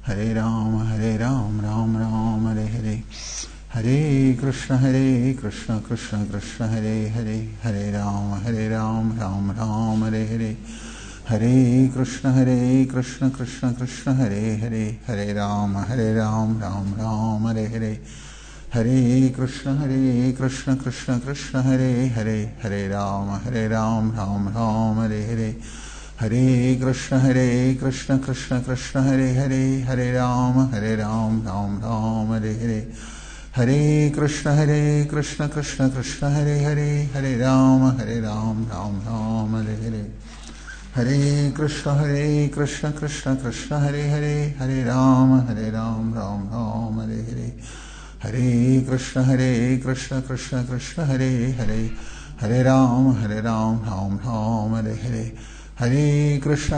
हरे राम राम राम हरे हरे, हरे कृष्ण कृष्ण कृष्ण हरे हरे, हरे राम राम राम हरे हरे, हरे कृष्ण कृष्ण कृष्ण हरे हरे, हरे राम राम राम हरे हरे, हरे कृष्ण कृष्ण कृष्ण हरे हरे, हरे राम राम राम हरे हरे, हरे कृष्ण कृष्ण कृष्ण हरे हरे, हरे राम राम राम हरे हरे, हरे कृष्ण कृष्ण कृष्ण हरे हरे, हरे राम राम राम हरे हरे, हरे कृष्ण कृष्ण कृष्ण हरे हरे, हरे राम राम राम हरे हरे, हरे कृष्ण कृष्ण कृष्ण हरे हरे, हरे राम राम राम हरे हरे, हरे कृष्ण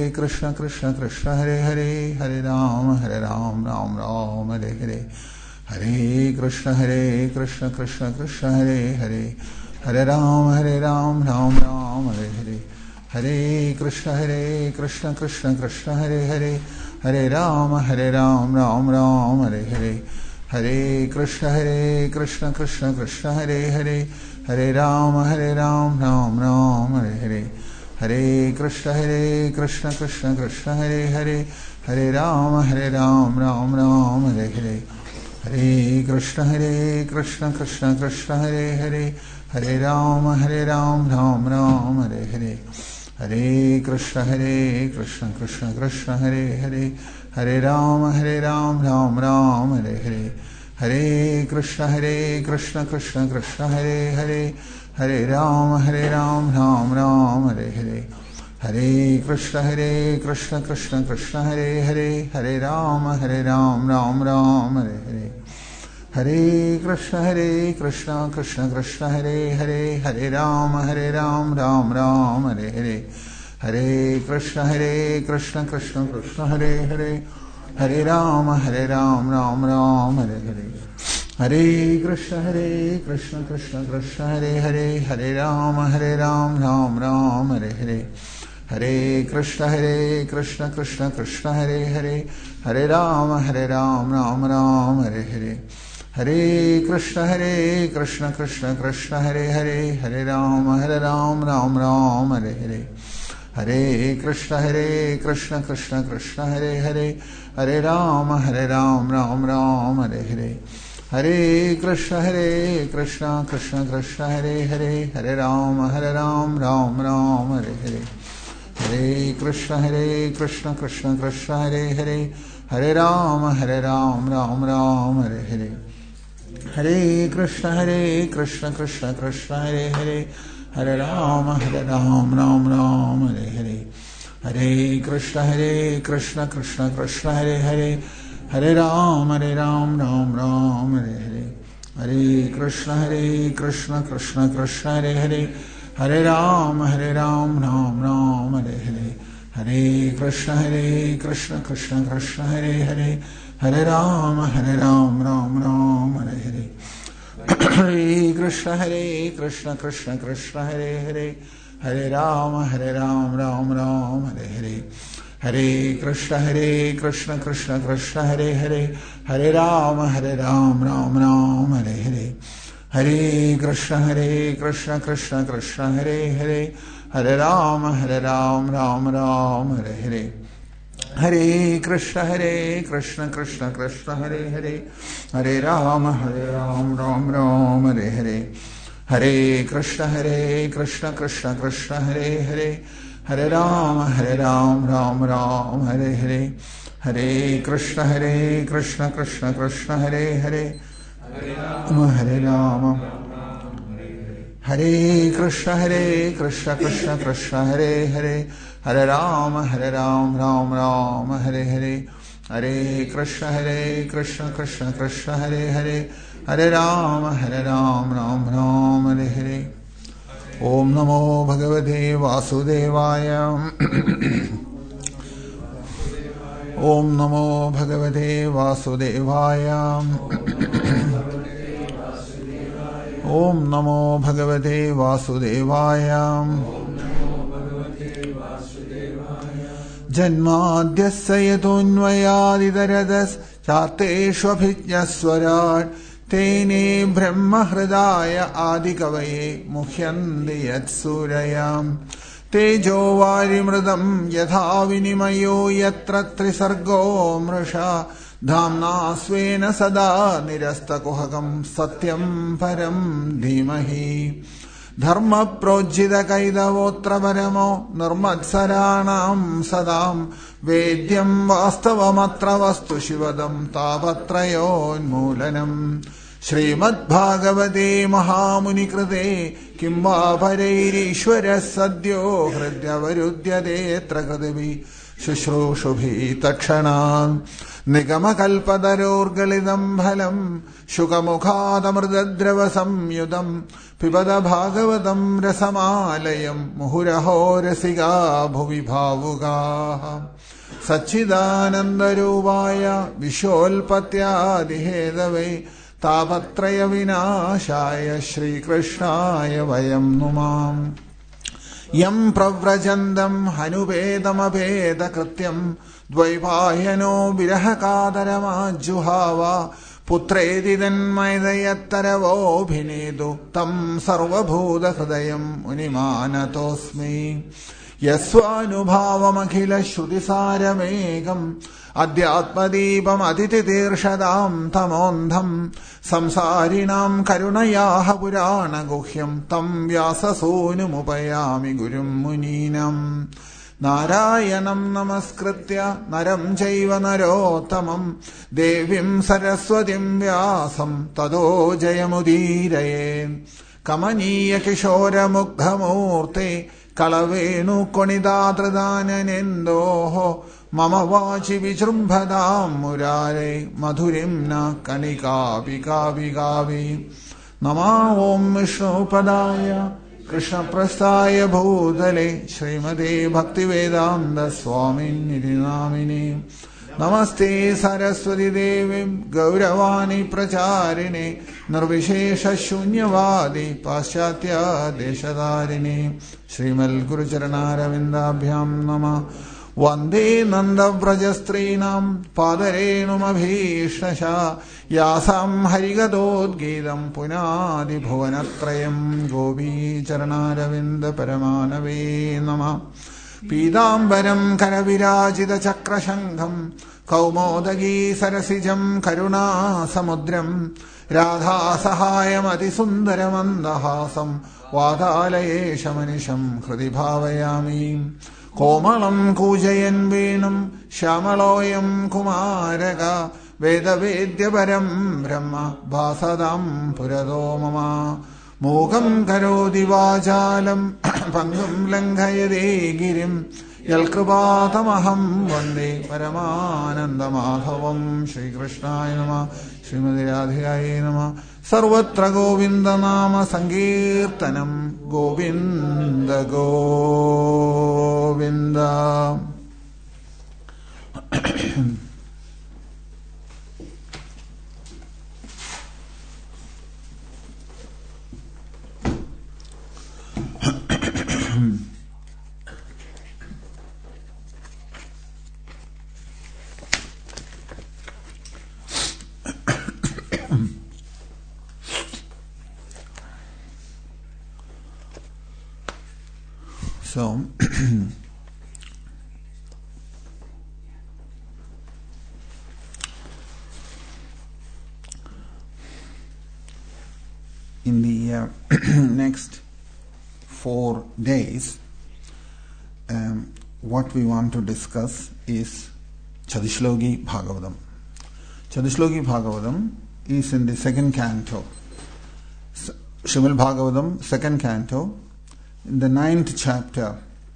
कृष्ण कृष्ण हरे हरे, हरे राम राम राम हरे हरे, हरे कृष्ण कृष्ण कृष्ण हरे हरे, हरे राम राम राम हरे हरे, हरे कृष्ण कृष्ण कृष्ण हरे हरे, हरे राम राम राम हरे हरे, हरे कृष्ण कृष्ण कृष्ण हरे हरे, हरे राम राम राम हरे हरे, हरे कृष्ण कृष्ण कृष्ण हरे हरे, हरे राम राम राम हरे हरे, हरे कृष्ण कृष्ण कृष्ण हरे हरे, हरे राम राम राम हरे हरे, हरे कृष्ण कृष्ण कृष्ण हरे हरे, हरे राम राम राम हरे हरे, हरे कृष्ण कृष्ण कृष्ण हरे हरे, हरे राम राम राम हरे हरे, हरे कृष्ण कृष्ण कृष्ण हरे हरे, हरे राम राम राम हरे हरे, हरे कृष्ण कृष्ण कृष्ण हरे हरे, हरे राम राम राम हरे हरे, हरे कृष्ण कृष्ण कृष्ण हरे हरे, हरे राम राम राम हरे हरे, हरे कृष्ण कृष्ण कृष्ण हरे हरे, हरे राम राम राम हरे हरे, हरे कृष्ण कृष्ण कृष्ण हरे हरे, हरे राम राम राम हरे हरे, हरे कृष्ण कृष्ण कृष्ण हरे हरे, हरे राम राम राम हरे हरे, हरे कृष्ण कृष्ण कृष्ण हरे हरे, हरे राम राम राम हरे हरे, हरे कृष्ण कृष्ण कृष्ण हरे हरे, हरे राम राम राम हरे हरे, हरे कृष्ण कृष्ण कृष्ण हरे हरे, हरे राम राम राम हरे हरे, हरे कृष्ण कृष्ण कृष्ण हरे हरे, हरे राम राम राम हरे हरे, हरे कृष्ण कृष्ण कृष्ण हरे हरे, हरे राम राम राम हरे हरे, हरे कृष्ण कृष्ण कृष्ण हरे हरे, हरे राम राम राम हरे हरे, हरे कृष्ण कृष्ण कृष्ण हरे हरे, हरे राम राम राम हरे हरे, हरे कृष्ण कृष्ण कृष्ण हरे हरे, हरे राम राम राम हरे हरे, हरे कृष्ण कृष्ण कृष्ण हरे हरे, हरे राम राम राम हरे हरे, हरे कृष्ण कृष्ण कृष्ण हरे हरे, हरे राम राम राम हरे हरे, हरे कृष्ण कृष्ण कृष्ण हरे हरे, हरे राम राम राम हरे हरे, हरे कृष्ण कृष्ण कृष्ण हरे हरे, हरे राम राम राम हरे हरे, हरे कृष्ण कृष्ण कृष्ण हरे हरे, हरे राम, हरे कृष्ण कृष्ण कृष्ण हरे हरे, हरे राम राम राम हरे हरे, हरे कृष्ण कृष्ण कृष्ण हरे हरे, हरे राम राम राम हरे हरे, ओम नमो भगवते वासुदेवाय, ओम नमो भगवते वासुदेवाय, ओम नमो भगवते वासुदेवाय, ജന്മാദ്യസ്യ യതോന്വയാദിതരതശ്ചാർത്തേഷ്വഭിജ്ഞസ്വരാട് തേനേ ബ്രഹ്മഹൃദായ ആദികവയേ മുഹ്യന്തി യത്സൂരയാം തേജോ വാരിമൃതം യഥാ വിനിമയോ യത്ര ത്രിസർഗോ മൃഷാ ധാംനാ സ്വേന സദാ നിരസ്തകുഹകം സത്യം പരം ധീമഹി ധർമ്മപ്രോജ്ജിതകൈതവോത്ര പരമോ നിർമത്സരാണാം സദാം വേദ്യം വാസ്തവമത്ര വസ്തു ശിവദം താപത്രയോന്മൂലനം ശ്രീമദ്ഭാഗവതേ മഹാമുനികൃതേ കിം വാ പരൈരീശ്വരഃ സദ്യോ ഹൃദ്യവരുദ്ധ്യതേത്ര കൃതിഭിः ശുശ്രൂഷുഭിः തക്ഷണാത് നിഗമകൽപതരോർഗളിതം ഫലം ശുകമുഖാദമൃതദ്രവ സംയുതം പിബത ഭാഗവതം രസമാലയം മുഹുരഹോ രസികാ ഭുവി ഭാവുകാഃ സച്ചിദാനന്ദരൂപായ വിശ്വോൽപത്യാദിഹേതവേ താപത്രയ വിനാശായ ശ്രീകൃഷ്ണായ വയം നുമാം യം പ്രവ്രജന്തം ഹനുപേതമഭേദകൃത്യം ദ്വൈപായനോ വിരഹകാതരമാജുഹാവ പുത്രേതി തന്മയതയത്തരവോഭിനേതു തം സർവഭൂതഹൃദയം മുനിമാനതോസ്മി യസ്വാനുഭാവമഖില ശ്രുതിസാരമേകം അധ്യാത്മദീപമതിതിതീർഷതാം തമോന്ധം സംസാരിണാം കരുണയാഹ പുരാണഗുഹ്യം തം വ്യാസസൂനുമുപയാമി ഗുരും മുനീനാം നാരായണം നമസ്കൃത്യ നരം ചൈവ നരോത്തമം ദേവീം സരസ്വതിം വ്യാസം തതോ ജയമുദീരയേത് കമനീയ കിശോരമുഗ്ധമൂർത്തെ കളവേണുകൊണിതാതൃദാനനെന്തോഃ മമ വാചി വിജൃംഭതാം മുരാരേ മധുരിം ന കണികാപി കാപി കാപി നമോ ഓം വിഷ്ണുപദായ കൃഷ്ണപ്രസ്ഥായ ഭൂതലേ ശ്രീമതേ ഭക്തിവേദാന്ത സ്വാമിനിധി നാമിനേ നമസ്തേ സരസ്വതി ദേവീം ഗൗരവാണി പ്രചാരിണേ നിർവിശേഷ ശൂന്യവാദി പാശ്ചാത്യ ദേശധാരിണേ ശ്രീമൽ ഗുരുചരണാരവിന്ദാഭ്യാം നമഃ വന്ദേ നന്ദവ്രജസ്ത്രീണാം പാദരേണുമഭീഷ്ടശാ യാസാം ഹരിഗതോദ്ഗീതം പുനാദിഭുവനത്രയം ഗോപീചരണാരവിന്ദ പരമാനവേ നമഃ പീതാംബരം കരവിരാജിതചക്രശംഖം കൗമോദഗീ സരസിജം കരുണാസമുദ്രം രാധാസഹായമതിസുന്ദരമന്ദഹാസം വാതാലയേശമനിശം ഹൃദി ഭാവയാമി കോമളം കൂജയൻ വേണും ശ്യാമളോയം കുമാരക വേദവേദ്യപരം ബ്രഹ്മ ഭാസതാം പുരതോ മമ മൂകം കരോതി വാചാലം പങ്കും ലംഘയതേ ഗിരിം യൽകൃപാതമഹം വന്ദേ പരമാനന്ദമാധവം ശ്രീകൃഷ്ണായ നമഃ ശ്രീമതി രാധികായേ നമഃ സർവത്ര ഗോവിന്ദനാമ സങ്കീർത്തനം Govinda Govinda. So, in the next 4 days, what we want to discuss is Chadishloki Bhagavatam. Chadishloki Bhagavatam is in the second canto. Srimad Bhagavatam, second canto. In the 9th chapter,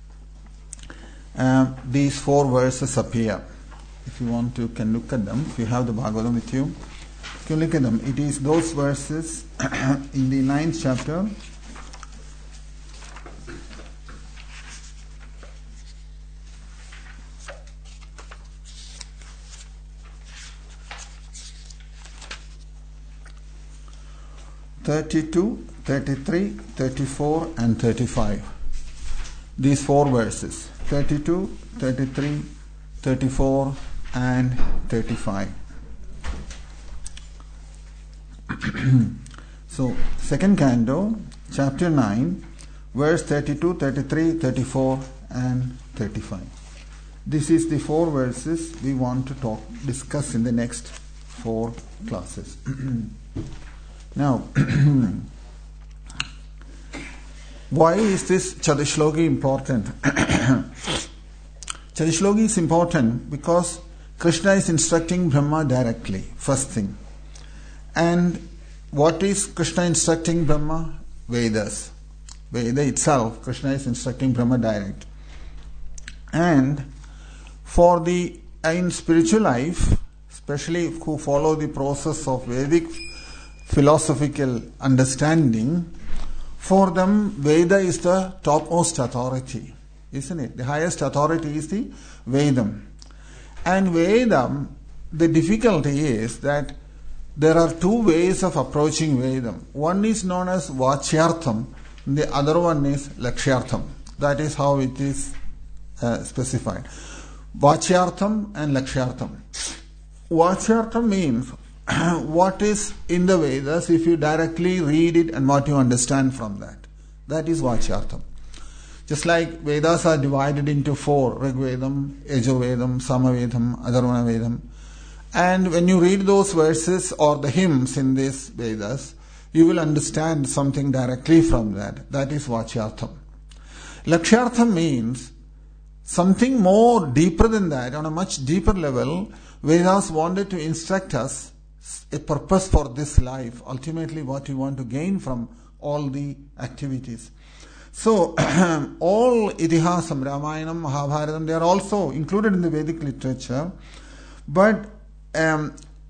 these 4 verses appear. If you want to, you can look at them. If you have the Bhagavatam with you, you can look at them. It is those verses in the 9th chapter. (32, 33, 34 and 35). These 4 verses. 32, 33, 34 and 35. So, second canto, chapter 9, verse 32, 33, 34 and 35. This is the 4 verses we want to discuss in the next 4 classes. Now, why is this Chatushloki important? Chatushloki is important because Krishna is instructing Brahma directly, first thing. And what is Krishna instructing Brahma? Vedas. Veda itself, Krishna is instructing Brahma direct. And in spiritual life, especially who follow the process of Vedic philosophical understanding, for them Veda is the topmost authority, isn't it? The highest authority is the Vedam. And Vedam, the difficulty is that there are 2 ways of approaching Vedam. One is known as Vachyartham, the other one is Lakshyartham. That is how it is specified. Vachyartham and Lakshyartham. Vachyartham means what is in the Vedas if you directly read it and what you understand from that. That is Vachyartham. Just like Vedas are divided into 4, Rigvedam, Yajurvedam, Samavedam, Atharvana Vedam. And when you read those verses or the hymns in these Vedas, you will understand something directly from that. That is Vachyartham. Lakshyartham means something more deeper than that, on a much deeper level. Vedas wanted to instruct us a purpose for this life, ultimately what you want to gain from all the activities. So, all Itihasam, Ramayanam, Mahabharatam, they are also included in the Vedic literature, but in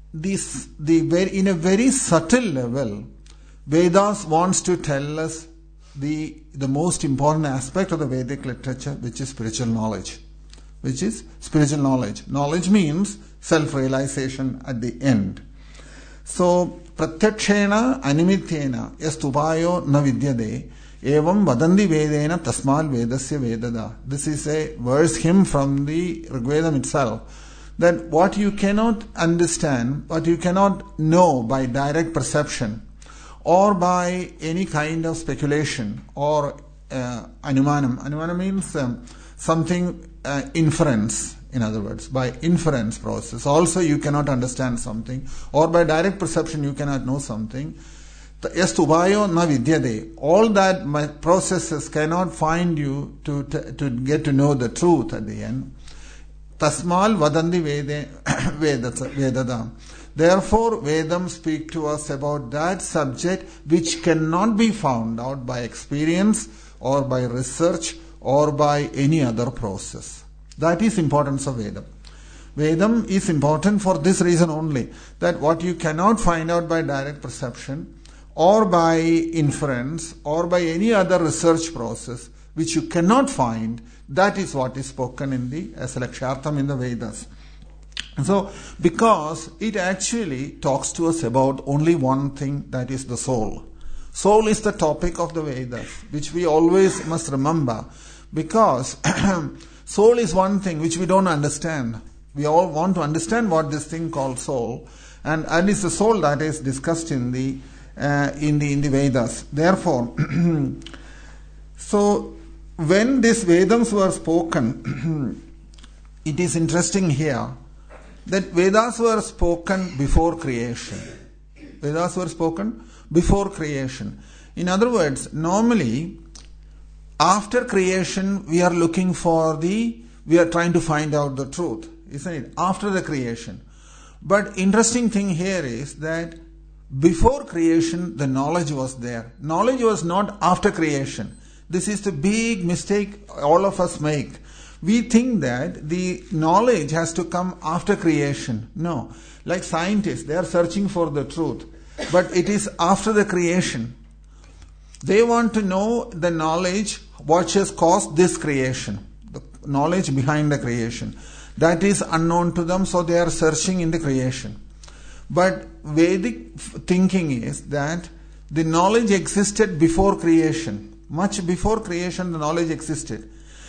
a very subtle level, Vedas wants to tell us the most important aspect of the Vedic literature, which is spiritual knowledge. Knowledge means self-realization at the end. So, pratyakshena animityena yastupayo na vidyade evam vadandi vedena tasmal vedasya vedada. This is a verse hymn from the Rigvedam itself. That what you cannot understand, what you cannot know by direct perception or by any kind of speculation or anumanam. Anumanam means something, inference, in other words, by inference process. Also you cannot understand something, or by direct perception you cannot know something. Yastubayo na vidyade. All that processes cannot find you to get to know the truth at the end. Tasmal vadandi vedada. Therefore, Vedam speak to us about that subject which cannot be found out by experience or by research or by any other process. That is importance of Vedam. Vedam is important for this reason only, that what you cannot find out by direct perception or by inference or by any other research process which you cannot find, that is what is spoken in the as Lakshyartham in the Vedas. So, because it actually talks to us about only one thing, that is the soul. Soul is the topic of the Vedas, which we always must remember, because soul is one thing which we don't understand. We all want to understand what this thing called soul, and it's the soul that is discussed in the Vedas. Therefore, so when these Vedams were spoken, it is interesting here that Vedas were spoken before creation. Vedas were spoken before creation. In other words, normally, after creation, we are trying to find out the truth, isn't it? After the creation. But interesting thing here is that before creation, the knowledge was there. Knowledge was not after creation. This is the big mistake all of us make. We think that the knowledge has to come after creation. No. Like scientists, they are searching for the truth. But it is after the creation. They want to know the knowledge what has caused this creation. The knowledge behind the creation. That is unknown to them, so they are searching in the creation. But Vedic thinking is that the knowledge existed before creation. Much before creation, the knowledge existed.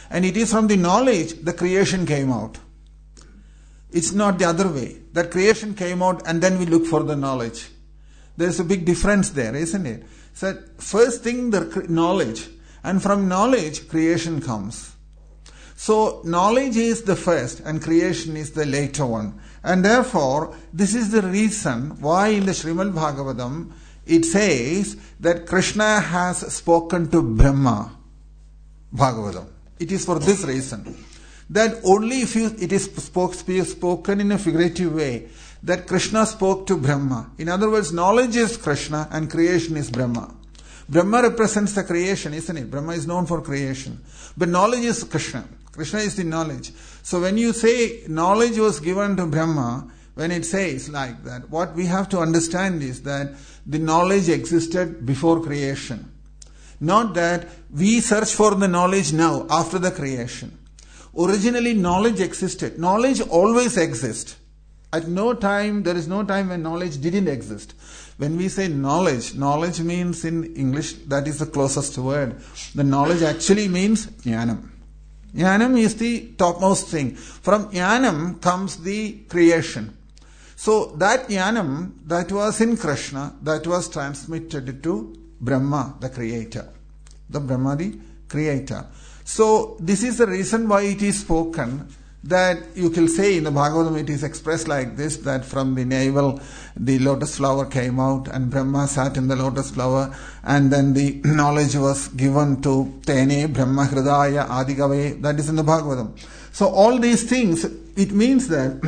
And it is from the knowledge the creation came out. It's not the other way. That creation came out and then we look for the knowledge. There's a big difference there, isn't it? So first thing, the knowledge. And from knowledge, creation comes. So knowledge is the first and creation is the later one. And therefore, this is the reason why in the Srimad Bhagavatam, it says that Krishna has spoken to Brahma. Bhagavatam. It is for this reason. That only if it is spoken in a figurative way, that Krishna spoke to Brahma. In other words, knowledge is Krishna and creation is Brahma. Brahma represents the creation, isn't it? Brahma is known for creation. But knowledge is Krishna. Krishna is the knowledge. So when you say knowledge was given to Brahma, when it says like that, what we have to understand is that the knowledge existed before creation. Not that we search for the knowledge now, after the creation. Originally, knowledge existed. Knowledge always exists. At no time, there is no time when knowledge didn't exist. When we say knowledge, knowledge means in English, that is the closest word. The knowledge actually means jnanam. Jnanam is the topmost thing. From jnanam comes the creation. So that jnanam that was in Krishna, that was transmitted to Brahma, the creator. The Brahma, the creator. So this is the reason why it is spoken, that you can say in the Bhagavatam it is expressed like this, that from the navel the lotus flower came out and Brahma sat in the lotus flower, and then the knowledge was given to Tene Brahma Hridaya Adigave. That is in the Bhagavatam. So all these things, it means that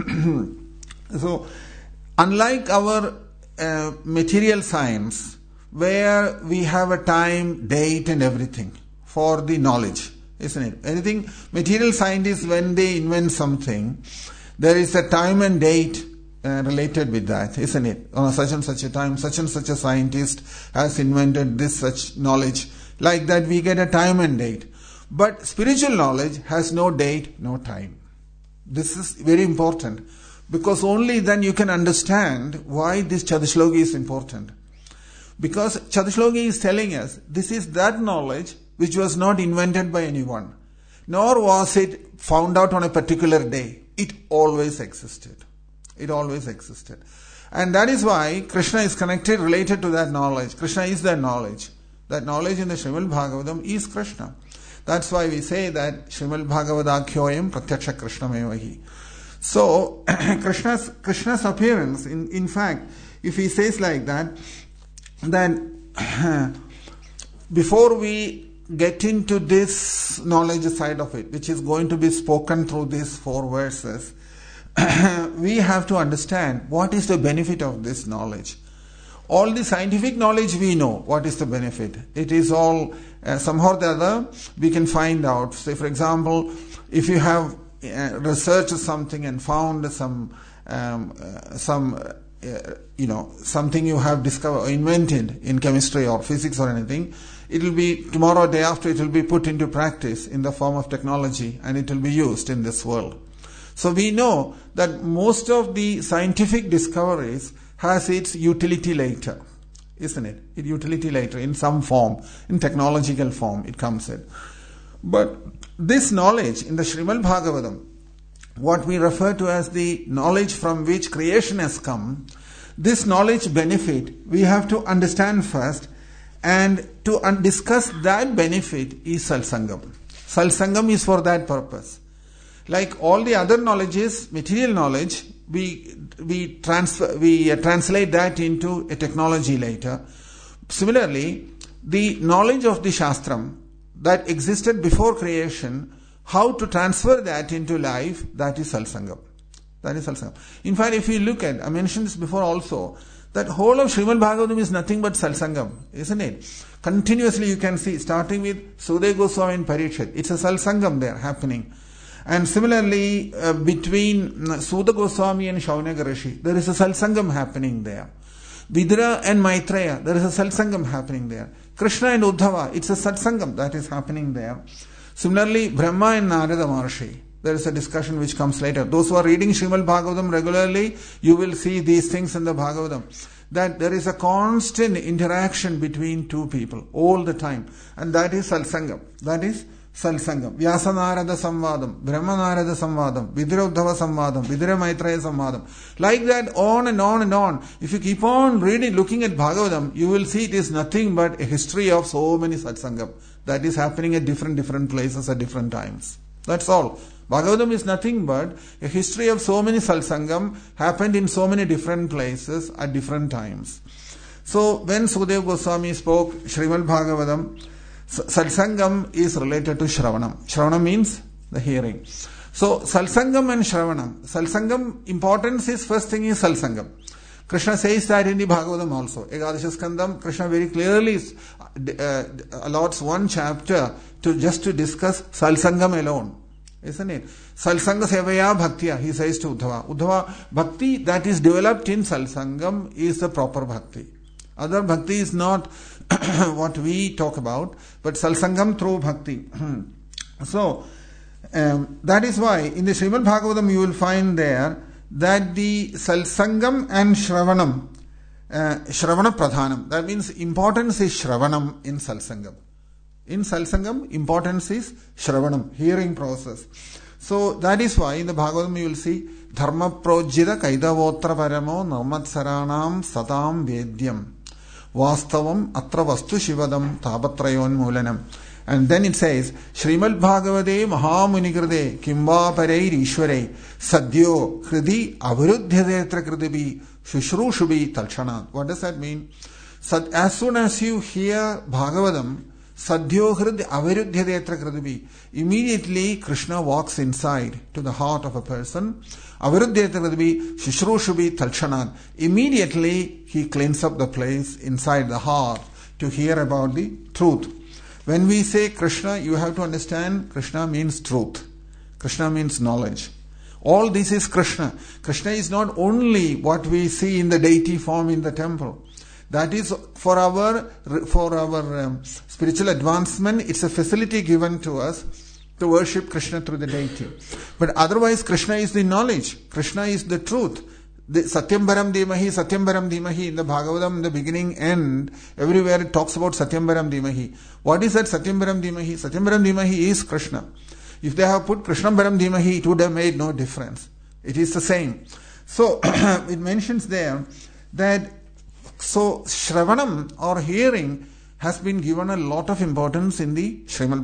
so unlike our material science, where we have a time, date and everything for the knowledge, isn't it? Anything, material scientists, when they invent something, there is a time and date related with that, isn't it? On such and such a time, such and such a scientist has invented this such knowledge. Like that we get a time and date. But spiritual knowledge has no date, no time. This is very important, because only then you can understand why this Chatushloki is important. Because Chatushloki is telling us, this is that knowledge which was not invented by anyone, nor was it found out on a particular day. It always existed. It always existed. And that is why Krishna is connected, related to that knowledge. Krishna is that knowledge. That knowledge in the Srimad Bhagavatam is Krishna. That's why we say that Srimad Bhagavadakhyoyam pratyaksha Krishnamevahi. So, Krishna's appearance, in fact, if he says like that, then before we get into this knowledge side of it, which is going to be spoken through these 4 verses, we have to understand what is the benefit of this knowledge. All the scientific knowledge we know, what is the benefit? It is all, somehow or the other, we can find out. Say, for example, if you have researched something and found something you have discovered or invented in chemistry or physics or anything, it will be tomorrow or day after, it will be put into practice in the form of technology and it will be used in this world. So we know that most of the scientific discoveries has its utility later, isn't it? Its utility later in some form, in technological form it comes in. But this knowledge in the Srimad Bhagavatam, what we refer to as the knowledge from which creation has come, this knowledge benefit we have to understand first, and to discuss that benefit is Salsangam. Salsangam is for that purpose. Like all the other knowledges, material knowledge, we translate that into a technology later. Similarly, the knowledge of the Shastram that existed before creation, how to transfer that into life, that is Salsangam. That is Salsangam. In fact, if you look at, I mentioned this before also, that whole of Srimad Bhagavatam is nothing but Salsangam, isn't it? Continuously you can see, starting with Sudai Goswami and Parikshit, it's a Salsangam there happening. And similarly, between Sudha Goswami and Shaunaka Rishi, there is a Salsangam happening there. Vidura and Maitreya, there is a Salsangam happening there. Krishna and Uddhava, it's a Satsangam that is happening there. Similarly, Brahma and Narada Maharshi, there is a discussion which comes later. Those who are reading Srimad Bhagavatam regularly, you will see these things in the Bhagavatam. That there is a constant interaction between two people all the time. And that is Salsangam. That is Salsangam, Vyasanarada Samvadam, Brahmanarada Samvadam, Vidura-Uddhava Samvadam, Vidura-Maitreya Samvadam. Like that, on and on and on. If you keep on reading, looking at Bhagavatam, you will see it is nothing but a history of so many satsangam that is happening at different places at different times. That's all. Bhagavatam is nothing but a history of so many satsangam happened in so many different places at different times. So, when Sukadeva Goswami spoke Srimad Bhagavatam, Satsangam is related to Shravanam. Shravanam means the hearing. So, Satsangam and Shravanam. Satsangam, importance is, first thing is Satsangam. Krishna says that in the Bhagavatam also. Ekadasha Skandam, Krishna very clearly allots one chapter to discuss Satsangam alone. Isn't it? Salsanga Sevaya Bhaktiya, he says to Uddhava. Uddhava, Bhakti that is developed in Salsangam is the proper Bhakti. Other Bhakti is not what we talk about, but Salsangam through Bhakti. So, that is why in the Srimad Bhagavatam you will find there that the Salsangam and Shravanam, Shravana Pradhanam, that means importance is Shravanam in Salsangam. In Salsangam, importance is Shravanam, hearing process. So that is why in the Bhagavatam you will see Dharma Projita Kaidavotra Paramo Narmatsaranam Satam Vedyam Vastavam Atra Vastu Shivadam Tapatrayon Mulanam. And then it says, Srimad Bhagavate Mahamunikrade Kimva Pareir Ishware Sadhyo Kridi Aviruddhyadetra Kridibi Shushrushubi Talshanat. What does that mean? As soon as you hear Bhagavatam, Sadhyo Kridi Aviruddhyadetra Kridibi, immediately Krishna walks inside to the heart of a person. Aviruddhyadetra Kridibi Shushrushubi Talshanat. Immediately he cleans up the place inside the heart to hear about the truth. When we say Krishna, you have to understand Krishna means truth. Krishna means knowledge. All this is Krishna. Krishna is not only what we see in the deity form in the temple. That is for our spiritual advancement. It's a facility given to us to worship Krishna through the deity. But otherwise, Krishna is the knowledge. Krishna is the truth. The Satyambaram Dhimahi in the Bhagavatam, in the beginning, end, everywhere it talks about Satyambaram Dhimahi. What is that Satyambaram Dhimahi? Satyambaram Dhimahi is Krishna. If they have put Krishnambaram Dhimahi, it would have made no difference. It is the same. So, it mentions there that Shravanam or hearing has been given a lot of importance in the Srimad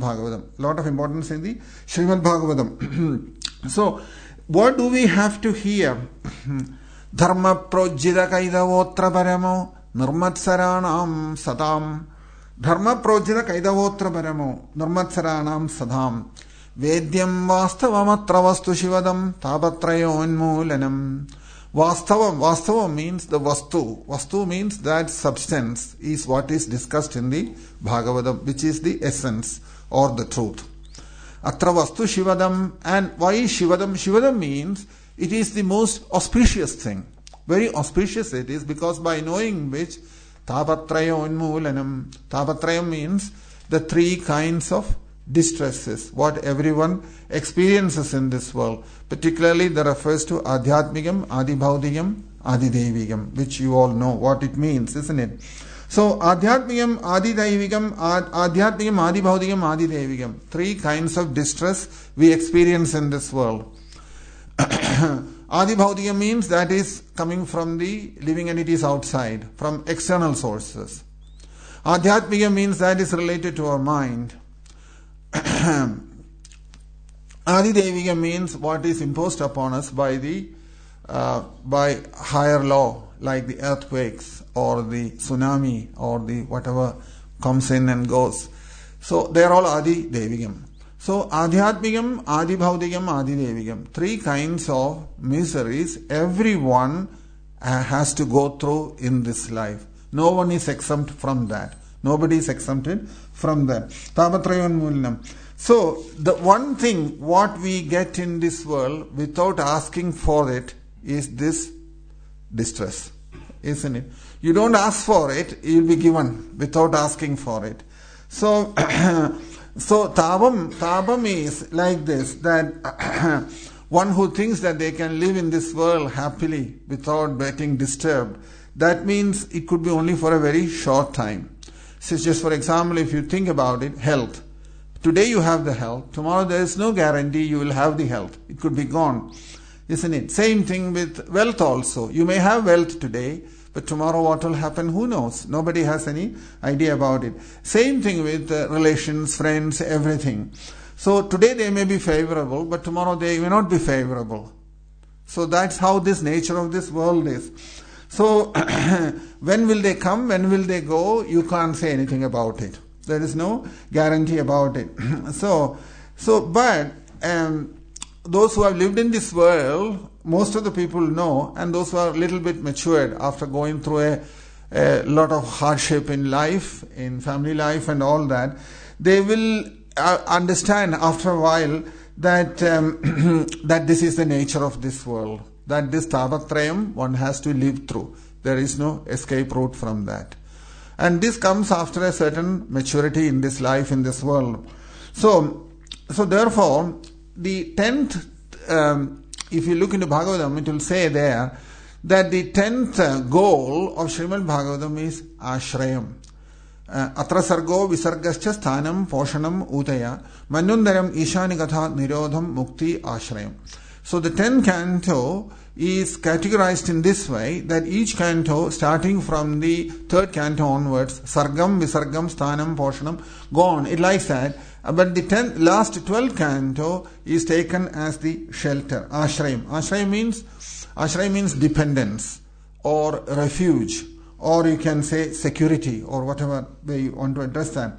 Bhagavatam. So, what do we have to hear? Dharma projita kaidavotra paramo nirmatsaranam sadam. Dharma projita kaidavotra paramo nirmatsaranam sadam. Vedyam vastavam atra vastu shivadam tapatrayon. Vastavam means the vastu. Vastu means that substance is what is discussed in the Bhagavatam, which is the essence or the truth. Atra vastu shivadam. And why Shivadam? Shivadam means it is the most auspicious thing. Very auspicious it is, because by knowing which Tapatraya Unmulanam. Tapatrayam means the three kinds of distresses, what everyone experiences in this world. Particularly that refers to Adhyatmikam, Adibhaudikam, Adidevigam, which you all know what it means, isn't it? So Adhyatmikam, Adidevigam, Adibhaudikam, Adidevigam. Three kinds of distress we experience in this world. Adibhaudikam means that is coming from the living entities outside, from external sources. Adhyatmikam means that is related to our mind. Adidevigam means what is imposed upon us by the by higher law, like the earthquakes or the tsunami or the whatever comes in and goes. So they are all Adidevigam. So Adhyatmikam, Adibhaudikam, Adidevigam. Three kinds of miseries everyone has to go through in this life. No one is exempt from that. Nobody is exempted from that. Tapatrayon Mulanam. So the one thing what we get in this world without asking for it is this distress. Isn't it? You don't ask for it, you'll be given without asking for it. So so tabam is like this, that one who thinks that they can live in this world happily without getting disturbed, that means it could be only for a very short time. So just for example, if you think about it, health. Today you have the health. Tomorrow there is no guarantee you will have the health. It could be gone. Isn't it? Same thing with wealth also. You may have wealth today, but tomorrow what will happen? Who knows? Nobody has any idea about it. Same thing with relations, friends, everything. So today they may be favorable, but tomorrow they may not be favorable. So that's how this nature of this world is. So when will they come? When will they go? You can't say anything about it. There is no guarantee about it. But those who have lived in this world, most of the people know, and those who are a little bit matured after going through a lot of hardship in life, in family life and all that, they will understand after a while that that this is the nature of this world, that this Tapatrayam one has to live through. There is no escape route from that. And this comes after a certain maturity in this life, in this world. So therefore, the 10th, if you look into Bhagavatam, it will say there that the 10th goal of Srimad Bhagavatam is Ashrayam. Atra sargo visargascha sthanam poshanam utaya manundaram ishani gatha nirodham mukti ashrayam. So the 10th canto is categorized in this way, that each canto, starting from the 3rd canto onwards, sargam, visargam, sthanam, poshanam, go on. It likes that. But the last 12th canto is taken as the shelter, ashrayam. Ashrayam means dependence or refuge, or you can say security, or whatever way you want to address that.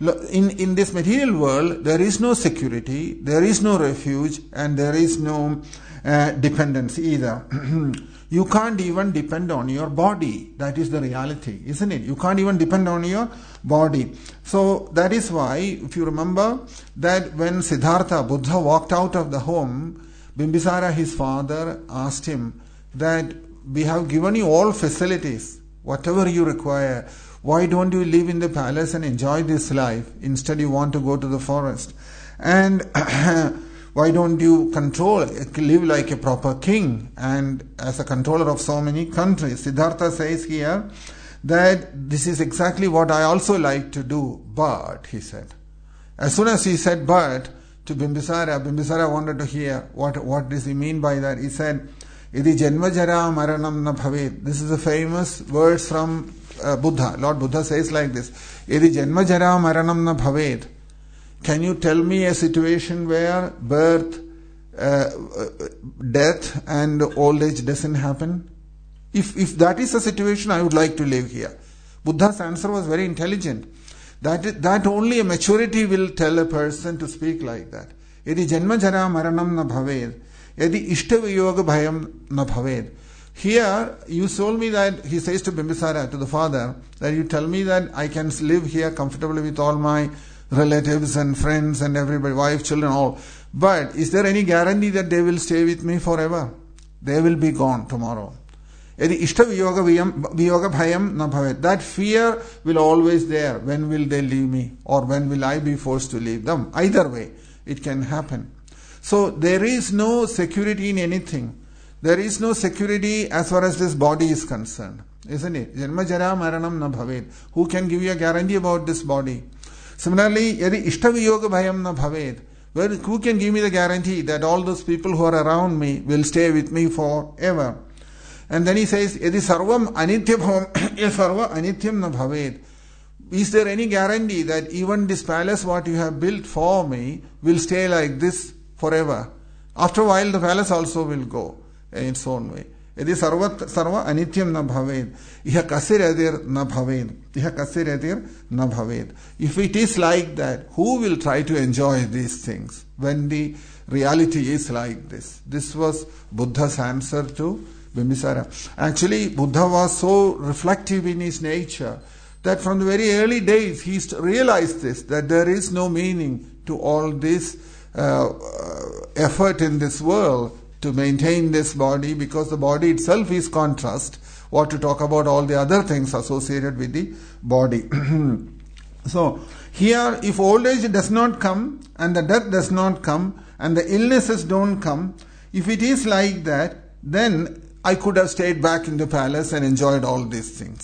In this material world, there is no security, there is no refuge, and there is no dependence either. You can't even depend on your body. That is the reality, isn't it? You can't even depend on your body. So that is why, if you remember, that when Siddhartha, Buddha, walked out of the home, Bimbisara, his father, asked him that we have given you all facilities, whatever you require. Why don't you live in the palace and enjoy this life? Instead you want to go to the forest. And why don't you live like a proper king and as a controller of so many countries? Siddhartha says here that this is exactly what I also like to do. But, he said, as soon as he said but to Bimbisara wanted to hear what does he mean by that. He said, Idi janma jara maranam na bhavet. This is a famous verse from Buddha. Lord Buddha says like this, Idi janma jara maranam na bhavet. Can you tell me a situation where birth, death and old age doesn't happen? If that is the situation, I would like to live here. Buddha's answer was very intelligent. That only a maturity will tell a person to speak like that. Yadi janma jara maranam na bhaved. Yadi ishta viyoga bhayam na bhaved. Here, you told me that, he says to Bimbisara, to the father, that you tell me that I can live here comfortably with all my relatives and friends and everybody, wife, children, all. But is there any guarantee that they will stay with me forever? They will be gone tomorrow. That fear will always there. When will they leave me? Or when will I be forced to leave them? Either way, it can happen. So there is no security in anything. There is no security as far as this body is concerned. Isn't it? Janma jara maranam na bhaved. Who can give you a guarantee about this body? Similarly, yadi ishtaviyoga bhayam na bhaved. Who can give me the guarantee that all those people who are around me will stay with me forever? And then he says, yadi sarvam anityam na bhaved. Is there any guarantee that even this palace what you have built for me will stay like this forever? After a while the palace also will go in its own way. Yadi sarva anityam na bhaved. Iha kasir na bhaved. Iha kasir na bhaved. If it is like that, who will try to enjoy these things when the reality is like this? This was Buddha's answer to Bimbisara. Actually, Buddha was so reflective in his nature that from the very early days he realized this, that there is no meaning to all this effort in this world to maintain this body, because the body itself is contrast. What to talk about all the other things associated with the body. So here, if old age does not come and the death does not come and the illnesses don't come, if it is like that, then I could have stayed back in the palace and enjoyed all these things.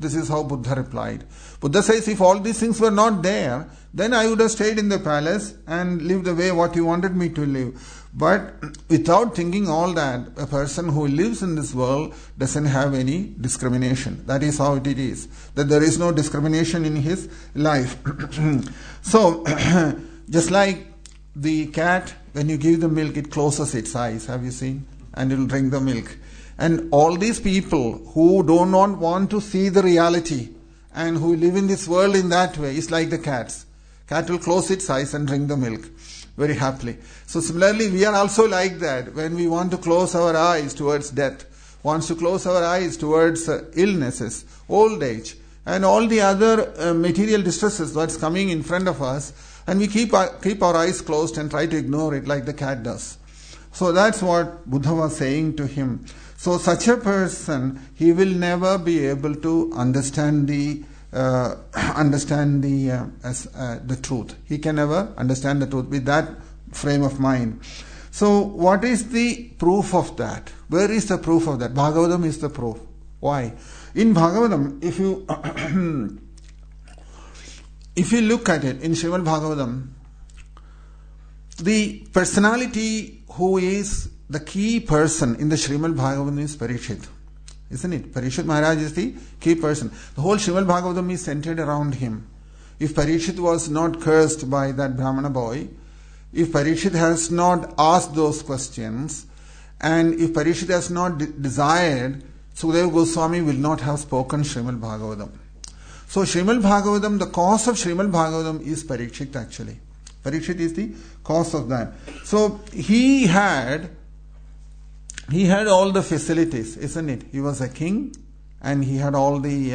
This is how Buddha replied. Buddha says, if all these things were not there, then I would have stayed in the palace and lived the way what you wanted me to live. But without thinking all that, a person who lives in this world doesn't have any discrimination. That is how it is. That there is no discrimination in his life. So, just like the cat, when you give the milk, it closes its eyes. Have you seen? And it will drink the milk. And all these people who do not want to see the reality and who live in this world in that way is like the cats. Cat will close its eyes and drink the milk very happily. So similarly, we are also like that. When we want to close our eyes towards death, wants to close our eyes towards illnesses, old age, and all the other material distresses that's coming in front of us, and we keep our eyes closed and try to ignore it like the cat does. So that's what Buddha was saying to him. So such a person, he will never be able to understand the truth. He can never understand the truth with that frame of mind. So what is the proof of that? Where is the proof of that? Bhagavatam is the proof. Why? In Bhagavatam, if you look at it in Srimad Bhagavatam, the personality who is the key person in the Srimad Bhagavatam is Parikshit. Isn't it? Parikshit Maharaj is the key person. The whole Srimad Bhagavatam is centered around him. If Parikshit was not cursed by that Brahmana boy, if Parikshit has not asked those questions, and if Parikshit has not desired, Sukadeva Goswami will not have spoken Srimad Bhagavatam. So Srimad Bhagavatam, the cause of Srimad Bhagavatam is Parikshit actually. Parikshit is the cause of that. So he had all the facilities, isn't it? He was a king and he had all the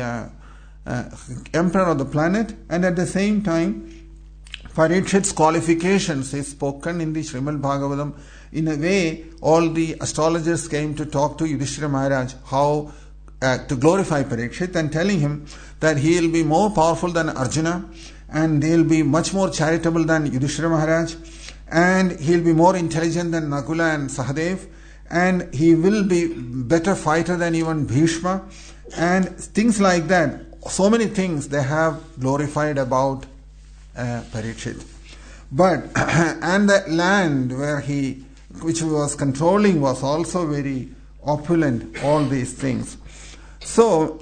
emperor of the planet, and at the same time Parikshit's qualifications is spoken in the Srimad Bhagavatam. In a way, all the astrologers came to talk to Yudhishthira Maharaj how to glorify Parikshit, and telling him that he will be more powerful than Arjuna, and he will be much more charitable than Yudhishthira Maharaj, and he will be more intelligent than Nakula and Sahadev, and he will be better fighter than even Bhishma, and things like that. So many things they have glorified about Parikshit. But and the land which he was controlling was also very opulent, all these things. So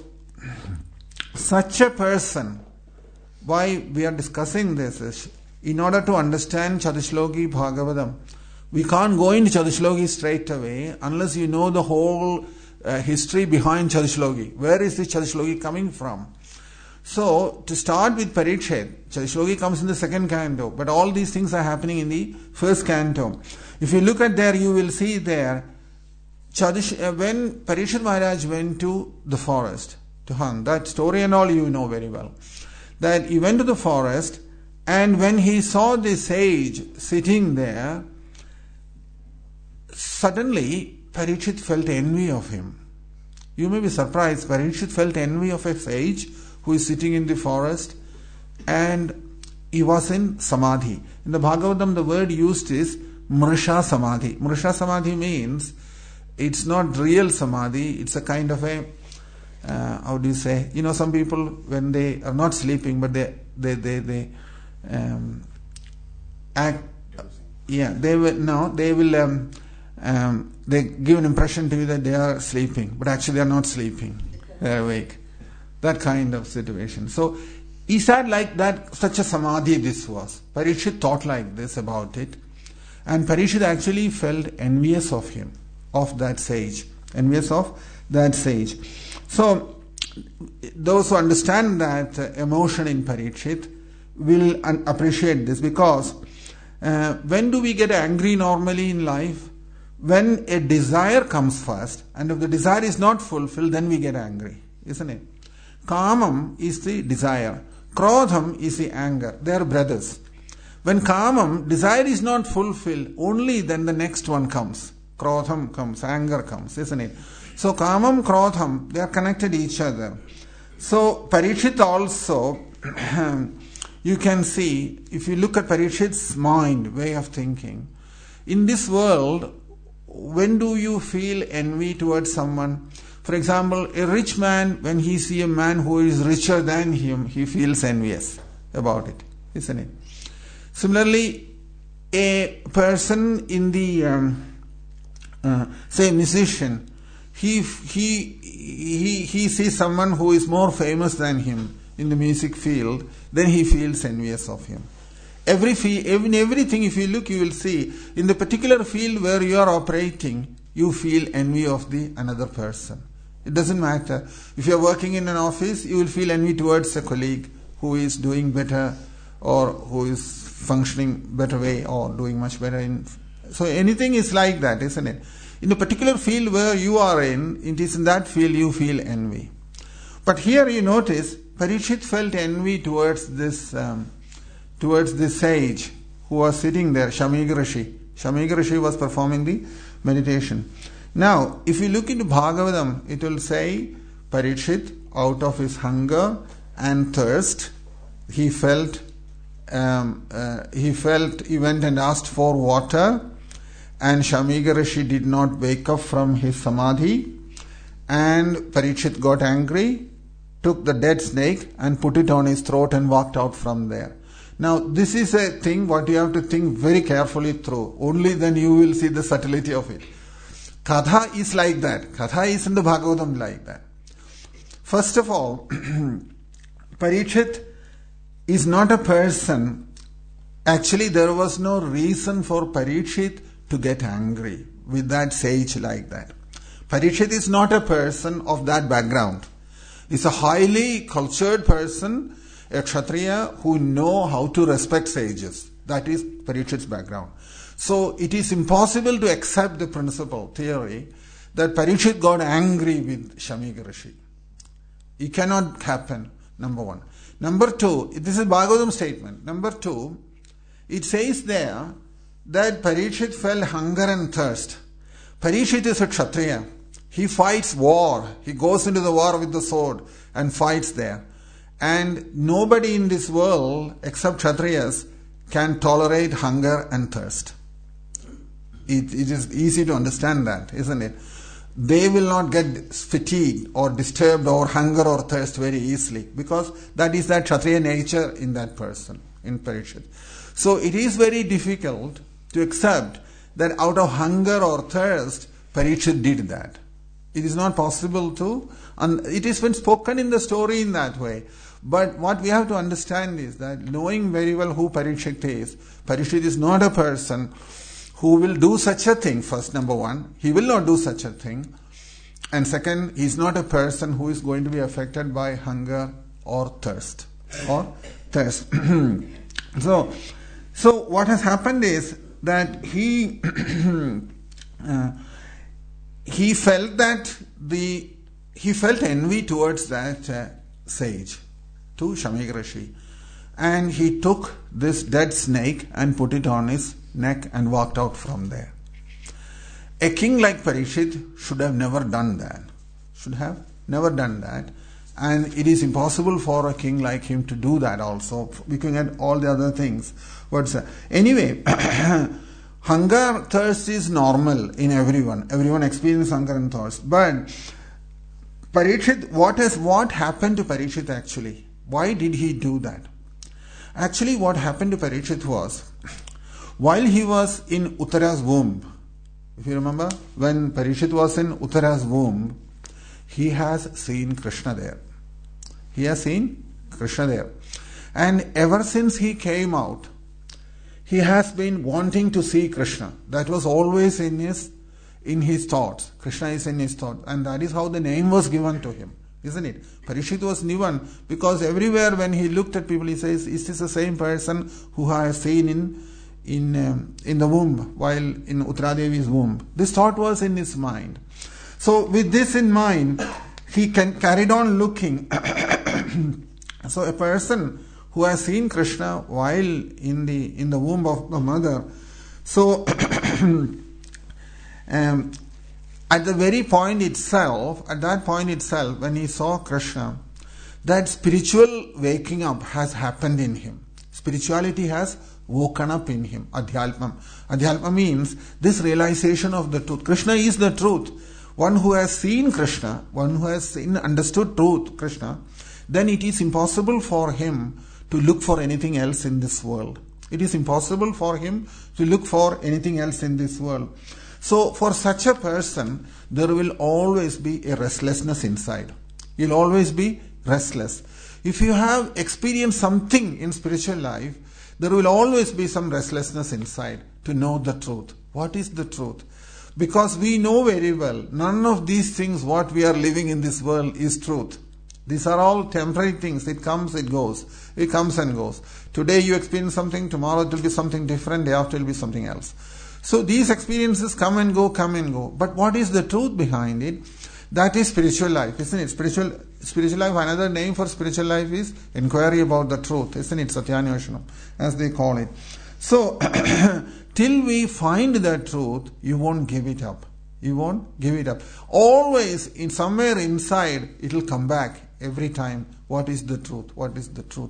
such a person, why we are discussing this is, in order to understand Chatushloki Bhagavatam, we can't go into Chatushloki straight away unless you know the whole history behind Chatushloki. Where is this Chatushloki coming from? So, to start with Parikshit, Chatushloki comes in the second canto, but all these things are happening in the first canto. If you look at there, you will see there, when Parikshit Maharaj went to the forest to hunt, that story and all you know very well, that he went to the forest, and when he saw the sage sitting there, suddenly Parikshit felt envy of him. You may be surprised, Parikshit felt envy of a sage who is sitting in the forest, and he was in Samadhi. In the Bhagavatam, the word used is Mrisha Samadhi. Mrisha Samadhi means it's not real Samadhi, it's a kind of a, how do you say, some people when they are not sleeping but they act, they give an impression to you that they are sleeping, but actually they are not sleeping, they are awake. That kind of situation. So he said like that, such a samadhi this was. Parikshit thought like this about it, and Parikshit actually felt envious of him, of that sage. Envious of that sage. So those who understand that emotion in Parikshit will appreciate this, because when do we get angry normally in life? When a desire comes first, and if the desire is not fulfilled, then we get angry, isn't it? Kamam is the desire. Krodham is the anger. They are brothers. When Kamam, desire is not fulfilled, only then the next one comes. Krodham comes, anger comes, isn't it? So Kamam, Krodham, they are connected to each other. So Parikshit also, you can see, if you look at Parikshit's mind, way of thinking, in this world, when do you feel envy towards someone? For example, a rich man, when he sees a man who is richer than him, he feels envious about it, isn't it? Similarly, a person in the, say, musician, he sees someone who is more famous than him in the music field, then he feels envious of him. In everything, if you look, you will see, in the particular field where you are operating, you feel envy of the another person. It doesn't matter. If you are working in an office, you will feel envy towards a colleague who is doing better or who is functioning better way or doing much better. So anything is like that, isn't it? In the particular field where you are in, it is in that field you feel envy. But here you notice, Parikshit felt envy towards this sage who was sitting there, Shamika Rishi. Shamika Rishi was performing the meditation. Now, if you look into Bhagavatam, it will say, Parikshit, out of his hunger and thirst, he went and asked for water, and Shamika Rishi did not wake up from his samadhi, and Parikshit got angry, took the dead snake and put it on his throat and walked out from there. Now, this is a thing what you have to think very carefully through. Only then you will see the subtlety of it. Katha is like that. Katha is in the Bhagavatam like that. First of all, Parikshit is not a person. Actually, there was no reason for Parikshit to get angry with that sage like that. Parikshit is not a person of that background. He's a highly cultured person, a Kshatriya who know how to respect sages. That is Parikshit's background. So it is impossible to accept the principle, theory, that Parikshit got angry with Shamika Rishi. It cannot happen, number one. Number two, this is Bhagavatam statement. Number two, it says there that Parikshit felt hunger and thirst. Parikshit is a Kshatriya. He fights war. He goes into the war with the sword and fights there. And nobody in this world except Kshatriyas can tolerate hunger and thirst. It is easy to understand that, isn't it? They will not get fatigued or disturbed or hunger or thirst very easily, because that is that Kshatriya nature in that person, in Parikshit. So it is very difficult to accept that out of hunger or thirst, Parikshit did that. It is not possible to, and it has been spoken in the story in that way. But what we have to understand is that, knowing very well who Parikshit is not a person who will do such a thing. First, number one, he will not do such a thing. And second, he is not a person who is going to be affected by hunger or thirst. So what has happened is that he felt envy towards that sage, to Shamika Rishi, and he took this dead snake and put it on his neck and walked out from there. A king like Parikshit should have never done that. And it is impossible for a king like him to do that also, looking at all the other things. Anyway, hunger, thirst is normal in everyone. Everyone experiences hunger and thirst. But Parikshit, what happened to Parikshit actually? Why did he do that? Actually, what happened to Parikshit was, while he was in Uttara's womb, if you remember, when Parikshit was in Uttara's womb, he has seen Krishna there. And ever since he came out, he has been wanting to see Krishna. That was always in his thoughts. Krishna is in his thoughts. And that is how the name was given to him, isn't it? Parikshit was Nivan, because everywhere when he looked at people, he says, is this the same person who I have seen in the womb, while in Uttaradevi's womb? This thought was in his mind. So with this in mind, he carried on looking. So a person who has seen Krishna while in the womb of the mother, so at that point itself, when he saw Krishna, that spiritual waking up has happened in him. Spirituality has woken up in him. Adhyalpa. Adhyalpa means this realization of the truth. Krishna is the truth. one who has seen Krishna, one who has understood truth, Krishna, then it is impossible for him to look for anything else in this world. It is impossible for him to look for anything else in this world. So for such a person, there will always be a restlessness inside. You'll always be restless. If you have experienced something in spiritual life, there will always be some restlessness inside to know the truth. What is the truth? Because we know very well, none of these things what we are living in this world is truth. These are all temporary things. It comes, it goes. It comes and goes. Today you experience something, tomorrow it will be something different, day after it will be something else. So these experiences come and go, come and go. But what is the truth behind it? That is spiritual life, isn't it? Spiritual life, another name for spiritual life is inquiry about the truth, isn't it? Satyanyoshanam, as they call it. So, till we find that truth, you won't give it up. You won't give it up. Always, in somewhere inside, it will come back every time. What is the truth? What is the truth?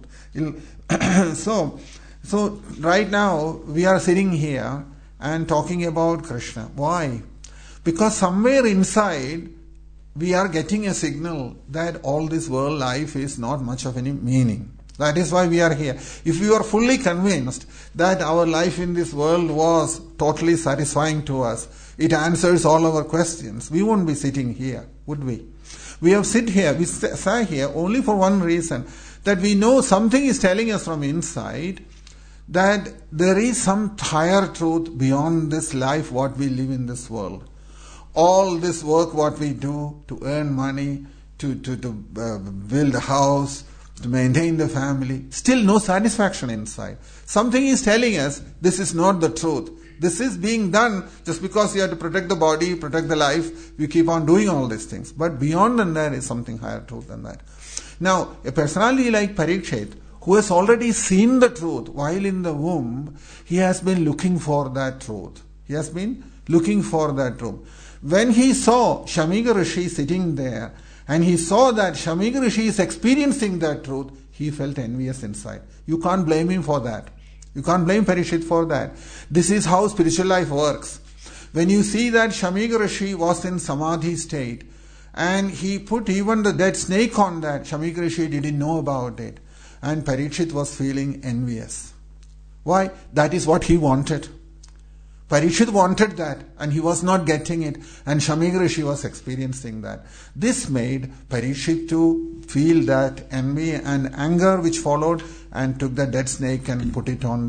So right now, we are sitting here and talking about Krishna. Why? Because somewhere inside, we are getting a signal that all this world life is not much of any meaning. That is why we are here. If we are fully convinced that our life in this world was totally satisfying to us, it answers all our questions, we won't be sitting here, would we? We have sat here only for one reason, that we know something is telling us from inside that there is some higher truth beyond this life what we live in this world. All this work what we do to earn money, to build a house, to maintain the family, still no satisfaction inside. Something is telling us this is not the truth. This is being done just because you have to protect the body, protect the life. We keep on doing all these things. But beyond than that is something higher truth than that. Now, a personality like Parikshit, who has already seen the truth while in the womb, he has been looking for that truth. He has been looking for that truth. When he saw Shamiga Rishi sitting there, and he saw that Shamiga Rishi is experiencing that truth, he felt envious inside. You can't blame him for that. You can't blame Parikshit for that. This is how spiritual life works. When you see that Shamiga Rishi was in Samadhi state, and he put even the dead snake on that, Shamiga Rishi didn't know about it. And Parikshit was feeling envious. Why? That is what he wanted. Parikshit wanted that and he was not getting it, and Shamiga Rishi was experiencing that. This made Parikshit to feel that envy and anger which followed, and took the dead snake and put it on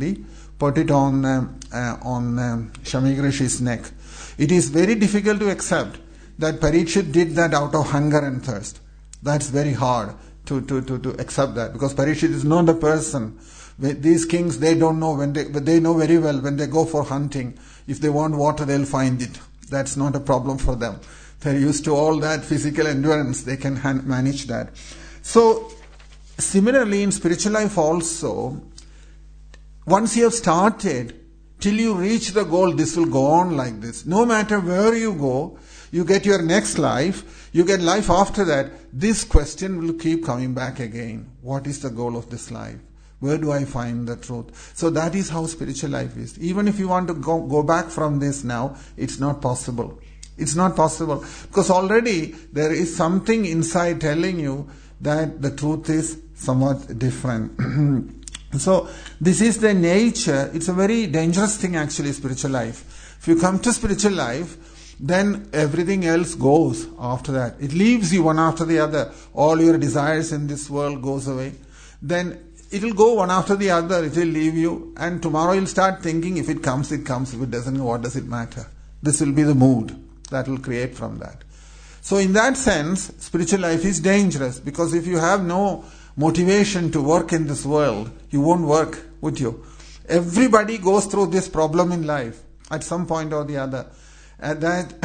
Shamiga Rishi's neck. It is very difficult to accept that Parikshit did that out of hunger and thirst. That's very hard to accept that, because Parikshit is not a person. These kings, they don't know but they know very well when they go for hunting, if they want water, they'll find it. That's not a problem for them. They're used to all that physical endurance. They can manage that. So, similarly in spiritual life also, once you have started, till you reach the goal, this will go on like this. No matter where you go, you get your next life, you get life after that, this question will keep coming back again. What is the goal of this life? Where do I find the truth? So that is how spiritual life is. Even if you want to go back from this now, it's not possible. It's not possible. Because already there is something inside telling you that the truth is somewhat different. So this is the nature. It's a very dangerous thing actually, spiritual life. If you come to spiritual life, then everything else goes after that. It leaves you one after the other. All your desires in this world goes away. Then it will go one after the other, it will leave you, and tomorrow you'll start thinking, if it comes, it comes. If it doesn't, what does it matter? This will be the mood that will create from that. So in that sense, spiritual life is dangerous, because if you have no motivation to work in this world, you won't work, would you? Everybody goes through this problem in life at some point or the other. And that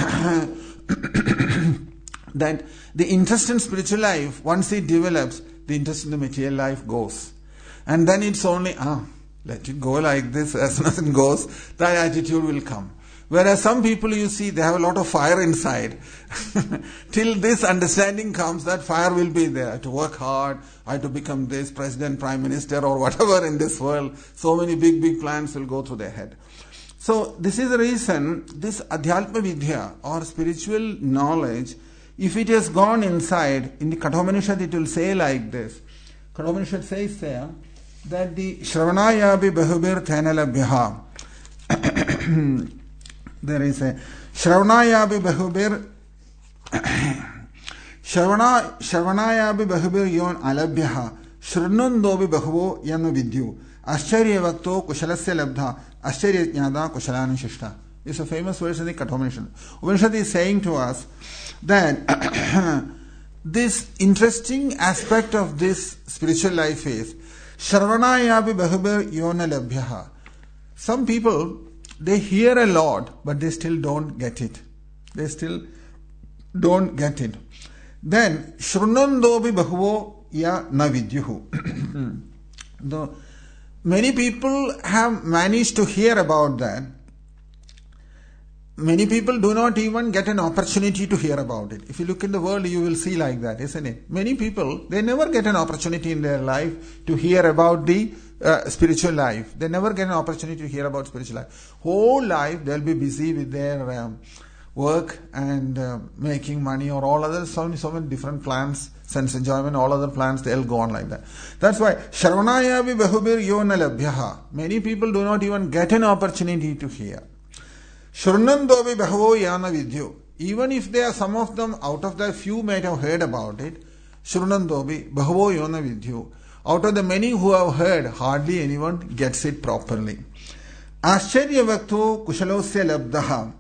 the interest in spiritual life, once it develops, the interest in the material life goes. And then it's only, let it go like this, as soon as it goes, that attitude will come. Whereas some people you see, they have a lot of fire inside. Till this understanding comes, that fire will be there. To work hard, I have to become this, president, prime minister, or whatever in this world. So many big plans will go through their head. So this is the reason this Adhyatma Vidya or spiritual knowledge, if it has gone inside, in the Kathopanishad it will say like this. Kathopanishad says there that the Shravanayabi Bahubir Thenalabhyaha. There is a Shravanayabi Bahubir Shravanayabi Bahubir Yon Alabhyaha Shrunundobi Bahuvo Yanu Vidyu Ashcharya Vakto Kushalasya Labdha Ashcharya Jnada Kushalana Shishta. This is a famous verse in the Kathopanishad. Upanishad is saying to us that this interesting aspect of this spiritual life is Shravanayabi Bahubir Yona Labhyaha. Some people, they hear a lot, but they still don't get it. They still don't get it. Then Shrunandobi Bahuvo Ya Navidyuhu. Many people have managed to hear about that. Many people do not even get an opportunity to hear about it. If you look in the world, you will see like that, isn't it? Many people, they never get an opportunity in their life to hear about the spiritual life. They never get an opportunity to hear about spiritual life. Whole life, they'll be busy with their work and making money or all other, so many different plans, sense enjoyment, all other plans, they'll go on like that. That's why, Shravanayavi Bahubir Yona Labhyaha. Many people do not even get an opportunity to hear. Shrunandovi Bahavo Yana Vidyu. Even if they are, some of them, out of the few might have heard about it, Shrunandovi Bahavo Yana Vidyu. Out of the many who have heard, hardly anyone gets it properly. Ashcharya Vaktu Kushalosya Labdaha.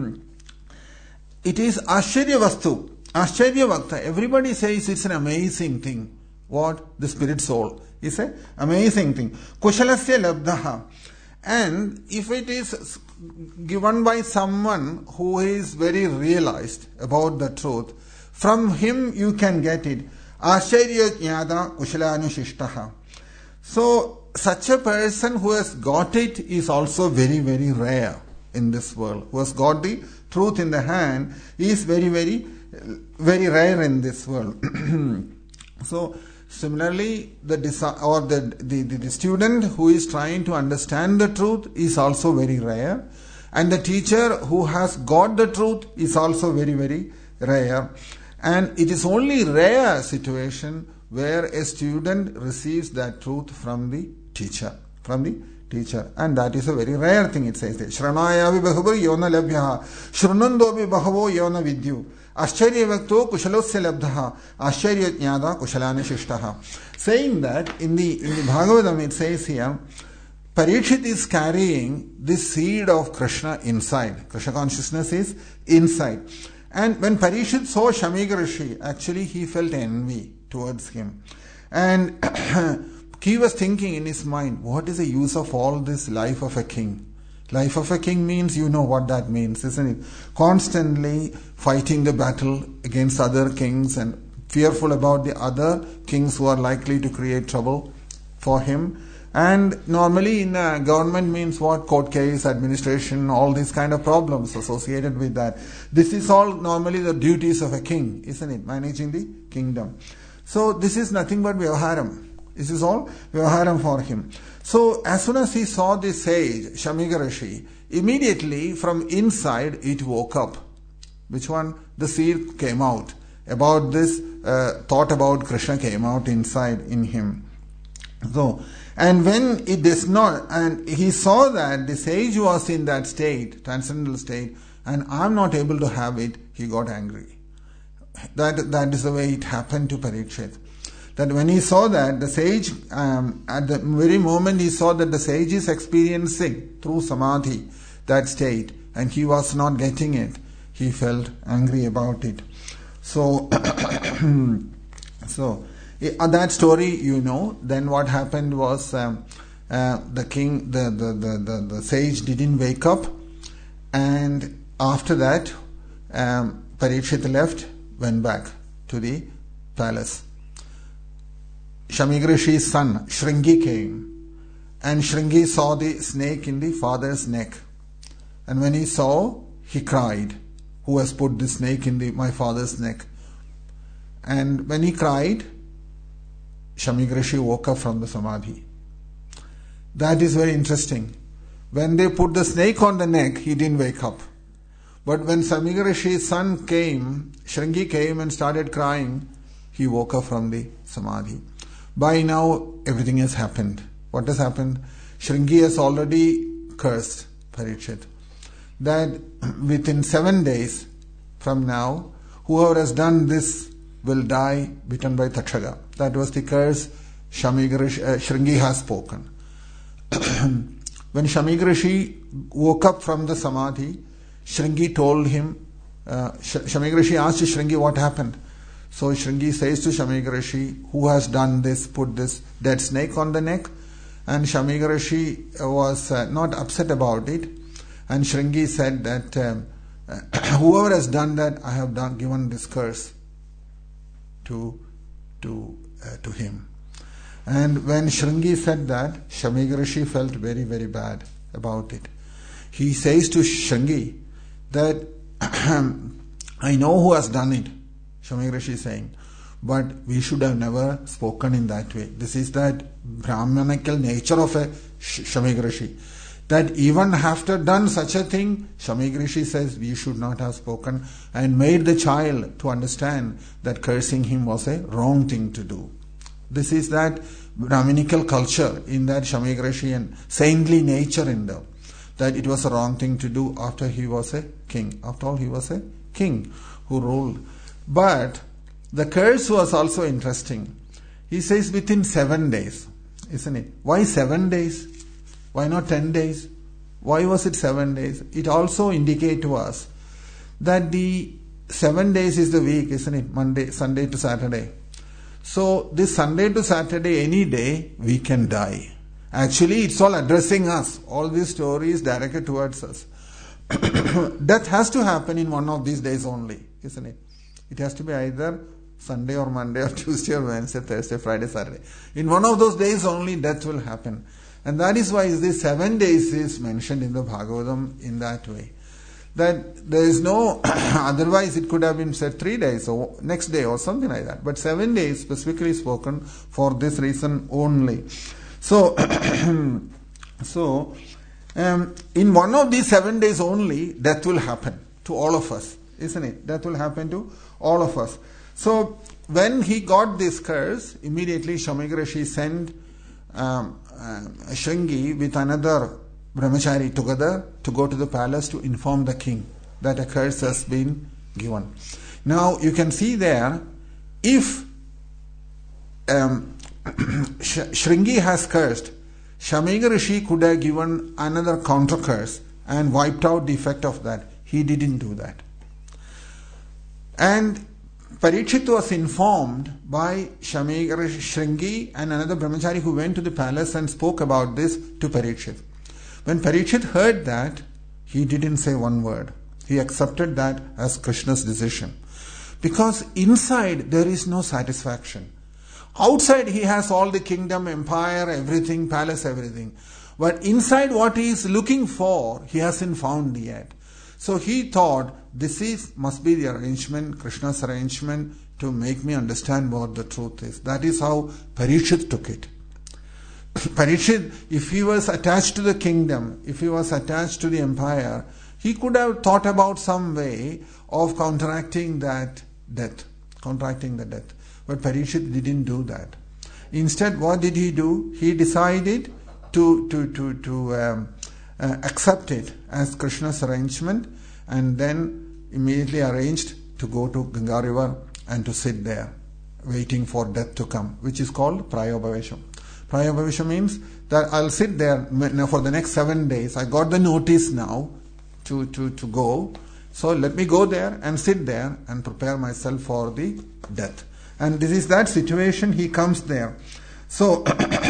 It is Ashcharya Vastu. Ashcharya Vakta. Everybody says it's an amazing thing. What? The spirit soul. It's an amazing thing. Kushalasya Labdaha. And if it is given by someone who is very realized about the truth, from him you can get it. Ashcharya Jnada Kushalanusishtaha. So, such a person who has got it is also very, very rare in this world. Who has got the truth in the hand is very, very, very rare in this world. So, similarly, the student who is trying to understand the truth is also very rare. And the teacher who has got the truth is also very, very rare. And it is only rare situation where a student receives that truth from the teacher. And that is a very rare thing, it says. Shranayavi Bahubur Yona Labhyaha Shrunandobi Bahavo Yona Vidyu Ashcharya Vakto Kushalosya Labdhaha Ashcharya Jnada Kushalana Shishtaha. Saying that in the Bhagavatam it says here, Parikshit is carrying this seed of Krishna inside. Krishna consciousness is inside. And when Parikshit saw Shamiga Rishi, actually he felt envy towards him. And he was thinking in his mind, what is the use of all this life of a king? Life of a king means, you know what that means, isn't it? Constantly fighting the battle against other kings and fearful about the other kings who are likely to create trouble for him. And normally in government means what? Court case, administration, all these kind of problems associated with that. This is all normally the duties of a king, isn't it? Managing the kingdom. So this is nothing but Vyavaharam. This is all Vyavaharam for him. So as soon as he saw the sage, Shamiga Rishi, immediately from inside it woke up. Which one? The seed came out. About this thought about Krishna came out inside in him. So, and when it does not, and he saw that the sage was in that state, transcendental state, and I'm not able to have it, he got angry. That is the way it happened to Parikshit. That when he saw that, the sage, at the very moment he saw that the sage is experiencing through samadhi that state, and he was not getting it, he felt angry about it. So, that story you know. Then what happened was the king, the sage didn't wake up, and after that Parikshit left, went back to the palace. Shamiga Rishi's son Shringi came, and Shringi saw the snake in the father's neck, and when he saw, he cried, who has put the snake in my father's neck? And when he cried, Shamiga Rishi woke up from the samadhi. That is very interesting. When they put the snake on the neck, he didn't wake up. But when Samika Rishi's son came, Shringi came and started crying, he woke up from the samadhi. By now, everything has happened. What has happened? Shringi has already cursed Parikshit that within 7 days from now, whoever has done this will die bitten by Takshaka. That was the curse Shringi has spoken. When Shamika Rishi woke up from the samadhi, Shringi told him, Shamika Rishi asked Shringi what happened. So Shringi says to Shamika Rishi, who has done this, put this dead snake on the neck? And Shamika Rishi was not upset about it. And Shringi said that whoever has done that, I have given this curse to him. And when Shringi said that, Shamika Rishi felt very, very bad about it. He says to Shringi that I know who has done it, Shamika Rishi is saying, but we should have never spoken in that way. This is that Brahmanical nature of a Shamika Rishi. That even after done such a thing, Shamika Rishi says we should not have spoken and made the child to understand that cursing him was a wrong thing to do. This is that Brahminical culture in that Shamika Rishi and saintly nature in them. That it was a wrong thing to do after he was a king. After all, he was a king who ruled. But the curse was also interesting. He says within 7 days, isn't it? Why 7 days? Why not 10 days? Why was it 7 days? It also indicates to us that the 7 days is the week, isn't it? Monday, Sunday to Saturday. So this Sunday to Saturday, any day, we can die. Actually, it's all addressing us. All these stories directed towards us. Death has to happen in one of these days only, isn't it? It has to be either Sunday or Monday or Tuesday or Wednesday, Thursday, Friday, Saturday. In one of those days only death will happen. And that is why this 7 days is mentioned in the Bhagavatam in that way. That there is no, otherwise it could have been said 3 days or next day or something like that. But 7 days specifically spoken for this reason only. So, in one of these 7 days only, death will happen to all of us, isn't it? Death will happen to all of us. So, when he got this curse, immediately Shamika Rishi sent Shringi with another brahmachari together to go to the palace to inform the king that a curse has been given. Now, you can see there, if Shringi has cursed, Shamika Rishi could have given another counter curse and wiped out the effect of that. He didn't do that. And Parikshit was informed by Shringi and another brahmachari who went to the palace and spoke about this to Parikshit. When Parikshit heard that, he didn't say one word. He accepted that as Krishna's decision. Because inside there is no satisfaction. Outside he has all the kingdom, empire, everything, palace, everything. But inside what he is looking for, he hasn't found yet. So he thought, must be the arrangement, Krishna's arrangement to make me understand what the truth is. That is how Parikshit took it. Parikshit, if he was attached to the kingdom, if he was attached to the empire, he could have thought about some way of counteracting that death. But Parikshit didn't do that. Instead, what did he do? He decided to accept it as Krishna's arrangement and then immediately arranged to go to Ganga river and to sit there waiting for death to come, which is called Prayobhavesham. Prayobhavesham means that I'll sit there for the next 7 days. I got the notice now to go. So let me go there and sit there and prepare myself for the death. And this is that situation, he comes there. So,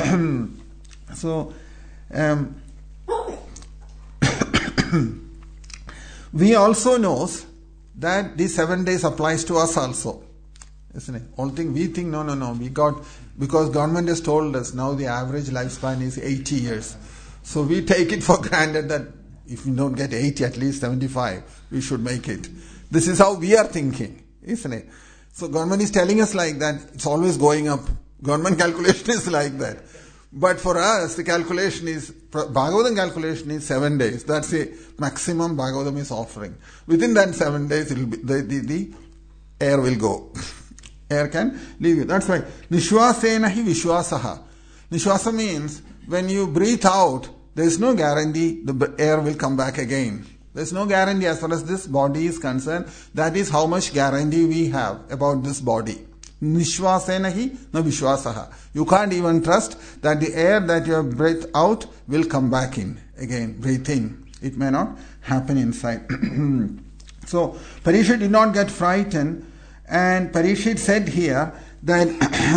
we also knows that these 7 days applies to us also. Isn't it? All thing we think, no, we got, because government has told us now the average lifespan is 80 years. So we take it for granted that if we don't get 80, at least 75, we should make it. This is how we are thinking, isn't it? So government is telling us like that, it's always going up. Government calculation is like that. But for us, the calculation is, Bhagavatam calculation is 7 days. That's the maximum Bhagavatam is offering. Within that 7 days, it will be, the air will go. Air can leave you. That's why Nishwasena hi Vishwasaha. Nishwasa means when you breathe out, there is no guarantee the air will come back again. There is no guarantee as far as this body is concerned. That is how much guarantee we have about this body. Nishwasena hi na Vishwasaha. You can't even trust that the air that you have breathed out will come back in again. Breathe in. It may not happen inside. So Parikshit did not get frightened. And Parikshit said here that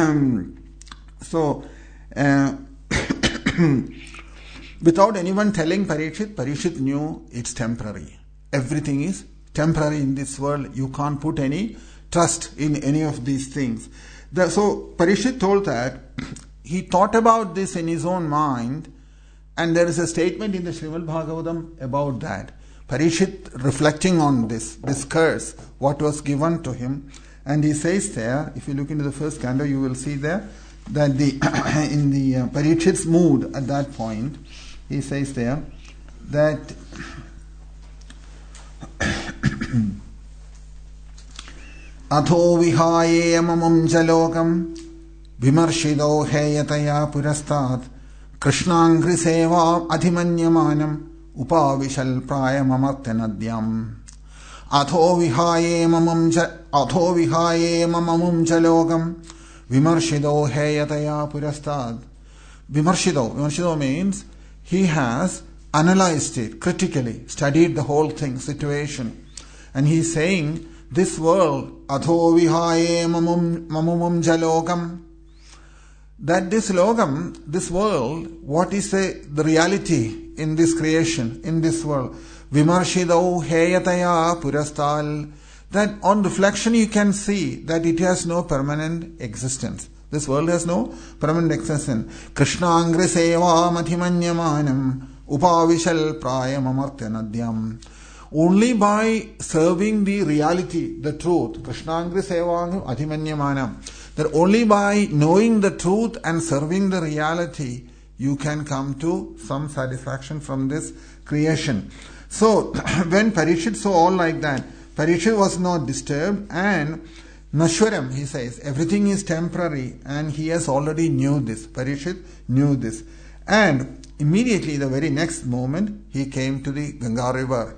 without anyone telling Parikshit knew it's temporary. Everything is temporary in this world. You can't put any trust in any of these things. So Parikshit told that he thought about this in his own mind, and there is a statement in the Srimad Bhagavatam about that. Parikshit reflecting on this curse, what was given to him, and he says there, if you look into the first canto, you will see there that in the Parikshit's mood at that point, he says there that Atho vihaye amamam jalokam vimarshido heyataya purastat krishnangri seva adhimanyamanam upavishal prayam amartanadyam. Atho vihaye mamam jalokam vimarshido heyataya purastat. Vimarshido means he has analyzed it critically, studied the whole thing, situation, and he is saying this world, Atho vihaye mamam jalokam, that this logam, this world, what is the reality in this creation, in this world? Vimarshido heyataya purastal, that on reflection you can see that it has no permanent existence. This world has no permanent existence. Krishna angri seva madhimanyamanam upavishal prayam amartyanadyam. Only by serving the reality, the truth, Krishna angri seva adhimanyamanam, that only by knowing the truth and serving the reality, you can come to some satisfaction from this creation. So, when Parikshit saw all like that, Parikshit was not disturbed, and Nashwaram, he says, everything is temporary, and he has already knew this. Parikshit knew this. And immediately, the very next moment, he came to the Ganga river.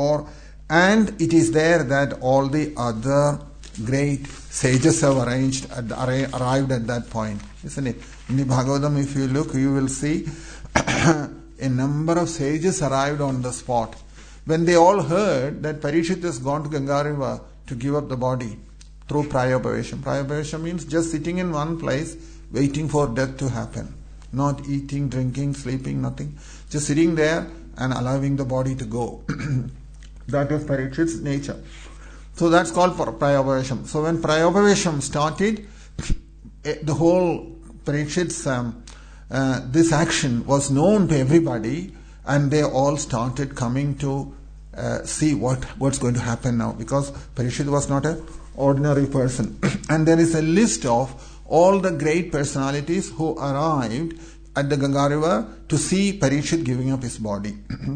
And it is there that all the other great sages have arrived at that point, isn't it? In the Bhagavatam, if you look, you will see a number of sages arrived on the spot. When they all heard that Parikshit has gone to Ganga river to give up the body through prayopavesham. Prayopavesham means just sitting in one place waiting for death to happen. Not eating, drinking, sleeping, nothing. Just sitting there and allowing the body to go. That is Parikshit's nature. So that's called prayopavesham. So when prayopavesham started, the whole Parikshit's this action was known to everybody, and they all started coming to see what's going to happen now, because Parikshit was not an ordinary person. And there is a list of all the great personalities who arrived at the Ganga river to see Parikshit giving up his body.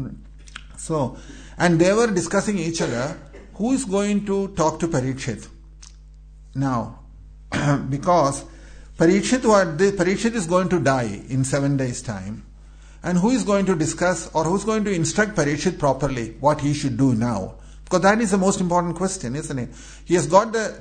So, and they were discussing each other, who is going to talk to Parikshit now? Because Parikshit is going to die in 7 days' time. And who is going to discuss, or who is going to instruct Parikshit properly what he should do now? Because that is the most important question, isn't it? He has got the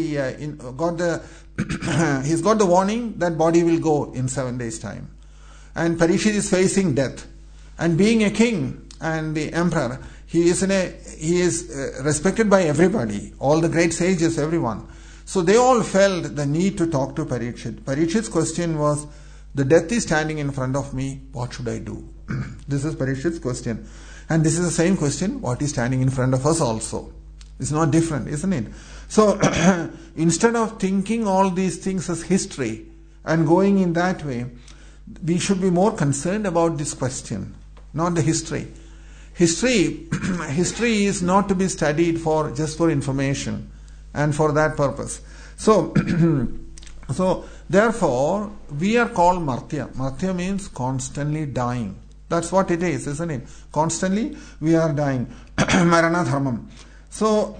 he's got the warning that body will go in 7 days' time, and Parikshit is facing death. And being a king and the emperor, he is respected by everybody, all the great sages, everyone. So they all felt the need to talk to Parikshit. Parikshit's question was, the death is standing in front of me, what should I do? This is Parikshit's question. And this is the same question, what is standing in front of us also. It's not different, isn't it? So, instead of thinking all these things as history and going in that way, we should be more concerned about this question, not the history. History is not to be studied just for information and for that purpose. So, So, therefore, we are called Martya. Martya means constantly dying. That's what it is, isn't it? Constantly we are dying. Marana Dharmam. So,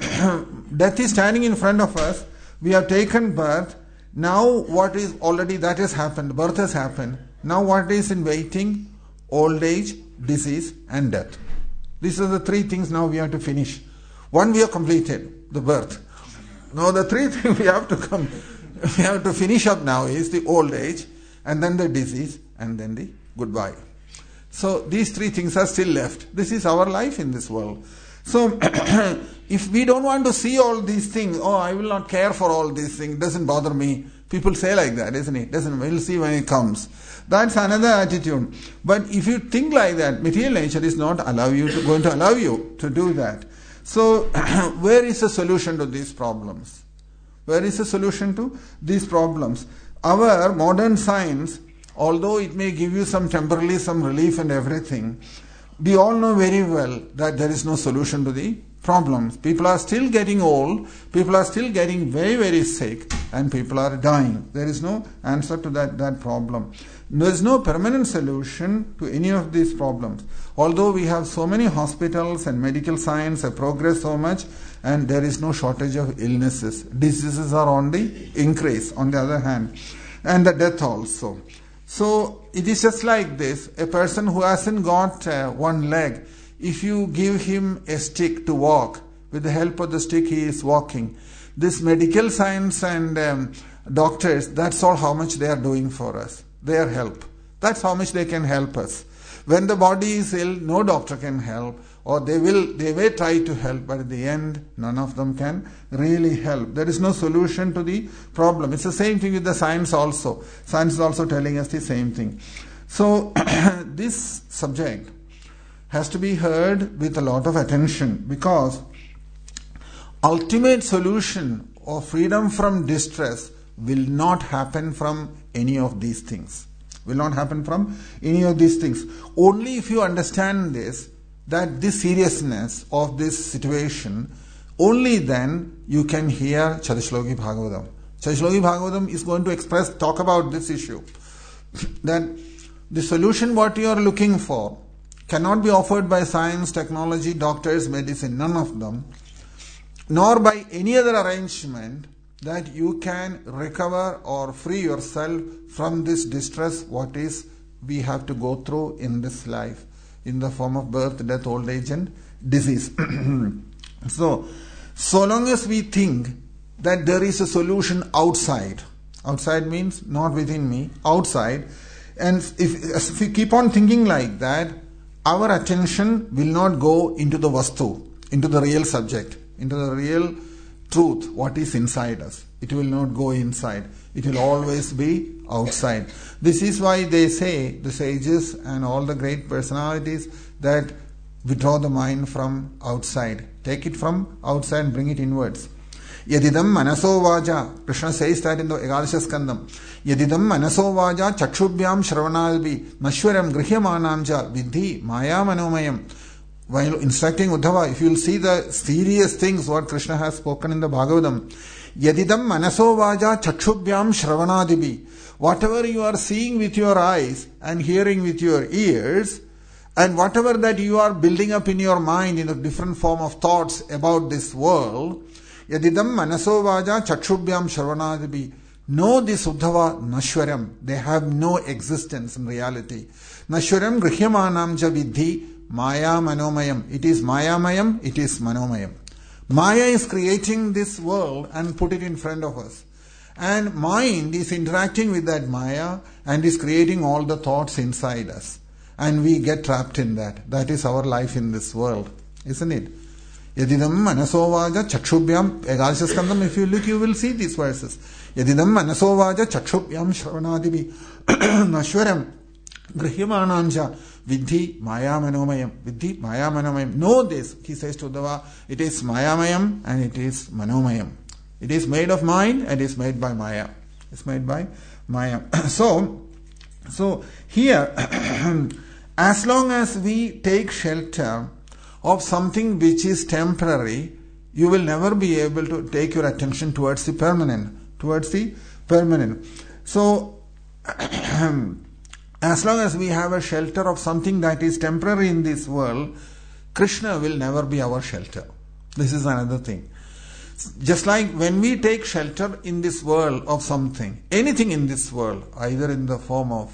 death is standing in front of us. We have taken birth. Now what is already that has happened? Birth has happened. Now what is in waiting? Old age, disease and death. These are the three things now we have to finish. One we have completed, the birth. Now the three things we have to finish up now is the old age, and then the disease, and then the goodbye. So these three things are still left. This is our life in this world. So if we don't want to see all these things, I will not care for all these things, doesn't bother me. People say like that, isn't it? We'll see when it comes. That's another attitude. But if you think like that, material nature is not going to allow you to do that. So where is the solution to these problems? Where is the solution to these problems? Our modern science, although it may give you temporarily some relief and everything, we all know very well that there is no solution to the problems. People are still getting old, people are still getting very, very sick, and people are dying. There is no answer to that problem. There is no permanent solution to any of these problems. Although we have so many hospitals and medical science have progressed so much, and there is no shortage of illnesses. Diseases are on the increase, on the other hand, and the death also. So it is just like this. A person who hasn't got one leg, if you give him a stick to walk, with the help of the stick he is walking. This medical science and doctors, that's all how much they are doing for us. Their help. That's how much they can help us. When the body is ill, no doctor can help, or they may try to help, but at the end, none of them can really help. There is no solution to the problem. It's the same thing with the science also. Science is also telling us the same thing. So, this subject has to be heard with a lot of attention, because ultimate solution or freedom from distress will not happen from any of these things. Will not happen from any of these things. Only if you understand this, that this seriousness of this situation, only then you can hear Chatushloki Bhagavatam. Chatushloki Bhagavatam is going to talk about this issue. That the solution what you are looking for cannot be offered by science, technology, doctors, medicine, none of them, nor by any other arrangement that you can recover or free yourself from this distress what is we have to go through in this life, in the form of birth, death, old age and disease. So long as we think that there is a solution outside means not within me, outside, and if we keep on thinking like that, our attention will not go into the vastu, into the real subject, into the real truth, what is inside us. It will not go inside. It will always be outside. This is why they say, the sages and all the great personalities, that withdraw the mind from outside. Take it from outside and bring it inwards. Yadidam manaso vaja, Krishna says that in the Ekadasha Skandam. Yadidam manaso vaja chakshubhyam shravanalbi nashwaram grihyamanamja vidhi maya manomayam. While instructing Uddhava, if you will see the serious things what Krishna has spoken in the Bhagavatam, Yadidam manaso vaja chakshubhyam shravanadibi. Whatever you are seeing with your eyes and hearing with your ears, and whatever that you are building up in your mind in a different form of thoughts about this world, Yadidam manaso vaja chakshubhyam shravanadibi. Know this Uddhava nashwaram. They have no existence in reality. Nashwaram grihyamanamja vidhi Maya Manomayam. It is Mayamayam, it is Manomayam. Maya is creating this world and put it in front of us. And mind is interacting with that Maya and is creating all the thoughts inside us. And we get trapped in that. That is our life in this world. Isn't it? Yadidam manasovaja chakshubhyam. Ekadasha Skandam, if you look, you will see these verses. Yadidam manasovaja chakshubhyam shravanadibi nashwaram grihyamananja vidhi maya manomayam. Vidhi maya manomayam. Know this, he says to Uddhava, it is mayamayam and it is manomayam. It is made of mind and is made by Maya. It's made by Maya. So here, as long as we take shelter of something which is temporary, you will never be able to take your attention towards the permanent. Towards the permanent. So, as long as we have a shelter of something that is temporary in this world, Krishna will never be our shelter. This is another thing. Just like when we take shelter in this world of something, anything in this world, either in the form of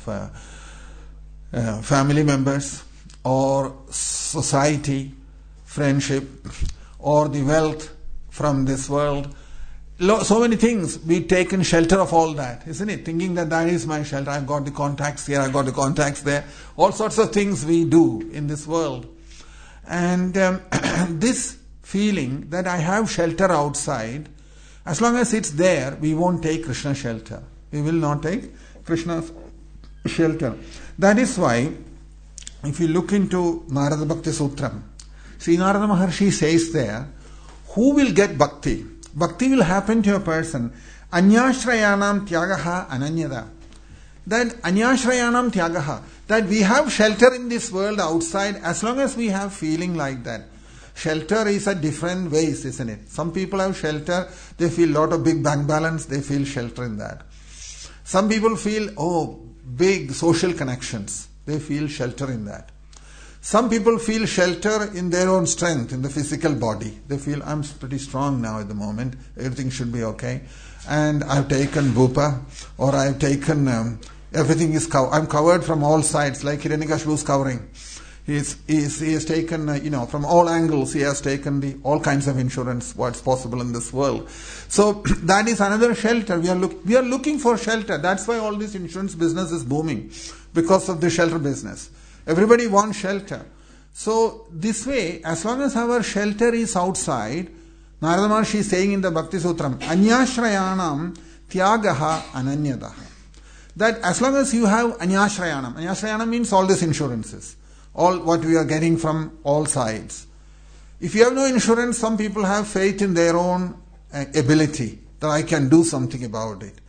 family members or society, friendship, or the wealth from this world, so many things, we taken shelter of all that, isn't it? Thinking that that is my shelter. I've got the contacts here, I've got the contacts there. All sorts of things we do in this world. And this feeling that I have shelter outside, as long as it's there, we won't take Krishna's shelter. We will not take Krishna's shelter. That is why, if you look into Narada Bhakti Sutram, Sri Narada Maharshi says there, who will get bhakti? Bhakti will happen to a person. Anyashrayanam tyagaha ananyada. That anyashrayanam tyagaha, that we have shelter in this world outside, as long as we have feeling like that. Shelter is a different ways, isn't it? Some people have shelter, they feel lot of big bank balance, they feel shelter in that. Some people feel, big social connections, they feel shelter in that. Some people feel shelter in their own strength, in the physical body. They feel, I'm pretty strong now at the moment, everything should be okay. And I've taken Bhupa, or I've taken, everything is covered. I'm covered from all sides, like Hiranyakashipu's covering. He has taken, from all angles, he has taken all kinds of insurance, what's possible in this world. So that is another shelter. We are looking for shelter. That's why all this insurance business is booming, because of the shelter business. Everybody wants shelter. So this way, as long as our shelter is outside, Narada Maharshi is saying in the Bhakti Sutram, Anyashrayanam tyagaha ananyadaha. That as long as you have Anyashrayanam means all these insurances, all what we are getting from all sides. If you have no insurance, some people have faith in their own ability, that I can do something about it.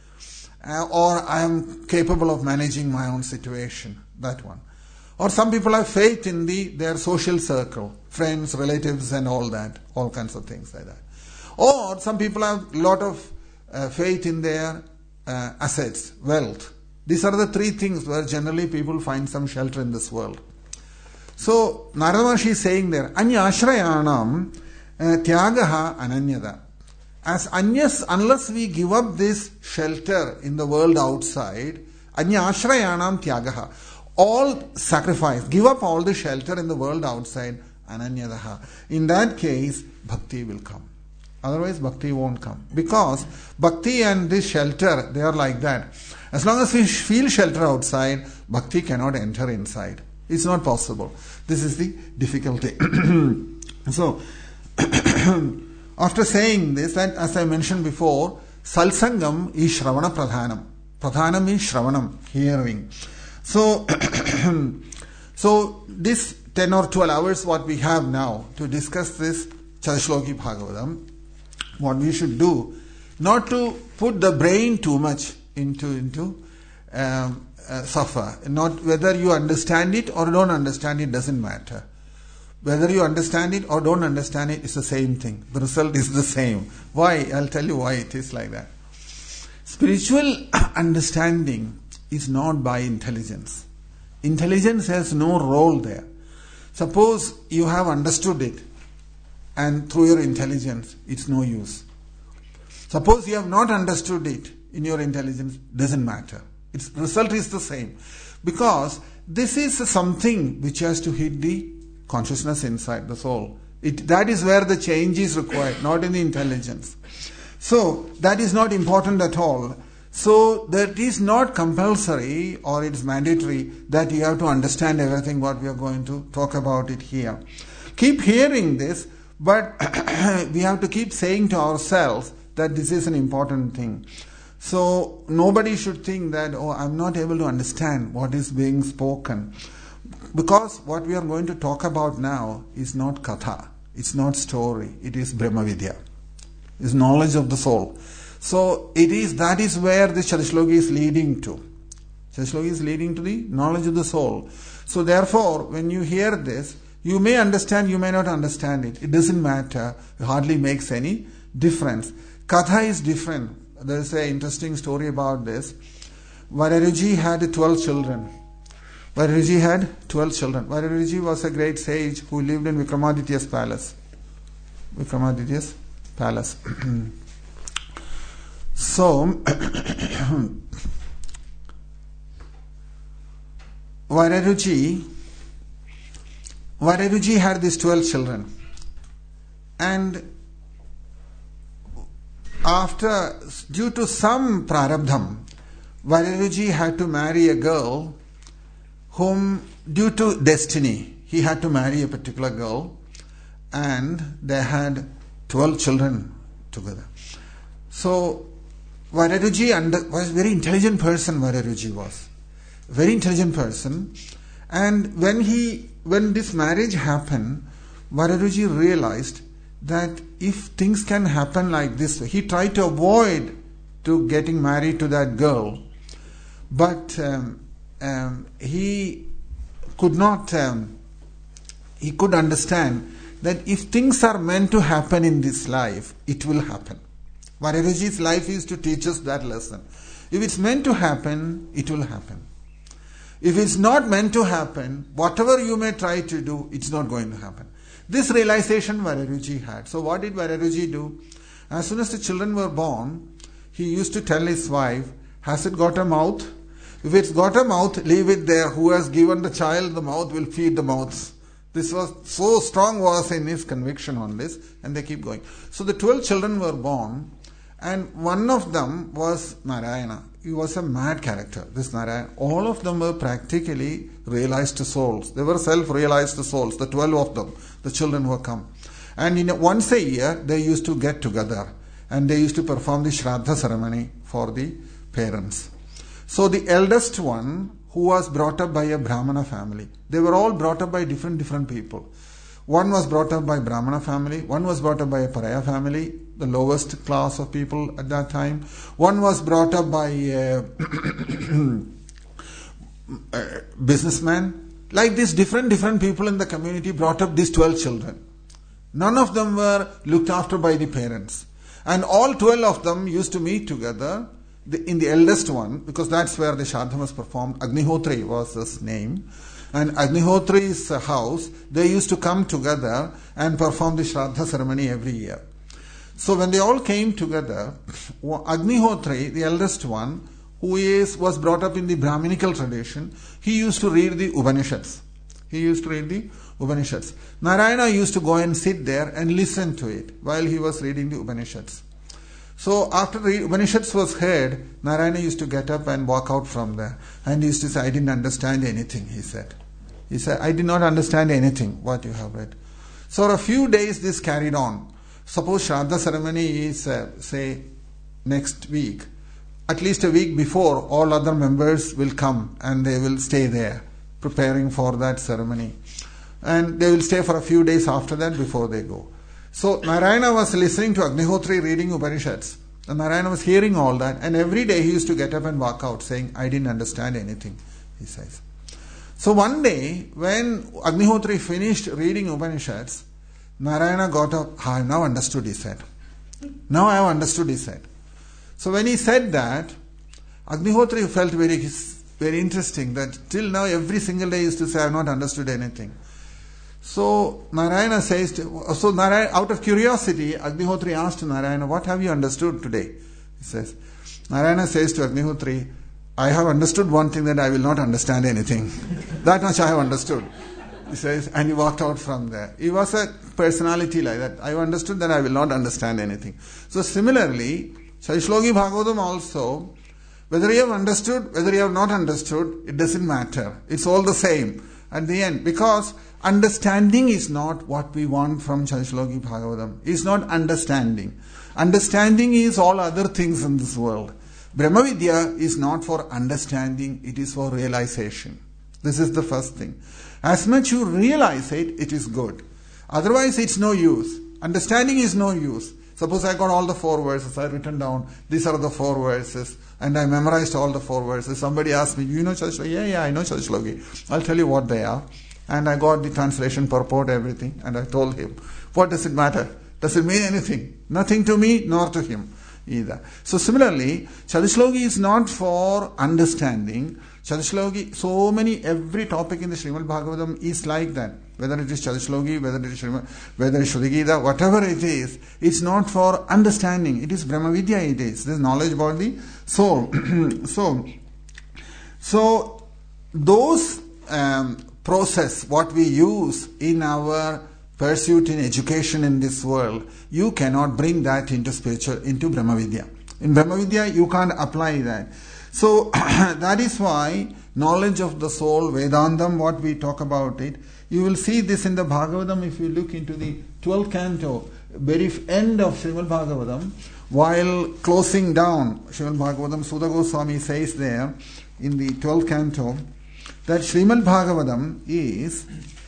Or I am capable of managing my own situation, that one. Or some people have faith in their social circle, friends, relatives and all that, all kinds of things like that. Or some people have a lot of faith in their assets, wealth. These are the three things where generally people find some shelter in this world. So, Narada Maharshi is saying there, Anyashrayanam tyagaha ananyada. Unless we give up this shelter in the world outside, Anyashrayanam tyagaha. All sacrifice, give up all the shelter in the world outside, ananyadaha. In that case, bhakti will come. Otherwise, bhakti won't come. Because bhakti and this shelter, they are like that. As long as we feel shelter outside, bhakti cannot enter inside. It's not possible. This is the difficulty. So, after saying this, and as I mentioned before, salsangam is shravana pradhanam. Pradhanam is shravanam, hearing. So this 10 or 12 hours what we have now to discuss this Chatushloki Bhagavatam, what we should do, not to put the brain too much into suffer. Not whether you understand it or don't understand it doesn't matter. Whether you understand it or don't understand it is the same thing. The result is the same. Why? I'll tell you why it is like that. Spiritual understanding is not by intelligence. Intelligence has no role there. Suppose you have understood it and through your intelligence it's no use. Suppose you have not understood it in your intelligence, doesn't matter. Its result is the same. Because this is something which has to hit the consciousness inside the soul. That is where the change is required, not in the intelligence. So that is not important at all. So that is not compulsory or it's mandatory that you have to understand everything what we are going to talk about it here. Keep hearing this, but we have to keep saying to ourselves that this is an important thing. So nobody should think that, I'm not able to understand what is being spoken. Because what we are going to talk about now is not katha, it's not story, it is Brahma Vidya. It's knowledge of the soul. So that is where the Chatushloki is leading to. Chatushloki is leading to the knowledge of the soul. So therefore, when you hear this, you may understand, you may not understand it. It doesn't matter. It hardly makes any difference. Katha is different. There is an interesting story about this. Vararuji had 12 children. Vararuji had 12 children. Vararuji was a great sage who lived in Vikramaditya's palace. Vikramaditya's palace. So, Vararuji had these 12 children. And due to some prarabdham, Vararuji had to marry a girl whom, due to destiny, he had to marry a particular girl, and they had 12 children together. So, Vararuji was a very intelligent person. Vararuji was a very intelligent person, and when this marriage happened, Vararuji realized that if things can happen like this, he tried to avoid to getting married to that girl, but he could not. He could understand that if things are meant to happen in this life, it will happen. Vararuji's life is to teach us that lesson. If it's meant to happen, it will happen. If it's not meant to happen, whatever you may try to do, it's not going to happen. This realization Vararuji had. So what did Vararuji do? As soon as the children were born, he used to tell his wife, has it got a mouth? If it's got a mouth, leave it there. Who has given the child the mouth will feed the mouths. This was so strong was in his conviction on this, and they keep going. So the 12 children were born, and one of them was Narayana. He was a mad character, this Narayana. All of them were practically realized souls. They were self-realized souls, the 12 of them, the children who come. And once a year, they used to get together, and they used to perform the Shraddha ceremony for the parents. So the eldest one, who was brought up by a Brahmana family, they were all brought up by different people. One was brought up by Brahmana family, one was brought up by a Paraya family, the lowest class of people at that time. One was brought up by a businessman. Like this, different people in the community brought up these 12 children. None of them were looked after by the parents. And all 12 of them used to meet together in the eldest one, because that's where the Shraddha was performed. Agnihotri was his name. And Agnihotri's house, they used to come together and perform the Shraddha ceremony every year. So when they all came together, Agnihotri, the eldest one, who was brought up in the Brahminical tradition, he used to read the Upanishads. Narayana used to go and sit there and listen to it while he was reading the Upanishads. So after the Upanishads was heard, Narayana used to get up and walk out from there. And he used to say, I didn't understand anything, he said. He said, I did not understand anything, what you have read. So for a few days this carried on. Suppose Shraddha ceremony is, say, next week. At least a week before, all other members will come and they will stay there, preparing for that ceremony. And they will stay for a few days after that before they go. So Narayana was listening to Agnihotri reading Upanishads. And Narayana was hearing all that. And every day he used to get up and walk out saying, I didn't understand anything, he says. So one day, when Agnihotri finished reading Upanishads, Narayana got up, I have now understood, he said. Now I have understood, he said. So when he said that, Agnihotri felt very interesting that till now every single day he used to say, I have not understood anything. So Narayana says, out of curiosity, Agnihotri asked Narayana, what have you understood today? He says, Narayana says to Agnihotri, I have understood one thing, that I will not understand anything. That much I have understood. He says, and he walked out from there. He was a personality like that. I have understood that I will not understand anything. So similarly, Shaishloki Bhagavatam also, whether you have understood, whether you have not understood, it doesn't matter. It's all the same at the end. Because understanding is not what we want from Shaishloki Bhagavatam. It's not understanding. Understanding is all other things in this world. Brahmavidya is not for understanding, it is for realization. This is the first thing. As much you realize it, it is good. Otherwise, it's no use. Understanding is no use. Suppose I got all the 4 verses, I written down, these are the 4 verses, and I memorized all the 4 verses. Somebody asked me, you know Shaishloki? Yeah, I know Shaishloki. I'll tell you what they are. And I got the translation, purport, everything, and I told him, what does it matter? Does it mean anything? Nothing to me, nor to him. either. So similarly, Chatushloki is not for understanding. Chatushloki, every topic in the Srimad Bhagavatam is like that. Whether it is Chatushloki, whether it is Shruti Gita, whatever it is, it's not for understanding. It is Brahma Vidya, it is. This knowledge about the soul. So those process, what we use in our pursuit in education in this world, you cannot bring that into Brahma Vidya. In Brahma Vidya, you can't apply that. So that is why knowledge of the soul, Vedantam, what we talk about it, you will see this in the Bhagavatam if you look into the 12th canto, very end of Srimad Bhagavatam, while closing down Srimad Bhagavatam, Sudha Goswami says there in the 12th canto that Srimad Bhagavatam is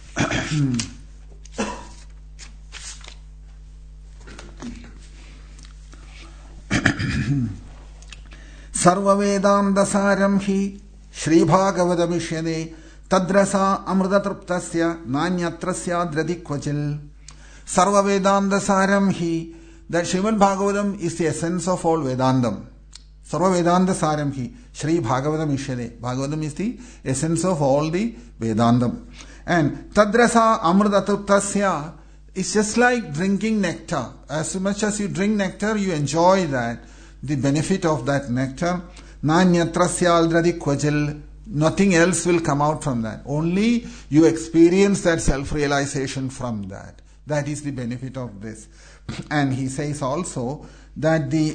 Sarva Vedanta Saram hi Shri Bhagavadamishyane Tadrasa Amritatruptasya Nanyatrasya Dradikvachil. Sarva Vedanta Saram hi, that Srimad Bhagavatam is the essence of all Vedantam. Sarva Vedanta Saram hi Shri Bhagavadamishyane. Bhagavatam is the essence of all the Vedantam. And Tadrasa Amritatruptasya is just like drinking nectar. As much as you drink nectar, you enjoy that. The benefit of that nectar, Nanyatrasyaldradikvajil, nothing else will come out from that. Only you experience that self-realization from that. That is the benefit of this. And he says also that the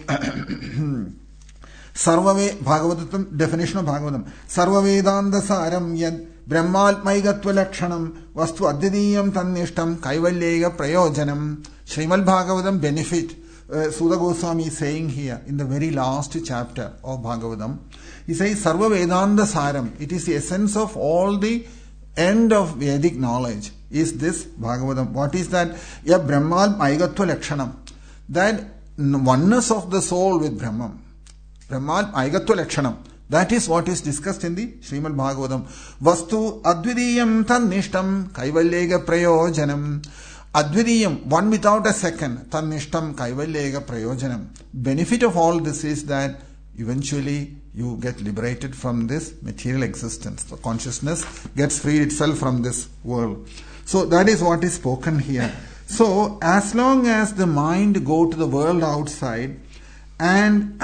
Bhagavatam, definition of Bhagavatam, Sarva Vedanta Saram Yad Brahmalmaigatva Lakshanam Vastu Adhidiyam Tannishtam Kaivalyega Prayojanam. Srimad Bhagavatam benefit. Sudha Goswami is saying here in the very last chapter of Bhagavatam, he says Sarva Vedanta Saram, it is the essence of all the end of Vedic knowledge, is this Bhagavatam. What is that? Ya Brahma Maigatva Lakshanam, that oneness of the soul with Brahman. Brahma Maigatva Lakshanam, that is what is discussed in the Srimad Bhagavatam. Vastu Advidiyam Tannishtam Kaivalyega Prayojanam. Advidiyam, one without a second, Tannishtam Kaivalyega Prayojanam. Benefit of all this is that eventually you get liberated from this material existence. The consciousness gets freed itself from this world. So that is what is spoken here. So as long as the mind go to the world outside, and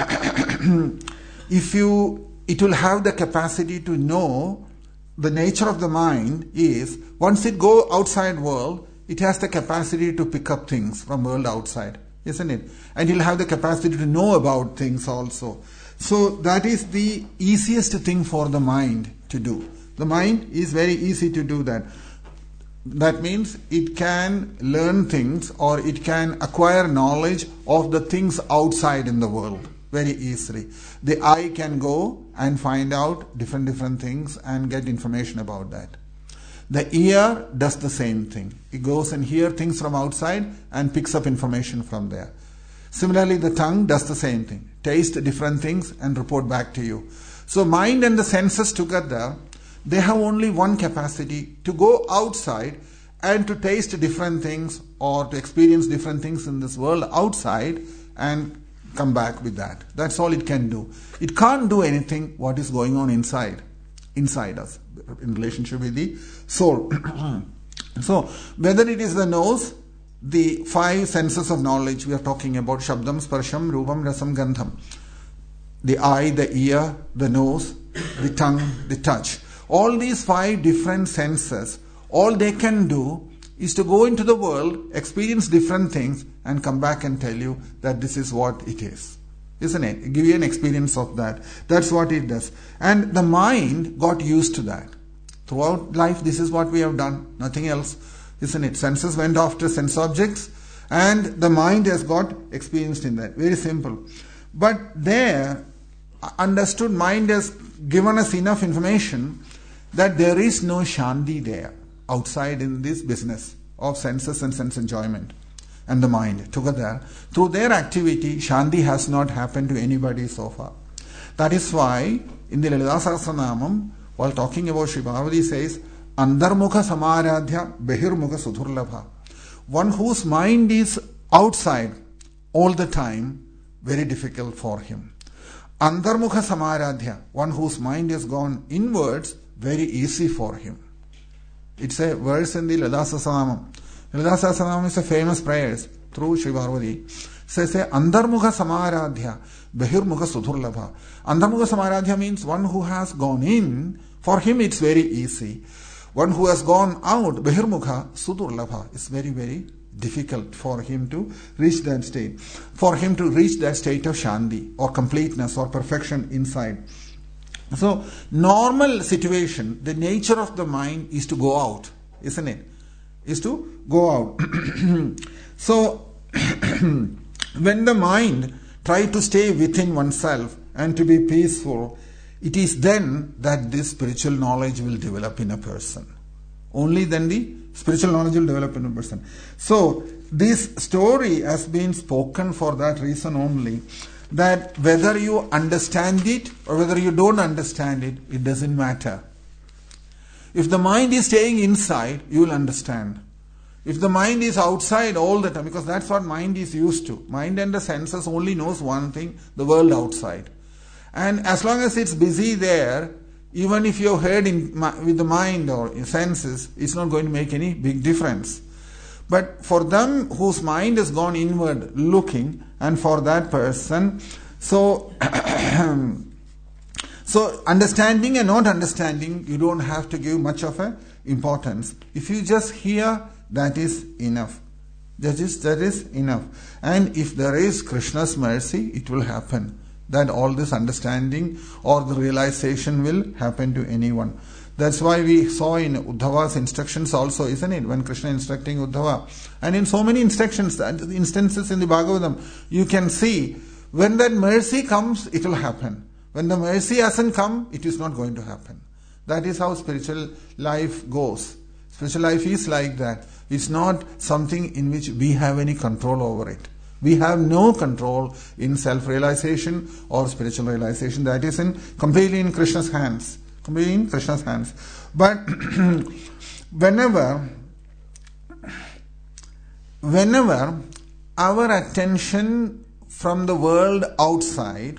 it will have the capacity to know the nature of the mind is, once it go outside world, it has the capacity to pick up things from world outside, isn't it? And you'll have the capacity to know about things also. So that is the easiest thing for the mind to do. The mind is very easy to do that. That means it can learn things or it can acquire knowledge of the things outside in the world very easily. The eye can go and find out different things and get information about that. The ear does the same thing. It goes and hears things from outside and picks up information from there. Similarly, the tongue does the same thing. Taste different things and report back to you. So mind and the senses together, they have only one capacity to go outside and to taste different things or to experience different things in this world outside and come back with that. That's all it can do. It can't do anything what is going on inside us in relationship with the soul. So whether it is the nose, the 5 senses of knowledge we are talking about, Shabdam, Sparsham, Rupam, Rasam, Gandham, the eye, the ear, the nose, the tongue, the touch, all these 5 different senses, all they can do is to go into the world, experience different things and come back and tell you that this is what it is. Isn't it? Give you an experience of that. That's what it does. And the mind got used to that. Throughout life, this is what we have done. Nothing else. Isn't it? Senses went after sense objects and the mind has got experienced in that. Very simple. But there, understood mind has given us enough information that there is no shanti there outside in this business of senses and sense enjoyment. And the mind together, through their activity, shanti has not happened to anybody so far. That is why in the Lalita Sahasranamam, while talking about Sri Bhagavati says, Andarmukha Samaradhya Behirmukha Sudhurlabha. One whose mind is outside all the time very difficult for him. Antarmukha Samaradhya, one whose mind has gone inwards, very easy for him. It's a verse in the Lalita Sahasranamam. Lalita Sahasranamam is a famous prayer through Sri Parvati. It says, Antarmukha Samaradhya, Bahirmukha Sudhurlabha. Antarmukha Samaradhya means one who has gone in, for him it's very easy. One who has gone out, Bahirmukha Sudhurlabha, is very, very difficult for him to reach that state. For him to reach that state of Shanti or completeness or perfection inside. So, normal situation, the nature of the mind is to go out, isn't it? Is to go out. So, when the mind tries to stay within oneself and to be peaceful, it is then that this spiritual knowledge will develop in a person. Only then the spiritual knowledge will develop in a person. So, this story has been spoken for that reason only, that whether you understand it or whether you don't understand it, it doesn't matter. If the mind is staying inside, you will understand. If the mind is outside all the time, because that's what mind is used to. Mind and the senses only knows one thing, the world outside. And as long as it's busy there, even if you're heard with the mind or senses, it's not going to make any big difference. But for them whose mind has gone inward looking, and for that person, so understanding and not understanding, you don't have to give much of a importance. If you just hear, that is enough. That is enough. And if there is Krishna's mercy, it will happen. That all this understanding or the realization will happen to anyone. That's why we saw in Uddhava's instructions also, isn't it? When Krishna instructing Uddhava. And in so many instances in the Bhagavatam, you can see when that mercy comes, it will happen. When the mercy hasn't come, it is not going to happen. That is how spiritual life goes. Spiritual life is like that. It's not something in which we have any control over it. We have no control in self-realization or spiritual realization. That is completely in Krishna's hands. Completely in Krishna's hands. But whenever our attention from the world outside,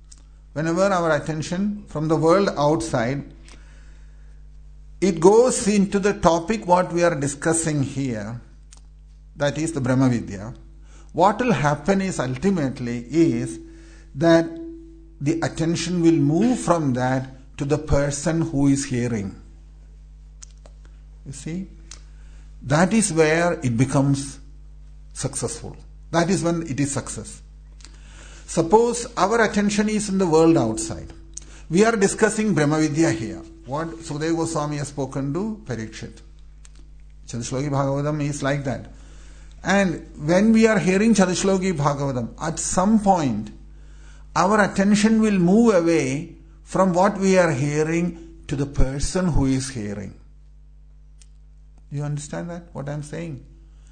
it goes into the topic what we are discussing here, that is the Brahma Vidya. What will happen is ultimately is that the attention will move from that to the person who is hearing. You see? That is where it becomes successful. That is when it is success. Suppose our attention is in the world outside. We are discussing Brahma Vidya here. What Sukadeva Goswami has spoken to Parikshit. Chatushloki Bhagavatam is like that. And when we are hearing Chatushloki Bhagavatam, at some point, our attention will move away from what we are hearing to the person who is hearing. You understand that? What I am saying?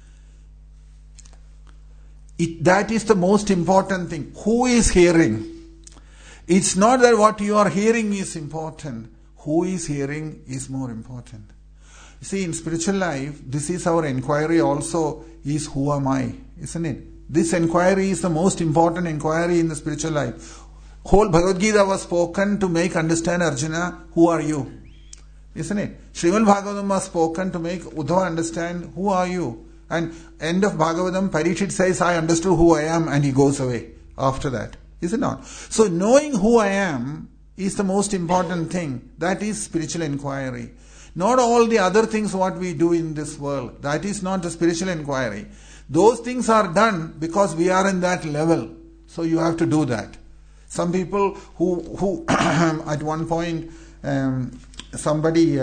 That is the most important thing. Who is hearing? It's not that what you are hearing is important. Who is hearing is more important. You see, in spiritual life, this is our inquiry also, is who am I? Isn't it? This inquiry is the most important inquiry in the spiritual life. Whole Bhagavad Gita was spoken to make understand Arjuna, who are you? Isn't it? Srimad Bhagavatam was spoken to make Uddhava understand, who are you? And end of Bhagavatam, Parikshit says, I understood who I am, and he goes away after that. Is it not? So knowing who I am is the most important thing. That is spiritual inquiry. Not all the other things what we do in this world. That is not the spiritual inquiry. Those things are done because we are in that level. So you have to do that. Some people who at one point, somebody,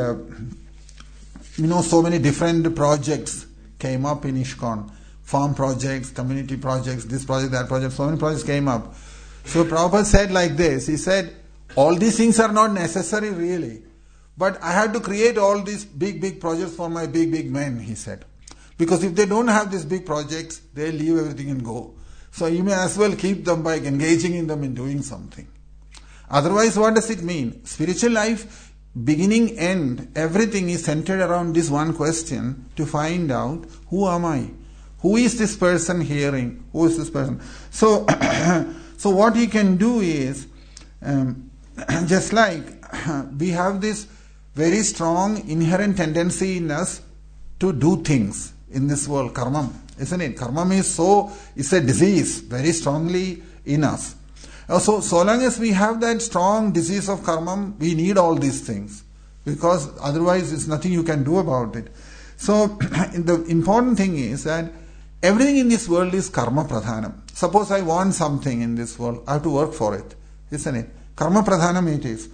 so many different projects came up in ISKCON. Farm projects, community projects, this project, that project, so many projects came up. So Prabhupada said like this, he said, all these things are not necessary really. But I had to create all these big projects for my big men, he said. Because if they don't have these big projects, they leave everything and go. So you may as well keep them by engaging in them and doing something. Otherwise, what does it mean? Spiritual life, beginning, end, everything is centered around this one question to find out, who am I? Who is this person hearing? Who is this person? So, so what you can do is, just like we have this very strong inherent tendency in us to do things in this world, karma, isn't it? Karma is it's a disease very strongly in us. So long as we have that strong disease of karma, we need all these things, because otherwise it's nothing you can do about it. So the important thing is that everything in this world is karma pradhanam. Suppose I want something in this world, I have to work for it, isn't it? Karma pradhanam it is.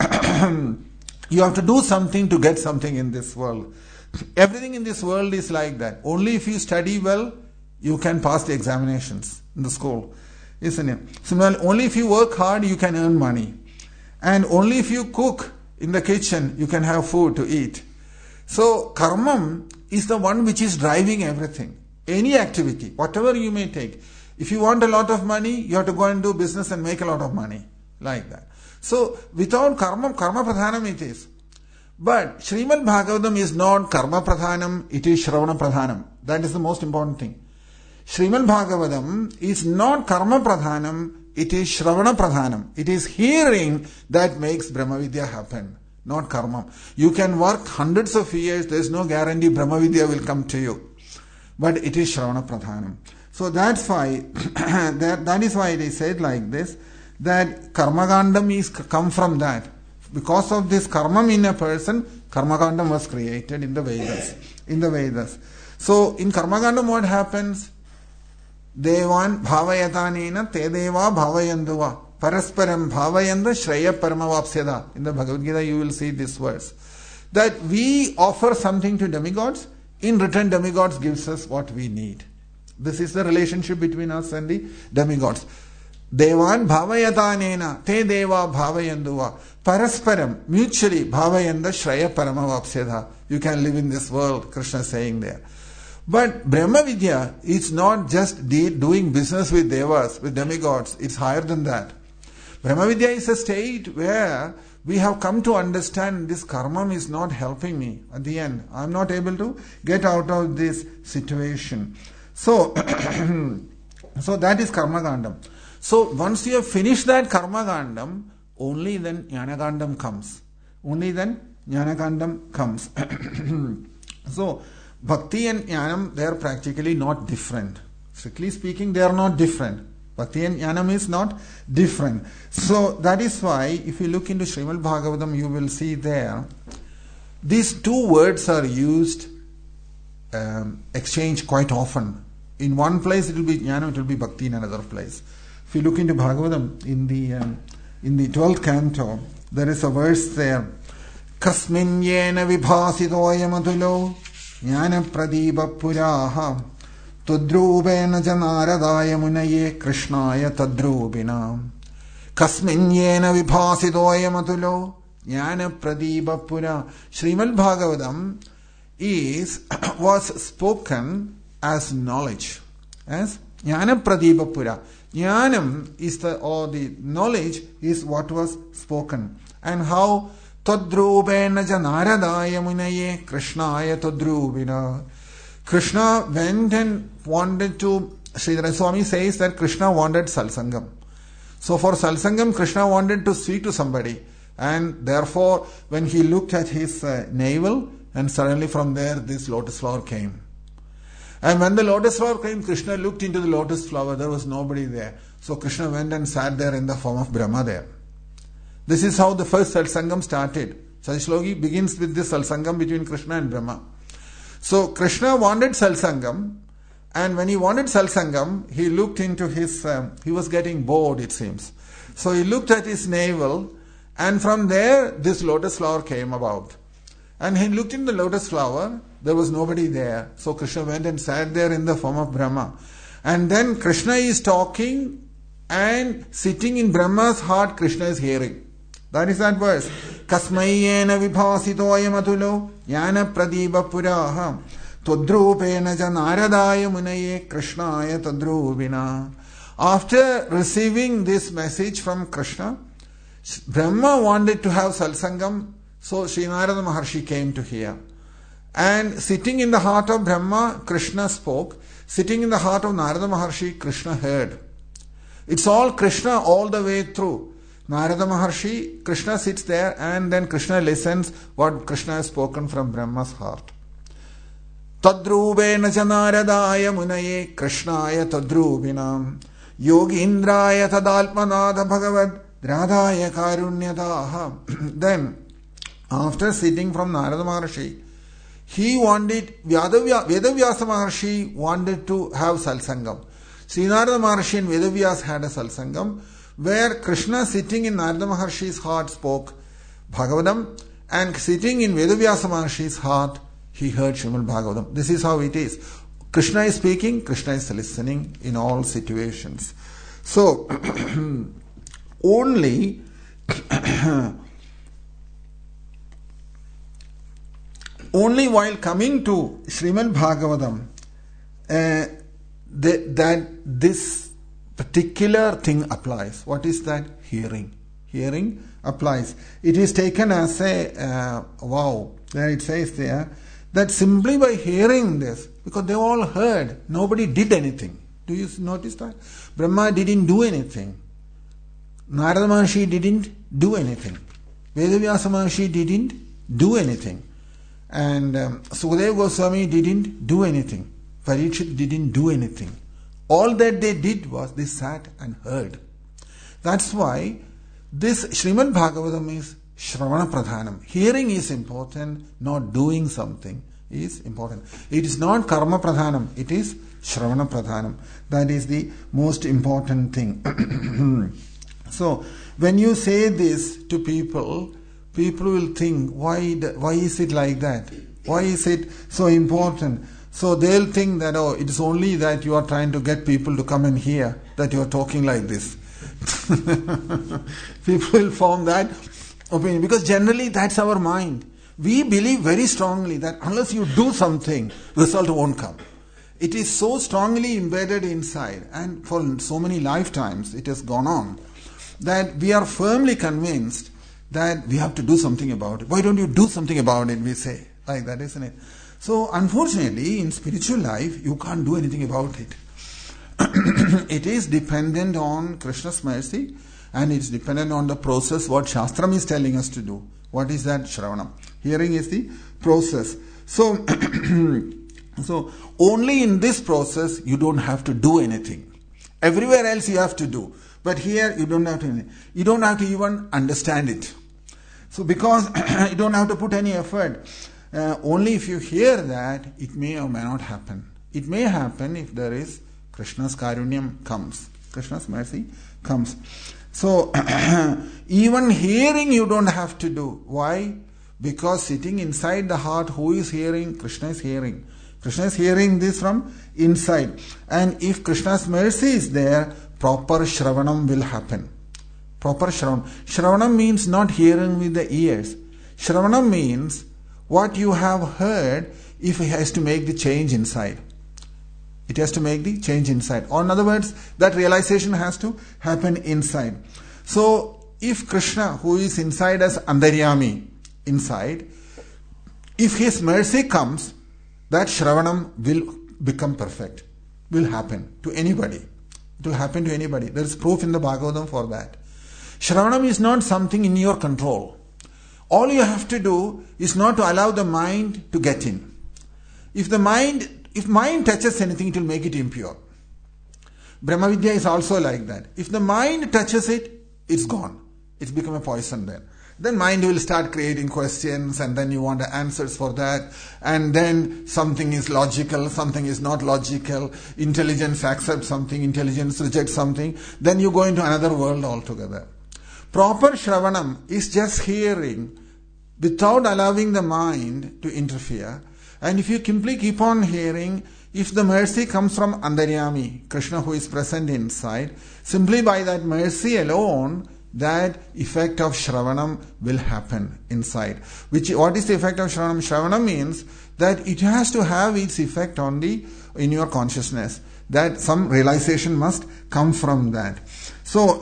You have to do something to get something in this world. Everything in this world is like that. Only if you study well, you can pass the examinations in the school, isn't it? Similarly, only if you work hard, you can earn money. And only if you cook in the kitchen, you can have food to eat. So, karma is the one which is driving everything. Any activity, whatever you may take. If you want a lot of money, you have to go and do business and make a lot of money. Like that. So, without karma pradhanam it is. But Srimad Bhagavatam is not karma pradhanam, it is Shravana pradhanam. That is the most important thing. Srimad Bhagavatam is not karma pradhanam, it is Shravana pradhanam. It is hearing that makes Brahmavidya happen, not karma. You can work hundreds of years, there is no guarantee Brahmavidya will come to you. But it is Shravana pradhanam. So that's why, that is why it is said like this, that karmagandam is come from that. Because of this karma in a person, karmagandam was created in the Vedas. So in karmagandam what happens? Devan bhavayatanena te deva bhavayanduva parasparam bhavayanda shreya paramavapsyada. In the Bhagavad Gita you will see this verse. That we offer something to demigods, in return demigods gives us what we need. This is the relationship between us and the demigods. Devan bhavayatanena te deva bhavayanduva parasparam mutually bhavayanda shreya paramavapsyada. You can live in this world, Krishna is saying there. But Brahmavidya is not just doing business with devas, with demigods. It's higher than that. Brahmavidya is a state where we have come to understand this karma is not helping me at the end. I'm not able to get out of this situation. So, so that is karmagandam. So once you have finished that karmagandam, only then jnanagandam comes. Only then jnanagandam comes. So, bhakti and jnanam, they are practically not different. Strictly speaking, they are not different. Bhakti and jnanam is not different. So, that is why, if you look into Srimad Bhagavatam, you will see there, these two words are used, exchanged quite often. In one place it will be jnanam, it will be bhakti in another place. If you look into Bhagavatam, in the 12th canto, there is a verse there, Kasmin yena vibhasitoyamatulo jnana pradipa puraha tudrubena janaradaya munaye krishnaya tadrubina. Kasmin yena vibhasitoyamatulo jnana pradipa pura. Srimad Bhagavatam was spoken as knowledge, as jnana pradipa pura. Jnanam is the knowledge is what was spoken. And how Tadrubena janaradaya munaye krishnaya tadrubina. Krishna went and wanted to, Sridhara Swami says that Krishna wanted salsangam. So for salsangam, Krishna wanted to speak to somebody. And therefore, when he looked at his navel, and suddenly from there this lotus flower came. And when the lotus flower came, Krishna looked into the lotus flower, there was nobody there. So Krishna went and sat there in the form of Brahma there. This is how the first Satsangam started. Sajashloki begins with this Satsangam between Krishna and Brahma. So Krishna wanted Satsangam, and when he wanted Satsangam, he looked into his, he was getting bored it seems. So he looked at his navel, and from there this lotus flower came about. And he looked in the lotus flower, there was nobody there. So Krishna went and sat there in the form of Brahma. And then Krishna is talking, and sitting in Brahma's heart, Krishna is hearing. That is that verse. Kasmayena vibhasitoyam atulo jnana pradipa puraha tadrupena janaradaya munaye krishnaya tadrupina. After receiving this message from Krishna, Brahma wanted to have Satsangam, so Sri Narada Maharshi came to hear. And sitting in the heart of Brahma, Krishna spoke. sitting in the heart of Narada Maharshi, Krishna heard. It's all Krishna all the way through. Narada Maharshi, Krishna sits there and then Krishna listens what Krishna has spoken from Brahma's heart. Tadrubena Janaradaya Munaye Krishnaya Tadrubinam Yogindraya Tadalpanada Bhagavad Radhaya Karunyadaha. Then, after sitting from Narada Maharshi, he wanted, Vedavyasa Maharshi wanted to have Salsangam. Sri Narada Maharshi and Vedavyas had a Salsangam where Krishna sitting in Narada Maharshi's heart spoke Bhagavatam, and sitting in Vedavyasa Maharshi's heart he heard Srimad Bhagavatam. This is how it is. Krishna is speaking, Krishna is listening in all situations. So, only while coming to Srimad Bhagavatam, that this particular thing applies. What is that? Hearing. Hearing applies. It is taken as a wow. There it says there that simply by hearing this, because they all heard, nobody did anything. Do you notice that? Brahma didn't do anything. Narada Maharshi didn't do anything. Vedavyasa Maharshi didn't do anything. And Sukadeva Goswami didn't do anything. Parikshit didn't do anything. All that they did was they sat and heard. That's why this Srimad Bhagavatam is Shravana Pradhanam. Hearing is important, not doing something is important. It is not Karma Pradhanam, it is Shravana Pradhanam. That is the most important thing. So, when you say this to people, people will think, why is it like that? Why is it so important? So they'll think that, oh, it is only that you are trying to get people to come and hear that you are talking like this. People will form that opinion because generally that's our mind. We believe very strongly that unless you do something, result won't come. It is so strongly embedded inside, and for so many lifetimes it has gone on, that we are firmly convinced that we have to do something about it. Why don't you do something about it, we say. Like that, isn't it? So, unfortunately, in spiritual life, you can't do anything about it. It is dependent on Krishna's mercy, and it's dependent on the process what Shastram is telling us to do. What is that? Shravanam. Hearing is the process. So, so only in this process you don't have to do anything. Everywhere else you have to do. But here you don't have to. You don't have to even understand it. So because you don't have to put any effort. Only if you hear that, it may or may not happen. It may happen if there is Krishna's Karunyam comes. Krishna's mercy comes. So, even hearing you don't have to do. Why? Because sitting inside the heart, who is hearing? Krishna is hearing. Krishna is hearing this from inside. And if Krishna's mercy is there, proper Shravanam will happen. Proper Shravanam. Shravanam means not hearing with the ears. Shravanam means what you have heard, if it has to make the change inside. It has to make the change inside. Or in other words, that realization has to happen inside. So, if Krishna, who is inside us, Antaryami, inside, if his mercy comes, that Shravanam will become perfect. Will happen to anybody. It will happen to anybody. There is proof in the Bhagavatam for that. Shravanam is not something in your control. All you have to do is not to allow the mind to get in. If mind touches anything, it will make it impure. Brahmavidya is also like that. If the mind touches it, it's gone. It's become a poison then. Then mind will start creating questions, and then you want answers for that. And then something is logical, something is not logical. Intelligence accepts something, intelligence rejects something. Then you go into another world altogether. Proper Shravanam is just hearing without allowing the mind to interfere. And if you simply keep on hearing, if the mercy comes from Antaryami, Krishna who is present inside, simply by that mercy alone, that effect of Shravanam will happen inside. What is the effect of Shravanam? Shravanam means that it has to have its effect in your consciousness. That some realization must come from that. So,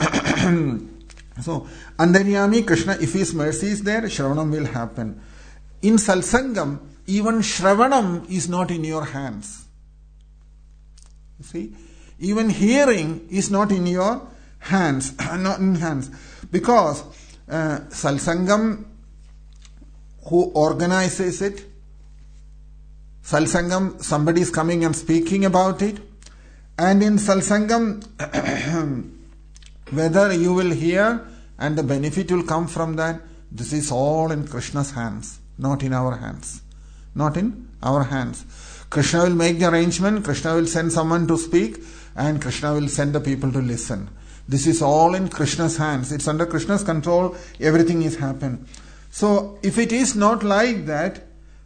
so Antaryami Krishna, if his mercy is there, Shravanam will happen. In Salsangam, even Shravanam is not in your hands. You see, even hearing is not in your hands, not in hands, because Satsangam, who organizes it, Satsangam, somebody is coming and speaking about it, and in Satsangam, whether you will hear and the benefit will come from that, this is all in Krishna's hands, not in our hands. Not in our hands. Krishna will make the arrangement, Krishna will send someone to speak, and Krishna will send the people to listen. This is all in Krishna's hands. It's under Krishna's control, everything is happened. So, if it is not like that,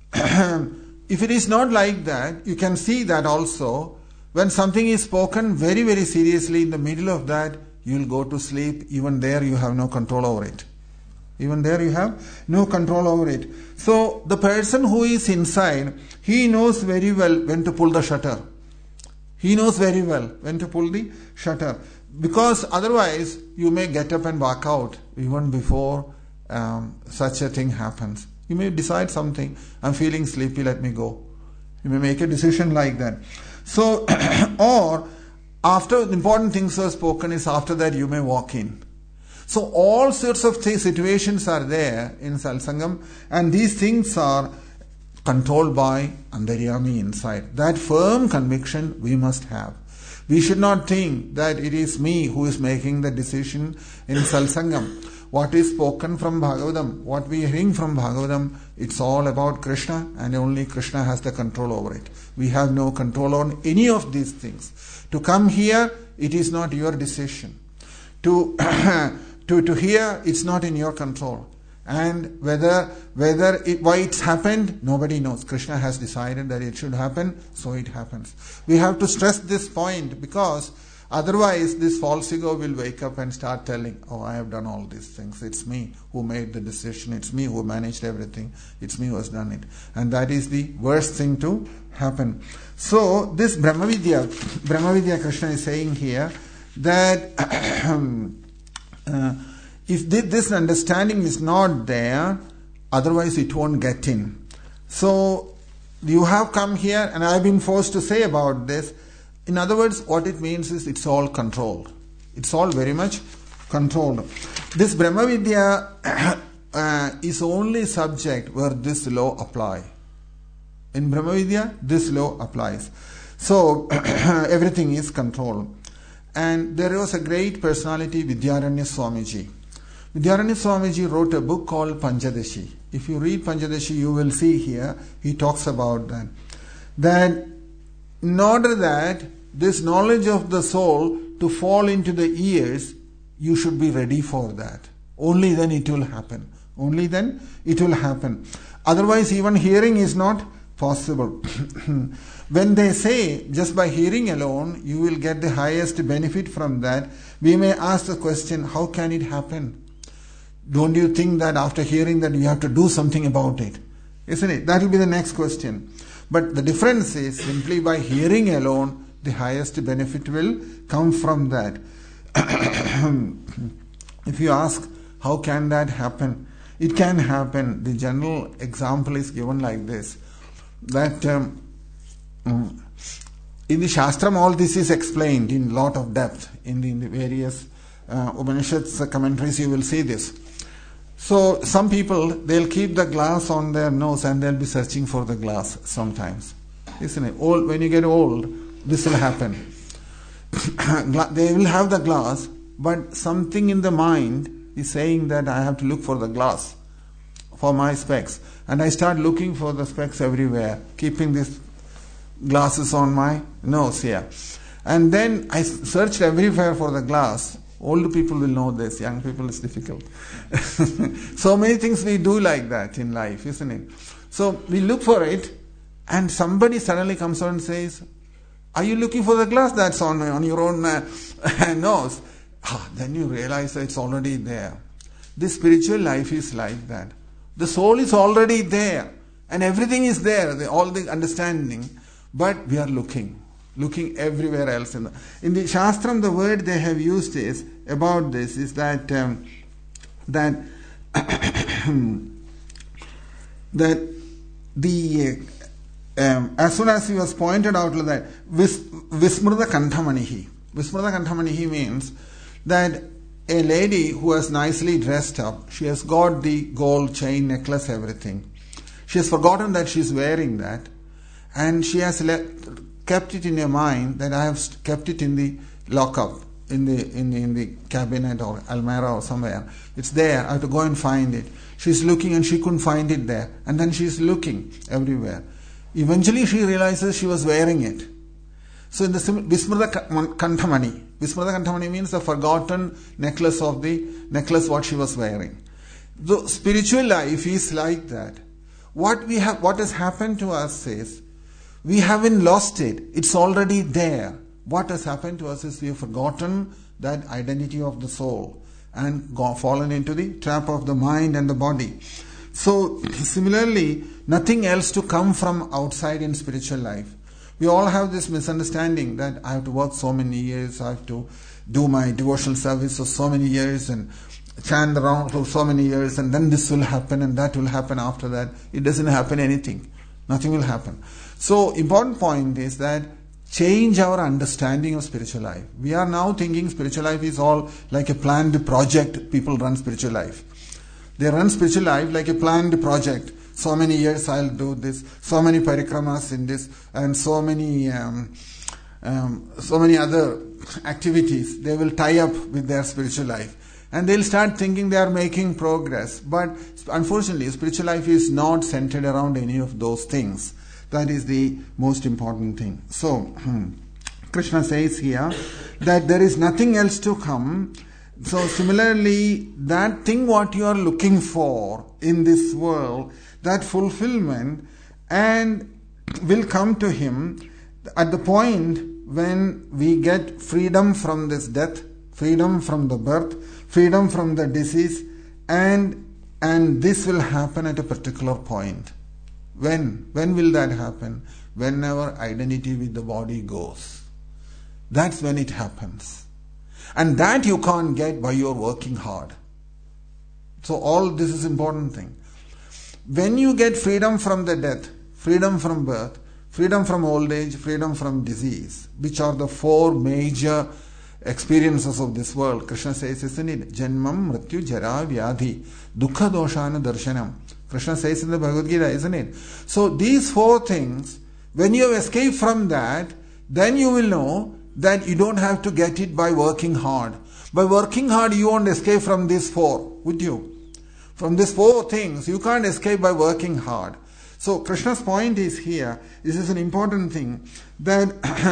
you can see that also, when something is spoken very, very seriously, in the middle of that, you will go to sleep. Even there you have no control over it. Even there you have no control over it. So, the person who is inside, he knows very well when to pull the shutter. He knows very well when to pull the shutter. Because otherwise, you may get up and walk out even before such a thing happens. You may decide something, I'm feeling sleepy, let me go. You may make a decision like that. So, or after the important things are spoken, is after that you may walk in. So all sorts of situations are there in Satsangam, and these things are controlled by Antaryami inside. That firm conviction we must have. We should not think that it is me who is making the decision in Satsangam. What is spoken from Bhagavatam, what we are hearing from Bhagavatam, it's all about Krishna, and only Krishna has the control over it. We have no control on any of these things. To come here, it is not your decision. To hear, it's not in your control. And why it's happened, nobody knows. Krishna has decided that it should happen, so it happens. We have to stress this point, because otherwise this false ego will wake up and start telling, oh, I have done all these things. It's me who made the decision. It's me who managed everything. It's me who has done it. And that is the worst thing to happen. So this Brahmavidya Krishna is saying here that if this understanding is not there, otherwise it won't get in. So you have come here, and I have been forced to say about this. In other words, what it means is it's all controlled. It's all very much controlled. This Brahmavidya is only subject where this law applies. In Brahmavidya, this law applies. So everything is controlled. And there was a great personality, Vidyaranya Swamiji. Vidyaranya Swamiji wrote a book called Panchadashi. If you read Panchadashi, you will see here, he talks about that. That in order that this knowledge of the soul to fall into the ears, you should be ready for that. Only then it will happen. Only then it will happen. Otherwise, even hearing is not possible. When they say just by hearing alone you will get the highest benefit from that, we may ask the question, how can it happen? Don't you think that after hearing that you have to do something about it? Isn't it? That will be the next question. But the difference is simply by hearing alone, the highest benefit will come from that. If you ask, how can that happen? It can happen. The general example is given like this. That in the Shastram all this is explained in lot of depth. In the various Upanishads commentaries you will see this. So some people, they'll keep the glass on their nose and they'll be searching for the glass sometimes. Isn't it? When you get old, this will happen. They will have the glass, but something in the mind is saying that I have to look for the glass for my specs. And I start looking for the specs everywhere, keeping these glasses on my nose here. And then I searched everywhere for the glass. Old people will know this, young people it's difficult. So many things we do like that in life, isn't it? So we look for it, and somebody suddenly comes on and says, are you looking for the glass that's on your own nose? Then you realize that it's already there. This spiritual life is like that. The soul is already there, and everything is there, all the understanding, but we are looking everywhere else. In the Shastram, the word they have used is about this is that that as soon as he was pointed out that Vismrita Kanthamanihi. Vismrita Kanthamanihi means that a lady who has nicely dressed up, she has got the gold chain, necklace, everything. She has forgotten that she is wearing that, and she has kept it in her mind that I have kept it in the lockup, in the cabinet or almirah or somewhere. It's there. I have to go and find it. She's looking and she couldn't find it there, and then she's looking everywhere. Eventually, she realizes she was wearing it. So in the Vismrita Kanthamani. Vismrita Kanthamani means the forgotten necklace of the necklace what she was wearing. The spiritual life is like that. What has happened to us is, we haven't lost it. It's already there. What has happened to us is we have forgotten that identity of the soul and fallen into the trap of the mind and the body. So similarly, nothing else to come from outside in spiritual life. We all have this misunderstanding that I have to work so many years, I have to do my devotional service for so many years and chant around for so many years, and then this will happen and that will happen after that. It doesn't happen anything. Nothing will happen. So important point is that change our understanding of spiritual life. We are now thinking spiritual life is all like a planned project. People run spiritual life. They run spiritual life like a planned project. So many years I'll do this, so many parikramas in this, and so many other activities. They will tie up with their spiritual life, and they'll start thinking they are making progress. But unfortunately, spiritual life is not centered around any of those things. That is the most important thing. So Krishna says here that there is nothing else to come. So similarly, that thing what you are looking for in this world, that fulfillment, and will come to him at the point when we get freedom from this death, freedom from the birth, freedom from the disease, and this will happen at a particular point. When will that happen? Whenever identity with the body goes. That's when it happens. And that you can't get by your working hard. So all this is important thing. When you get freedom from the death, freedom from birth, freedom from old age, freedom from disease, which are the four major experiences of this world, Krishna says, isn't it? Janmam, Mrityu, Jara, Vyadhi, Dukkha, Doshana, Darshanam. Krishna says in the Bhagavad Gita, isn't it? So these four things, when you have escaped from that, then you will know that you don't have to get it by working hard. By working hard, you won't escape from these four, would you? From these four things, you can't escape by working hard. So Krishna's point is here, this is an important thing, that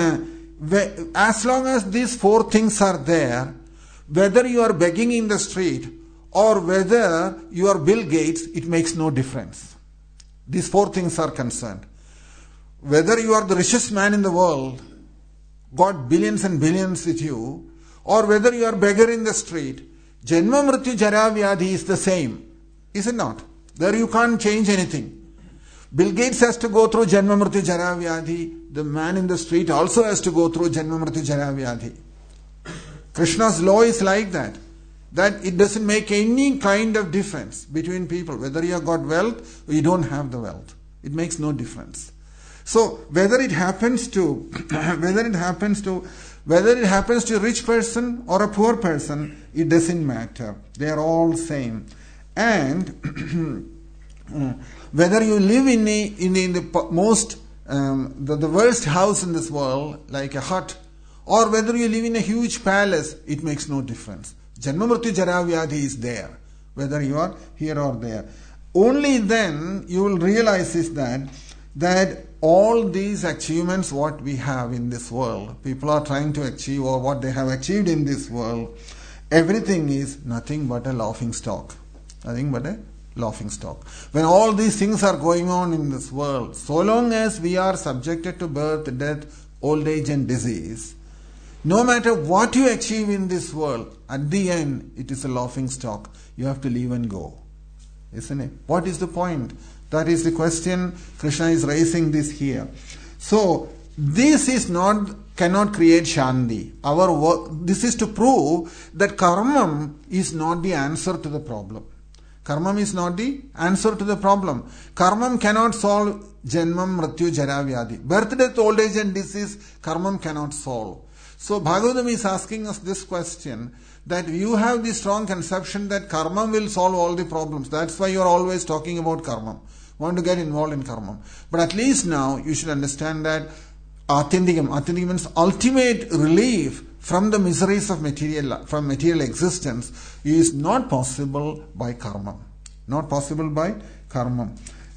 as long as these four things are there, whether you are begging in the street or whether you are Bill Gates, it makes no difference. These four things are concerned. Whether you are the richest man in the world, got billions and billions with you, or whether you are beggar in the street, Janma Mrityu Jara Vyadhi is the same. Is it not? There you can't change anything. Bill Gates has to go through Janma Mrityu Jara Vyadhi. The man in the street also has to go through Janma Mrityu Jara Vyadhi. Krishna's law is like that. That it doesn't make any kind of difference between people. Whether you have got wealth or you don't have the wealth. It makes no difference. So whether it happens to a rich person or a poor person, it doesn't matter. They are all same. And whether you live in the most the worst house in this world, like a hut, or whether you live in a huge palace, it makes no difference. Janma Mrityu Jara Vyadhi is there, whether you are here or there. Only then you will realize is that all these achievements what we have in this world, people are trying to achieve, or what they have achieved in this world, everything is nothing but a laughing stock. Nothing but a laughing stock. When all these things are going on in this world, so long as we are subjected to birth, death, old age and disease, no matter what you achieve in this world, at the end it is a laughing stock. You have to leave and go. Isn't it? What is the point? That is the question. Krishna is raising this here. So this is cannot create Shanti. Our work, this is to prove that karma is not the answer to the problem. Karmam is not the answer to the problem. Karmam cannot solve Janmam, Mrityu, Jara, Vyadi. Birth, death, old age and disease, Karmam cannot solve. So Bhagavatam is asking us this question, that you have the strong conception that Karmam will solve all the problems. That's why you are always talking about Karmam. Want to get involved in Karmam. But at least now you should understand that Atyantikam means ultimate relief from the miseries of material existence is not possible by Karmam. Not possible by Karmam.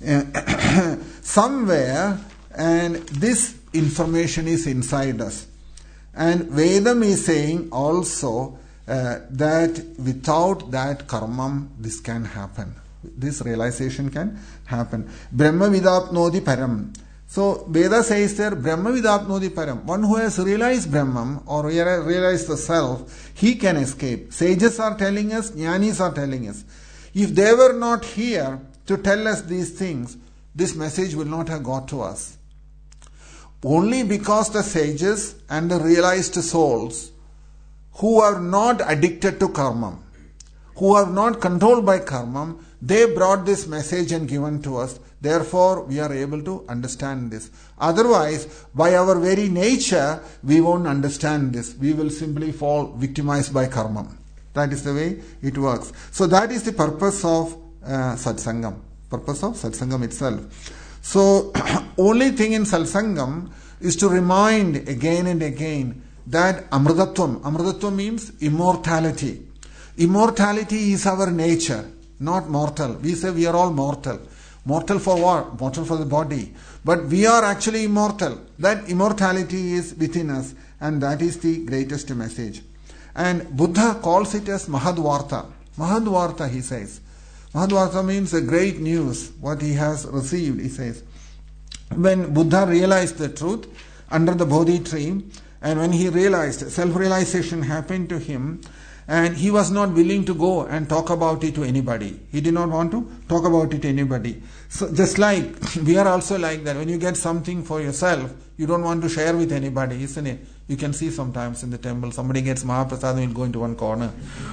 Somewhere, and this information is inside us. And Vedam is saying also that without that karmam, this can happen. This realization can happen. Brahma vidapnodi param. So Veda says there, Brahma vidapnodi param. One who has realized Brahman or realized the self, he can escape. Sages are telling us, Jnanis are telling us. If they were not here to tell us these things, this message will not have got to us. Only because the sages and the realized souls who are not addicted to karma, who are not controlled by karma, they brought this message and given to us. Therefore, we are able to understand this. Otherwise, by our very nature, we won't understand this. We will simply fall victimized by karma. That is the way it works. So that is the purpose of satsangam. Purpose of satsangam itself. So, only thing in satsangam is to remind again and again that amrtatvam. Amrtatvam means immortality. Immortality is our nature, not mortal. We say we are all mortal. Mortal for what? Mortal for the body. But we are actually immortal. That immortality is within us, and that is the greatest message. And Buddha calls it as Mahadvarta. Mahadvarta, he says. Mahadvarta means a great news, what he has received, he says. When Buddha realized the truth under the Bodhi tree, and when he realized, self-realization happened to him, and he was not willing to go and talk about it to anybody. He did not want to talk about it to anybody. So just like, we are also like that. When you get something for yourself, you don't want to share with anybody, isn't it? You can see sometimes in the temple, somebody gets Mahaprasad and will go into one corner.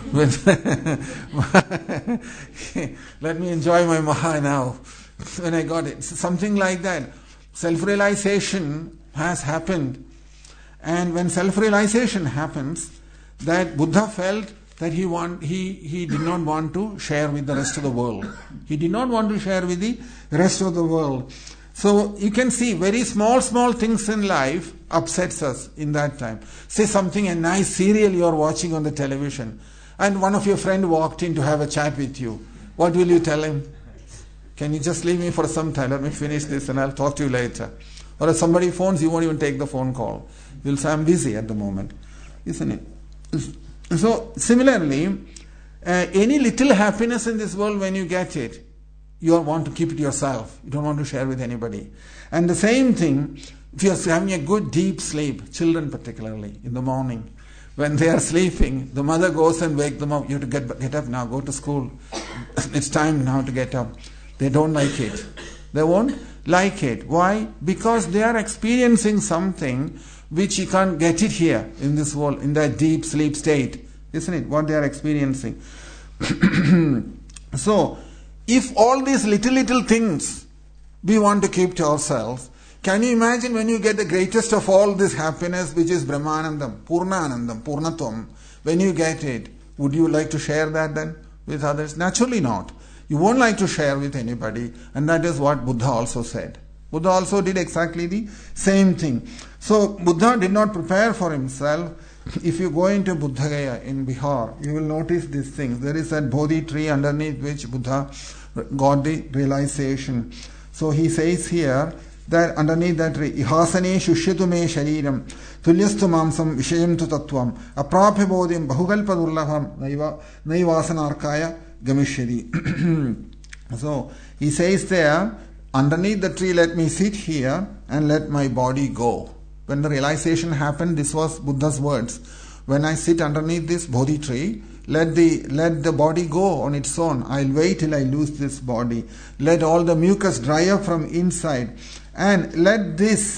Let me enjoy my Maha now. When I got it. Something like that. Self-realization has happened. And when self-realization happens, that Buddha felt that he did not want to share with the rest of the world. He did not want to share with the rest of the world. So you can see very small things in life upsets us in that time. Say something, a nice serial you are watching on the television, and one of your friend walked in to have a chat with you. What will you tell him? Can you just leave me for some time? Let me finish this and I'll talk to you later. Or if somebody phones, you won't even take the phone call. You'll say, I'm busy at the moment. Isn't it? So similarly, any little happiness in this world, when you get it, you want to keep it yourself. You don't want to share with anybody. And the same thing, if you are having a good deep sleep, children particularly, in the morning, when they are sleeping, the mother goes and wakes them up. You have to get up now, go to school. It's time now to get up. They don't like it. They won't like it. Why? Because they are experiencing something which you can't get it here in this world, in that deep sleep state. Isn't it? What they are experiencing. So, if all these little things we want to keep to ourselves, can you imagine when you get the greatest of all this happiness, which is Brahmanandam, Purnanandam, Purnatvam, when you get it, would you like to share that then with others? Naturally not. You won't like to share with anybody, and that is what Buddha also said. Buddha also did exactly the same thing. So Buddha did not prepare for himself. If you go into Buddha Gaya in Bihar, you will notice these things. There is that Bodhi tree underneath which Buddha got the realization. So he says here that underneath that tree, ihasane shushyatu me shariram tulyastu mamsam vishayam tu tattvam aprapya bodhim bahukalpa durlabham naivasanarkaya gamishyati. So he says there, underneath the tree, let me sit here and let my body go. When the realization happened, this was Buddha's words. When I sit underneath this Bodhi tree, let the body go on its own. I'll wait till I lose this body. Let all the mucus dry up from inside, and let this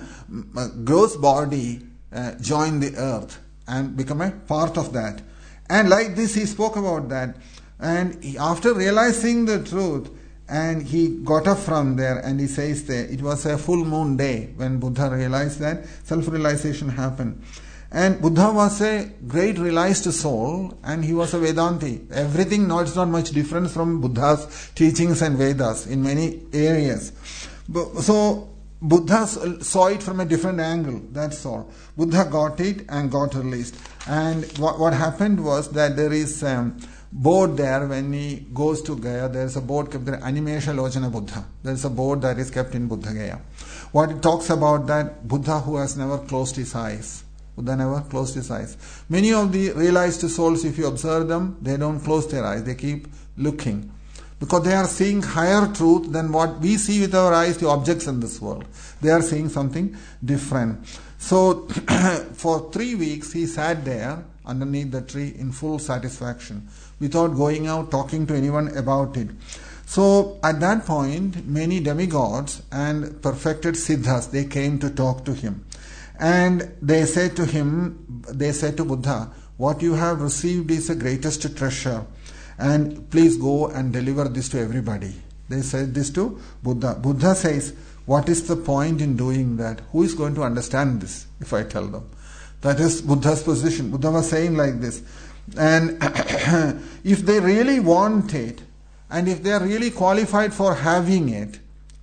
gross body join the earth and become a part of that. And like this, he spoke about that. And after realizing the truth, and he got up from there, and he says there, it was a full moon day when Buddha realized that self-realization happened. And Buddha was a great realized soul, and he was a Vedanti. Everything, it's not much different from Buddha's teachings and Vedas in many areas. So Buddha saw it from a different angle, that's all. Buddha got it and got released. And what happened was that there is board there when he goes to Gaya. There is a board kept there, Animesha Lochana Buddha. There is a board that is kept in Buddha Gaya. What it talks about that Buddha who has never closed his eyes. Buddha never closed his eyes. Many of the realized souls, if you observe them, they don't close their eyes. They keep looking. Because they are seeing higher truth than what we see with our eyes, the objects in this world. They are seeing something different. So, for 3 weeks, he sat there underneath the tree in full satisfaction, without going out talking to anyone about it. So, at that point, many demigods and perfected siddhas, they came to talk to him. And they said to Buddha, what you have received is the greatest treasure. And please go and deliver this to everybody. They said this to Buddha. Buddha says, what is the point in doing that? Who is going to understand this if I tell them? That is Buddha's position. Buddha was saying like this. And if they really want it, and if they are really qualified for having it,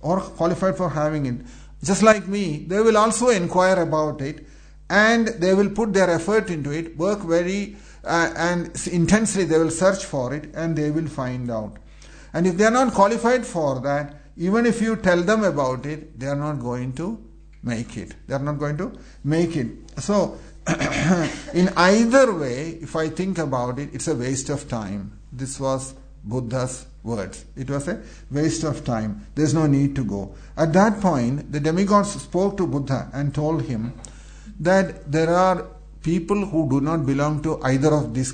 just like me, they will also inquire about it, and they will put their effort into it, work very and intensely they will search for it, and they will find out. And if they are not qualified for that, even if you tell them about it, they are not going to make it. So, in either way, if I think about it, it's a waste of time. This was Buddha's words. It was a waste of time. There's no need to go. At that point, the demigods spoke to Buddha and told him that there are people who do not belong to either of these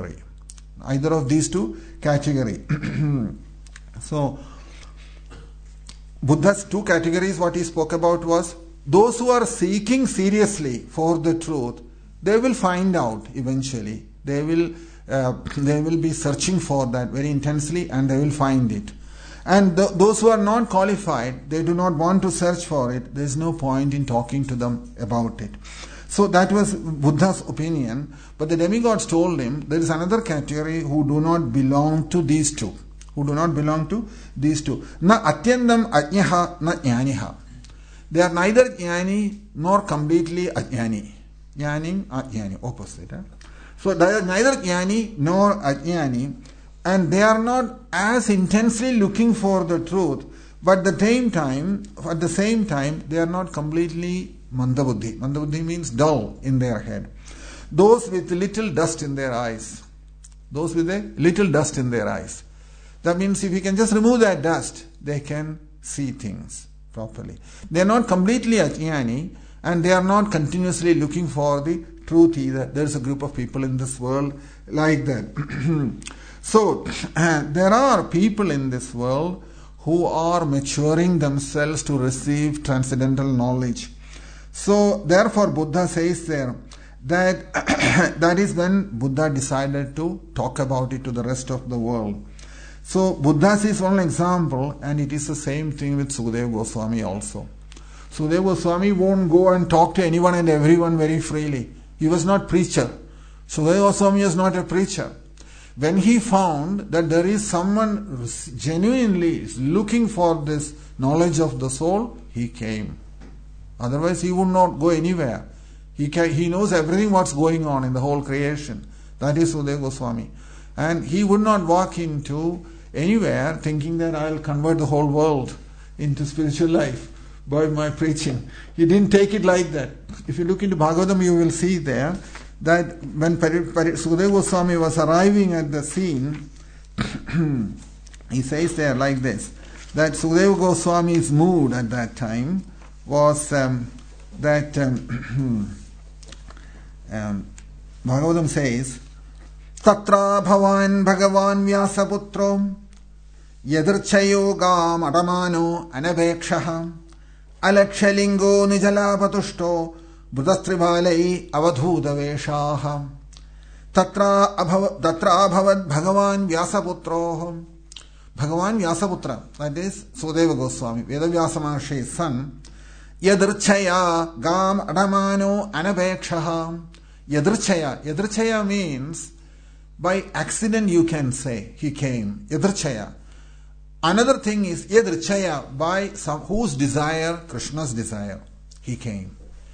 two categories. So, Buddha's two categories, what he spoke about was, those who are seeking seriously for the truth, they will find out eventually. They will be searching for that very intensely, and they will find it. And those who are not qualified, they do not want to search for it. There is no point in talking to them about it. So that was Buddha's opinion. But the demigods told him there is another category who do not belong to these two. Na atyandam ajnaha na jnaniha. They are neither jnani nor completely ajnani. Jnani, ajnani, opposite. So they are neither jnani nor ajnani, and they are not as intensely looking for the truth, but at the same time, they are not completely mandabuddhi. Mandabuddhi means dull in their head. Those with little dust in their eyes. That means if you can just remove that dust, they can see things properly. They are not completely ajnani, and they are not continuously looking for the truth either. There is a group of people in this world like that. So, there are people in this world who are maturing themselves to receive transcendental knowledge. So, therefore, Buddha says there that that is when Buddha decided to talk about it to the rest of the world. So, Buddha is one example, and it is the same thing with Sukadeva Goswami also. Sukadeva Goswami won't go and talk to anyone and everyone very freely. He was not preacher. Sukadeva Goswami is not a preacher. When he found that there is someone genuinely looking for this knowledge of the soul, he came. Otherwise, he would not go anywhere. He knows everything what's going on in the whole creation. That is Sukadeva Goswami. And he would not walk into anywhere thinking that I'll convert the whole world into spiritual life by my preaching. He didn't take it like that. If you look into Bhagavatam, you will see there that when Sukadeva Goswami was arriving at the scene, he says there like this, that Sukadeva Goswami's mood at that time was Bhagavatam says, Tatra bhavan bhagavan vyasaputro yadrchayogam adamano anabekshaha alakshalingo nijala patushto Buddhastrivalai avadhuta veshaha Tatra abhavad Bhagavan Vyasaputroh. Bhagavan Vyasaputra, that is Sudeva Goswami, Vedavyasa Maharshi's son. Yadrchaya Gam Adamano Anapekshaha. Yadrchaya. Yadrchaya means by accident, you can say he came. Yadrchaya. Another thing is Yadrchaya, by some whose desire, Krishna's desire, he came.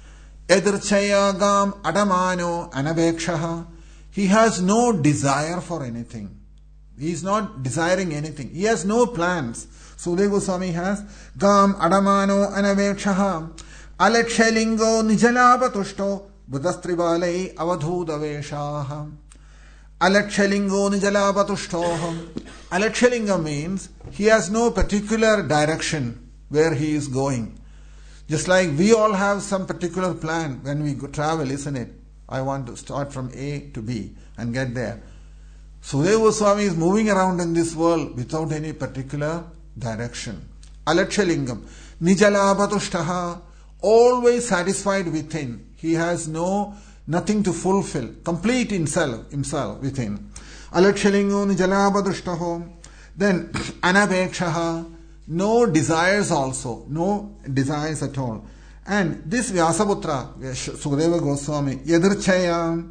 Yadrchaya Gam Adamano Anapekshaha. He has no desire for anything. He is not desiring anything. He has no plans. Sudeva Goswami has Gam Adamano Anapekshaha Alakshalingo Nijalapatushto Buddhastribalai Avadhudaveshaha. Alakshalingo Nijalapatushtoham. Alakshalinga means he has no particular direction where he is going. Just like we all have some particular plan when we travel, isn't it? I want to start from A to B and get there. Sudeva Goswami is moving around in this world without any particular direction. Alakshalingam. Nijalabhatushtaha. Always satisfied within. He has nothing to fulfill. Complete himself within. Alakshalingo nijalabhatushtaho. Then anapekshaha. No desires also. No desires at all. And this Vyasaputra, Sukadeva Goswami, Yadrchaya.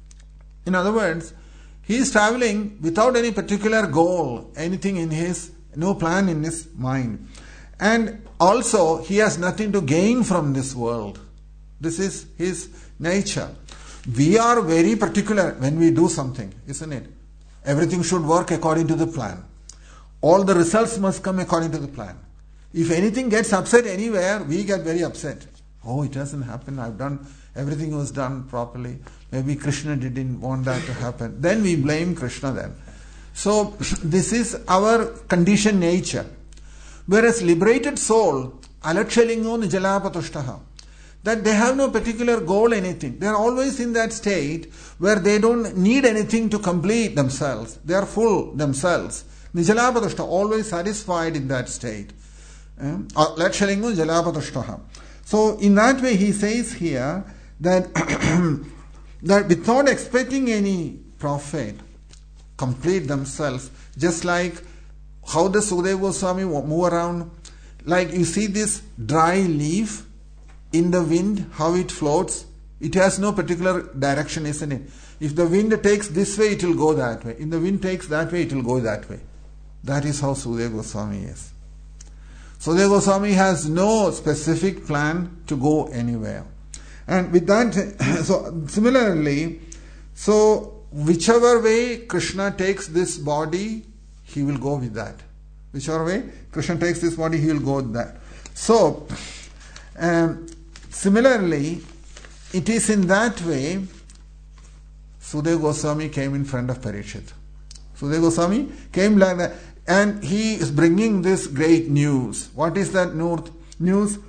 In other words, he is traveling without any particular goal, no plan in his mind. And also, he has nothing to gain from this world. This is his nature. We are very particular when we do something, isn't it? Everything should work according to the plan. All the results must come according to the plan. If anything gets upset anywhere, we get very upset. Oh, it doesn't happen. Everything was done properly. Maybe Krishna didn't want that to happen. Then we blame Krishna then. So, this is our conditioned nature. Whereas liberated soul, alakshalingo nijalapatushtaha, that they have no particular goal, anything. They are always in that state where they don't need anything to complete themselves. They are full themselves. Nijalapatushtaha, always satisfied in that state. Alakshalingo nijalapatushtaha. So, in that way, he says here that, that without expecting any profit, complete themselves, just like how the Sukadeva Goswami move around. Like you see this dry leaf in the wind, how it floats. It has no particular direction, isn't it? If the wind takes this way, it will go that way. If the wind takes that way, it will go that way. That is how Sukadeva Goswami is. Sukadeva Goswami has no specific plan to go anywhere. And with that, so similarly, so whichever way Krishna takes this body, he will go with that. Whichever way Krishna takes this body, he will go with that. So, similarly, it is in that way Sukadeva Goswami came in front of Parikshit. Sukadeva Goswami came like that, and he is bringing this great news. What is that news?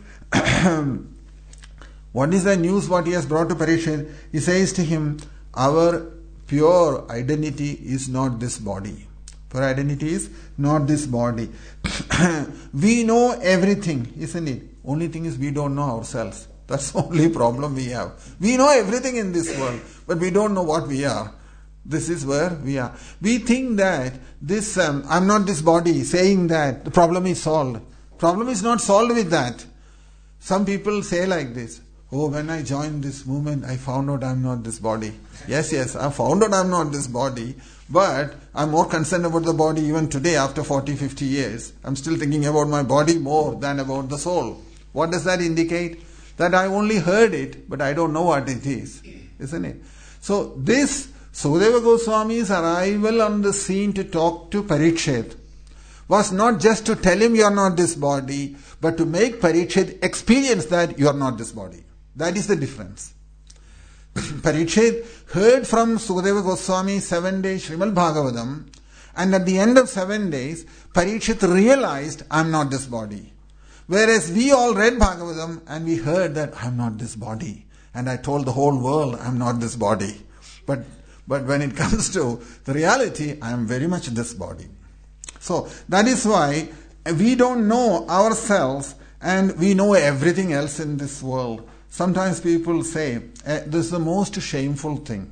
What is the news what he has brought to Parikshit? He says to him, our pure identity is not this body. Pure identity is not this body. We know everything, isn't it? Only thing is we don't know ourselves. That's the only problem we have. We know everything in this world, but we don't know what we are. This is where we are. We think that this, I'm not this body, saying that the problem is solved. Problem is not solved with that. Some people say like this, oh, when I joined this movement, I found out I'm not this body. Yes, I found out I'm not this body, but I'm more concerned about the body even today after 40, 50 years. I'm still thinking about my body more than about the soul. What does that indicate? That I only heard it, but I don't know what it is. Isn't it? So this Sukadeva Goswami's arrival on the scene to talk to Parikshit was not just to tell him you are not this body, but to make Parikshit experience that you are not this body. That is the difference. Parikshit heard from Sukadeva Goswami 7 days Srimad Bhagavatam, and at the end of 7 days, Parikshit realized, I am not this body. Whereas we all read Bhagavatam and we heard that I am not this body. And I told the whole world I am not this body. But when it comes to the reality, I am very much this body. So that is why we don't know ourselves and we know everything else in this world. Sometimes people say, this is the most shameful thing.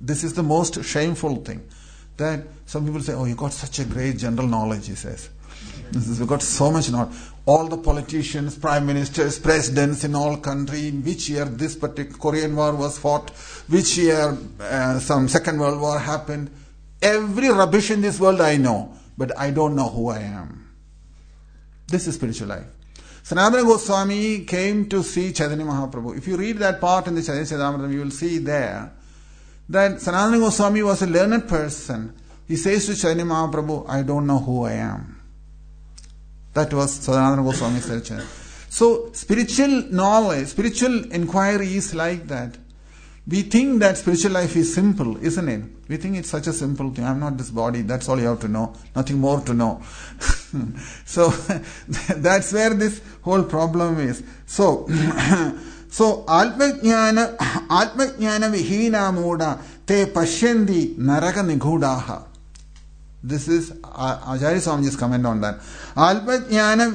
This is the most shameful thing. That some people say, oh, you got such a great general knowledge, he says. You got so much knowledge. All the politicians, prime ministers, presidents in all countries, in which year this particular Korean War was fought, which year some Second World War happened. Every rubbish in this world I know, but I don't know who I am. This is spiritual life. Sanatana Goswami came to see Chaitanya Mahaprabhu. If you read that part in the Chaitanya Charitamrita, you will see there that Sanatana Goswami was a learned person. He says to Chaitanya Mahaprabhu, I don't know who I am. That was Sanatana Goswami's lecture. So, spiritual knowledge, spiritual inquiry is like that. We think that spiritual life is simple, isn't it? We think it's such a simple thing. I'm not this body, that's all you have to know. Nothing more to know. So, that's where this whole problem is. So, Atmajnana Vihina Muda Te Pashyandi Naraka Nigudaha. This is Acharya Swamiji's comment on that. Alpajnana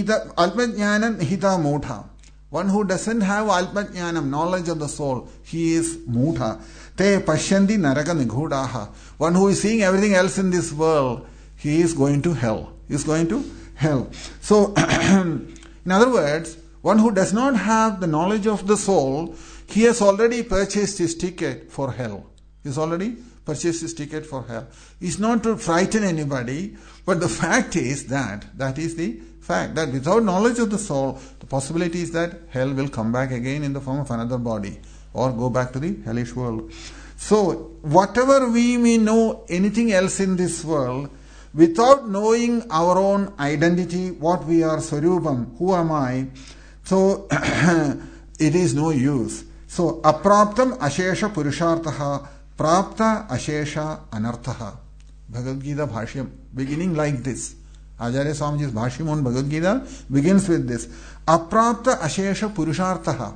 Nihita Mudha. One who doesn't have Alpajnanam, knowledge of the soul, he is Mudha. Te Pashyandi Naraka Nigudaha. One who is seeing everything else in this world, he is going to hell. He is going to hell. So, in other words, one who does not have the knowledge of the soul, he has already purchased his ticket for hell. He has already purchased his ticket for hell. It's not to frighten anybody, but the fact is that is the fact, that without knowledge of the soul, the possibility is that hell will come back again in the form of another body or go back to the hellish world. So, whatever we may know anything else in this world, without knowing our own identity, what we are, Swarupam, who am I, so it is no use. So, apraptam ashesha purushartaha prapta ashesha anarthaha. Bhagavad Gita Bhashyam, beginning like this. Acharya Swamiji's Bhashyam on Bhagavad Gita begins with this. Aprapta ashesha purushartaha.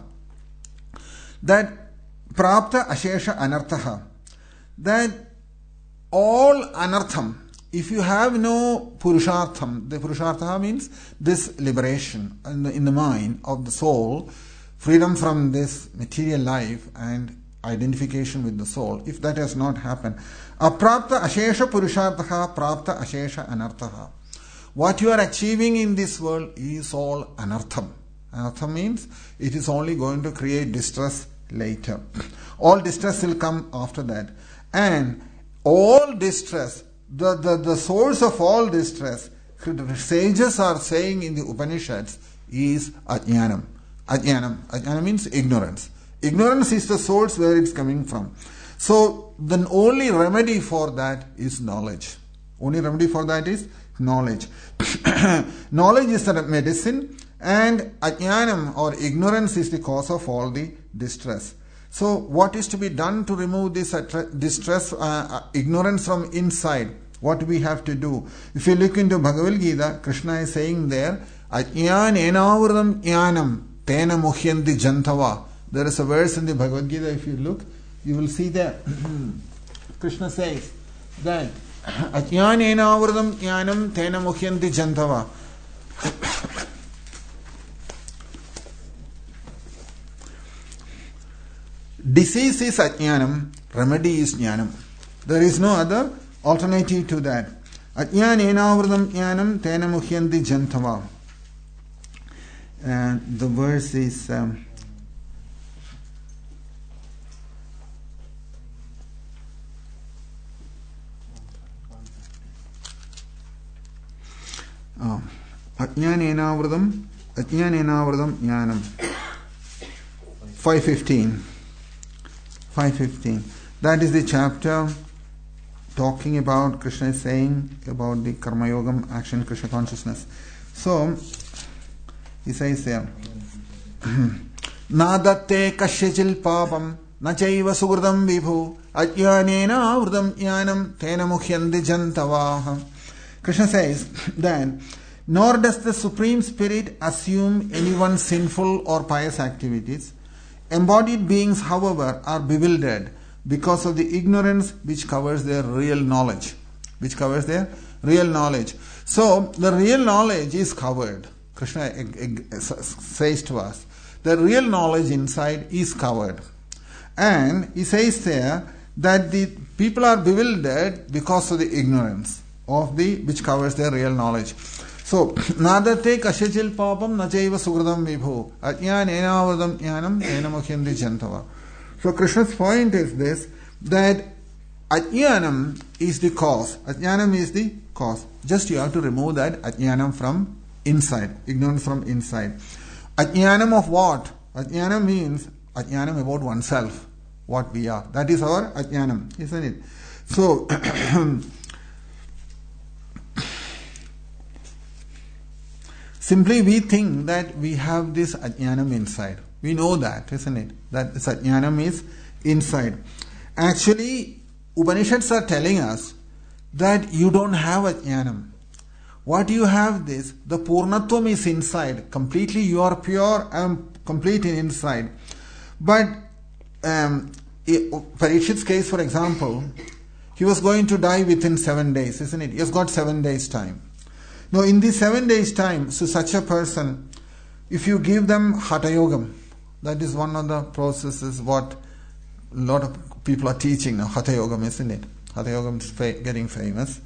That prapta ashesha anarthaha. That all anartham, if you have no purushartham, the purushartha means this liberation in the mind of the soul, freedom from this material life and identification with the soul, if that has not happened, aprapta ashesha purushartha prapta ashesha anarthaha. What you are achieving in this world is all anartham. Anartham means it is only going to create distress later. All distress will come after that. And all distress, the source of all distress, sages are saying in the Upanishads, is ajnanam. Ajnanam means ignorance. Ignorance is the source where it's coming from. So, the only remedy for that is knowledge. Only remedy for that is knowledge. Knowledge is the medicine, and ajnanam or ignorance is the cause of all the distress. So, what is to be done to remove this distress, ignorance from inside? What we have to do? If you look into Bhagavad Gita, Krishna is saying there, Ajnanenavrutam jnanam tena muhyanti jantava. There is a verse in the Bhagavad Gita, if you look, you will see there. Krishna says that Ajnanenavrutam jnanam tena muhyanti jantava. Disease is ajnanam, remedy is jnanam. There is no other alternative to that. Ajnanenavrutam jnanam tena muhyanti jantava. And the verse is Ajnanenavrutam jnanam 515. That is the chapter talking about, Krishna is saying about the Karma Yogam, action, Krishna consciousness. So, he says there, Nadatte kasyachil papam nachaiva sugurdam vibhu ajnanena avrutam jnanam tena muhyanti jantavaha. Krishna says that, nor does the Supreme Spirit assume anyone's sinful or pious activities. Embodied beings, however, are bewildered because of the ignorance which covers their real knowledge. So, the real knowledge is covered. Krishna says to us, the real knowledge inside is covered. And he says there that the people are bewildered because of the ignorance of which covers their real knowledge. So, nadate kashachil papam nachaiva sugradam vibhu ajnana enavadam jnanam enamukhyandi jantava. So, Krishna's point is this, that ajnanam is the cause. Ajnanam is the cause. Just you have to remove that ajnanam from inside, ignorance from inside. Ajnanam of what? Ajnanam means ajnanam about oneself, what we are. That is our ajnanam, isn't it? So, simply we think that we have this ajnanam inside. We know that, isn't it? That this ajnanam is inside. Actually, Upanishads are telling us that you don't have ajnanam. What you have this, the Purnatvam is inside. Completely you are pure and complete in inside. But Parikshit's case, for example, he was going to die within 7 days, isn't it? He has got 7 days time. Now in these 7 days time, so such a person, if you give them Hatha Yogam, that is one of the processes what a lot of people are teaching now, Hatha Yogam, isn't it? Hatha Yogam is getting famous.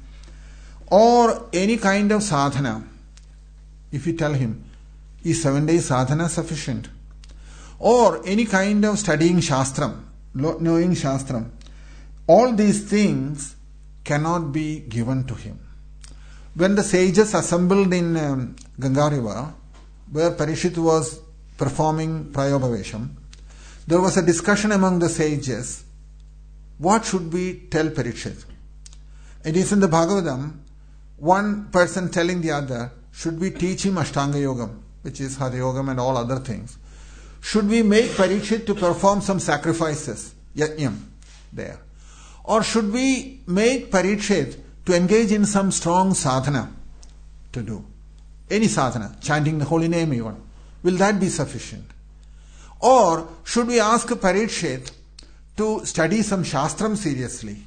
Or any kind of sadhana, if you tell him, is 7 days sadhana sufficient? Or any kind of studying Shastram, knowing Shastram, all these things cannot be given to him. When the sages assembled in Ganga River, where Parikshit was performing Prayobhavesham, there was a discussion among the sages, what should we tell Parikshit? It is in the Bhagavatam, one person telling the other, should we teach him Ashtanga Yogam, which is Hatha Yogam and all other things? Should we make Parikshit to perform some sacrifices, yajnam, there? Or should we make Parikshit to engage in some strong sadhana to do? Any sadhana, chanting the holy name even. Will that be sufficient? Or should we ask Parikshit to study some Shastram seriously?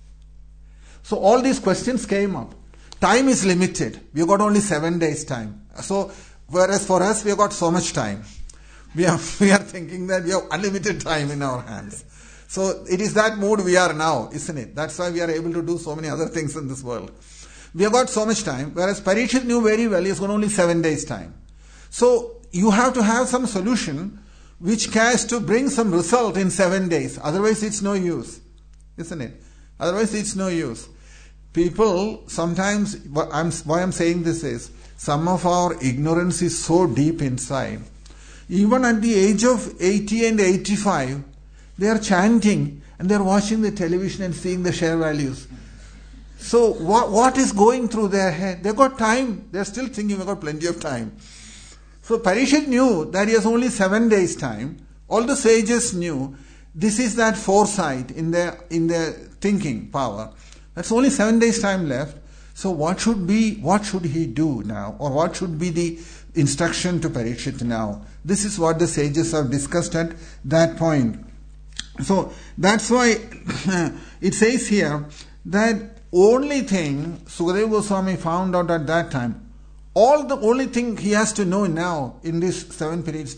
So all these questions came up. Time is limited. We have got only 7 days time. So, whereas for us, we have got so much time. We are thinking that we have unlimited time in our hands. So, it is that mood we are now, isn't it? That's why we are able to do so many other things in this world. We have got so much time, whereas Parikshit knew very well he has got only 7 days time. So, you have to have some solution which has to bring some result in 7 days. Otherwise, it's no use. Isn't it? Otherwise, it's no use. People sometimes, why I'm saying this is, some of our ignorance is so deep inside. Even at the age of 80 and 85, they are chanting and they are watching the television and seeing the share values. So what is going through their head? They've got time. They're still thinking we've got plenty of time. So Parikshit knew that he has only 7 days time. All the sages knew this is that foresight in their thinking power. That's only 7 days time left. So what should he do now? Or what should be the instruction to Parikshit now? This is what the sages have discussed at that point. So that's why it says here that only thing Sukadeva Goswami found out at that time, the only thing he has to know now in this 7 days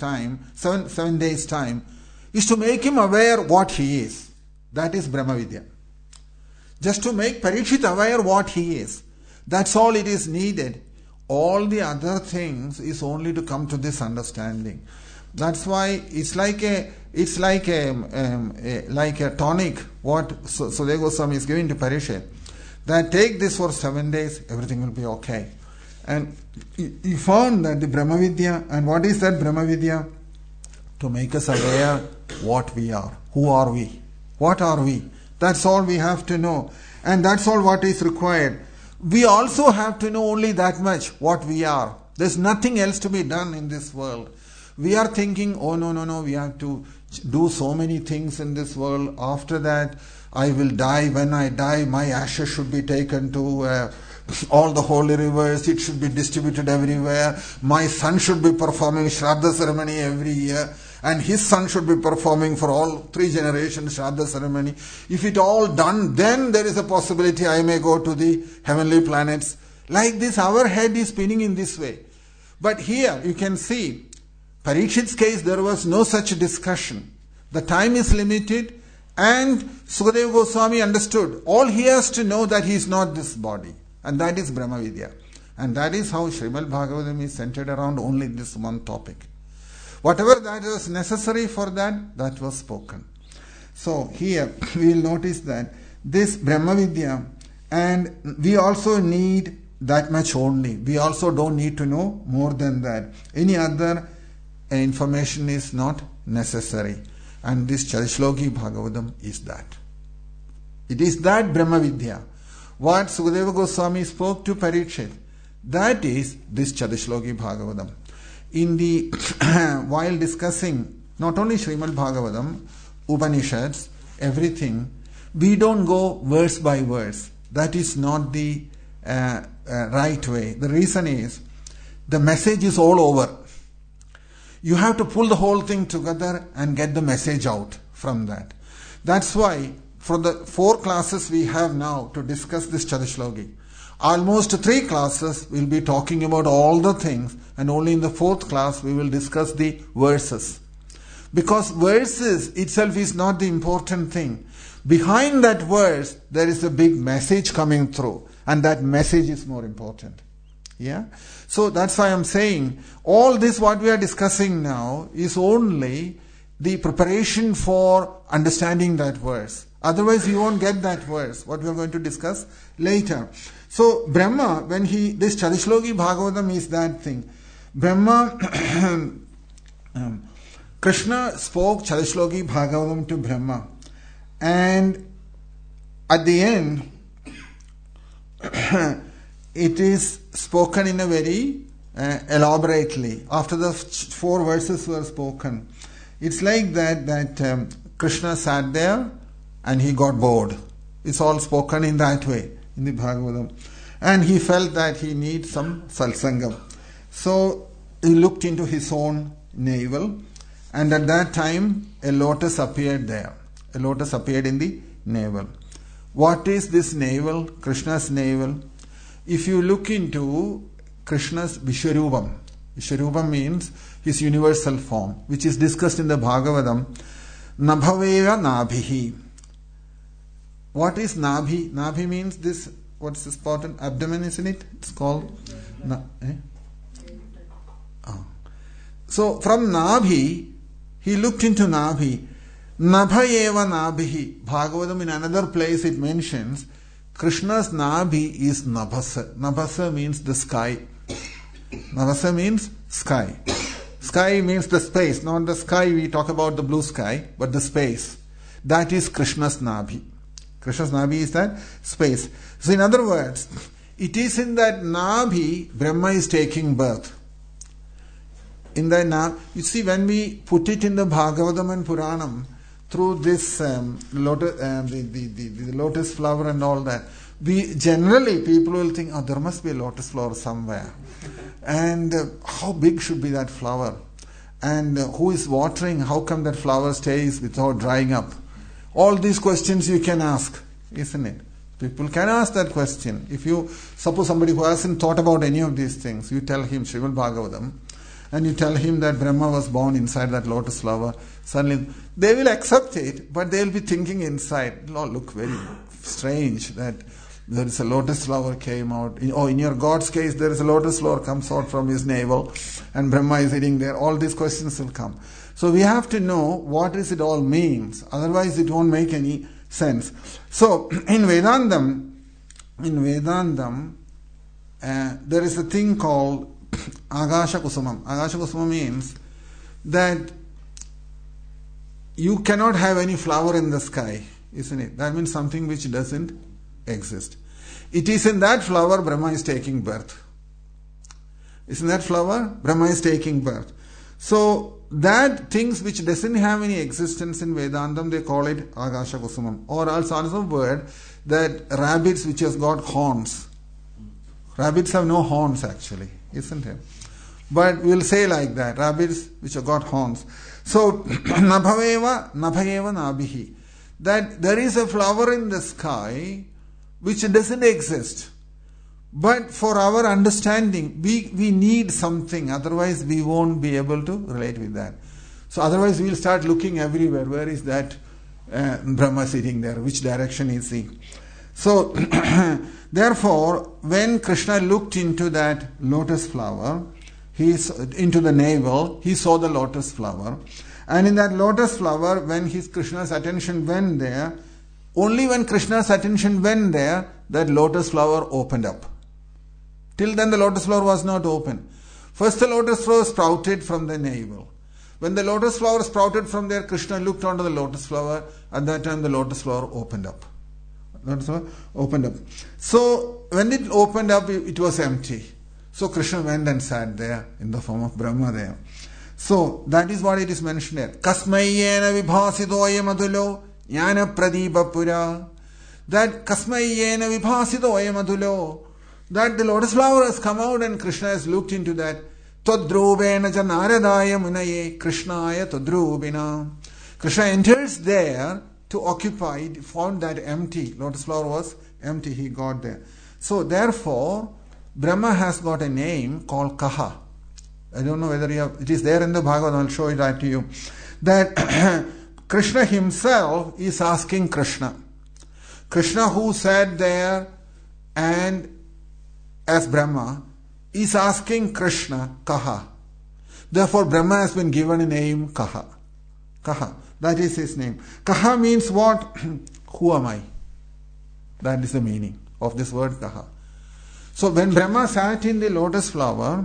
time, is to make him aware what he is. That is Brahma Vidya. Just to make Parikshit aware what he is. That's all it is needed. All the other things is only to come to this understanding. That's why it's like a tonic what Sukadeva Goswami is giving to Parikshit. That take this for 7 days, everything will be okay. And he found that the Brahma Vidya, and what is that Brahma Vidya? To make us aware what we are. Who are we? What are we? That's all we have to know. And that's all what is required. We also have to know only that much, what we are. There's nothing else to be done in this world. We are thinking, oh no, we have to do so many things in this world. After that, I will die. When I die, my ashes should be taken to all the holy rivers. It should be distributed everywhere. My son should be performing Shraddha ceremony every year. And his son should be performing for all 3 generations Shraddha ceremony. If it all done, then there is a possibility I may go to the heavenly planets. Like this, our head is spinning in this way. But here you can see, Parikshit's case, there was no such discussion. The time is limited And Sukadeva Goswami understood. All he has to know that he is not this body. And that is Brahma Vidya. And that is how Srimad Bhagavatam is centered around only this one topic. Whatever that was necessary for that, that was spoken. So here we will notice that this Brahma Vidya, and we also need that much only. We also don't need to know more than that. Any other information is not necessary. And this Chatushloki Bhagavatam is that. It is that Brahma Vidya. What Sukadeva Goswami spoke to Parikshit, that is this Chatushloki Bhagavatam. In the while discussing not only Srimad Bhagavatam, Upanishads, everything, we don't go verse by verse. That is not the right way. The reason is the message is all over. You have to pull the whole thing together and get the message out from that. That's why for the 4 classes we have now to discuss this Chatushloki, almost 3 classes we'll be talking about all the things, and only in the 4th class we will discuss the verses. Because verses itself is not the important thing. Behind that verse there is a big message coming through, and that message is more important. Yeah? So that's why I'm saying all this what we are discussing now is only the preparation for understanding that verse. Otherwise you won't get that verse, what we are going to discuss later. So Brahma, when this Chatushloki Bhagavatam is that thing. Brahma, Krishna spoke Chatushloki Bhagavatam to Brahma. And at the end, it is spoken in a very elaborately. After the 4 verses were spoken, it's like that Krishna sat there and he got bored. It's all spoken in that way in the Bhagavatam. And he felt that he needs some satsangam. So he looked into his own navel, and at that time a lotus appeared there. A lotus appeared in the navel. What is this navel? Krishna's navel. If you look into Krishna's Vishwarupam, Vishwarupam means his universal form, which is discussed in the Bhagavatam, Nabhaveva Nabhihi. What is Nabhi? Nabhi means this, what's this part? Abdomen, isn't it? It's called... So from Nabhi, he looked into Nabhi. Nabhayeva Nabhihi. Bhagavatam in another place it mentions Krishna's Nabhi is Nabhasa. Nabhasa means the sky. Nabhasa means sky. Sky means the space. Not the sky we talk about the blue sky, but the space. That is Krishna's Nabhi. Krishna's Nabhi is that space. So in other words, it is in that Nabhi Brahma is taking birth. In that Nabhi, you see, when we put it in the Bhagavatam and Puranam, through this lotus, the lotus flower and all that, we generally people will think, oh, there must be a lotus flower somewhere, and how big should be that flower, and who is watering? How come that flower stays without drying up? All these questions you can ask, isn't it? People can ask that question. If you suppose somebody who hasn't thought about any of these things, you tell him Srimad Bhagavatam, and you tell him that Brahma was born inside that lotus flower, suddenly they will accept it, but they will be thinking inside, oh, look very strange that there is a lotus flower came out. Oh, in your God's case, there is a lotus flower comes out from his navel, and Brahma is sitting there. All these questions will come. So we have to know what is it all means. Otherwise, it won't make any sense. So in Vedantam, there is a thing called Agasha Kusumam. Agasha Kusumam means that you cannot have any flower in the sky, isn't it? That means something which doesn't exist. It is in that flower Brahma is taking birth. Isn't that flower? Brahma is taking birth. So that things which doesn't have any existence in Vedantam, they call it Agasha Kusumam. Or also word that rabbits which has got horns. Rabbits have no horns actually, isn't it? But we'll say like that, rabbits which have got horns. So, Nabhayeva Nabhihi. That there is a flower in the sky which doesn't exist. But for our understanding, we need something, otherwise we won't be able to relate with that. So otherwise we'll start looking everywhere. Where is that Brahma sitting there. Which direction is he? So, therefore, when Krishna looked into that lotus flower, into the navel, he saw the lotus flower. And in that lotus flower, when Krishna's attention went there, only when Krishna's attention went there, that lotus flower opened up. Till then the lotus flower was not open. First the lotus flower sprouted from the navel. When the lotus flower sprouted from there, Krishna looked onto the lotus flower. At that time the lotus flower opened up. Lotus flower opened up. So when it opened up, it was empty. So Krishna went and sat there in the form of Brahma there. So that is what it is mentioned there. Kasmayena vibhasidoya madulo jnana pradipa pura. That kasmayena vibhasidoya madulo. That the lotus flower has come out and Krishna has looked into that. Tadrubena ja naradaya munaye krishnaya tadrubina. Krishna enters there to occupy, found that empty. Lotus flower was empty, he got there. So therefore, Brahma has got a name called Kaha. I don't know whether it is there in the Bhagavad, I'll show it right to you. That Krishna himself is asking Krishna. Krishna who sat there and as Brahma is asking Krishna, Kaha. Therefore Brahma has been given a name Kaha. Kaha. That is his name. Kaha means what? Who am I? That is the meaning of this word Kaha. So when Brahma sat in the lotus flower,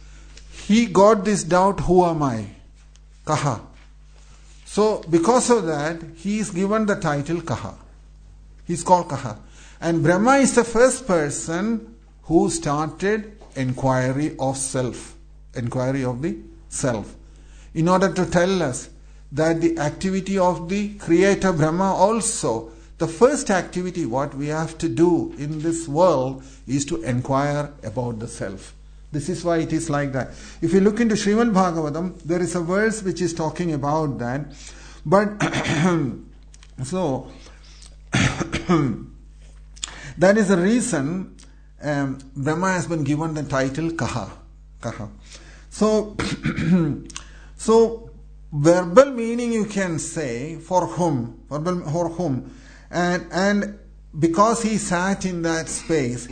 he got this doubt, who am I? Kaha. So because of that, he is given the title Kaha. He is called Kaha. And Brahma is the first person who started inquiry of self. Inquiry of the self. In order to tell us that the activity of the creator Brahma also, the first activity what we have to do in this world is to inquire about the self. This is why it is like that. If you look into Srimad Bhagavatam, there is a verse which is talking about that. But so that is the reason Brahma has been given the title Kaha. Kaha. So, so verbal meaning you can say for whom, verbal for whom, and because he sat in that space,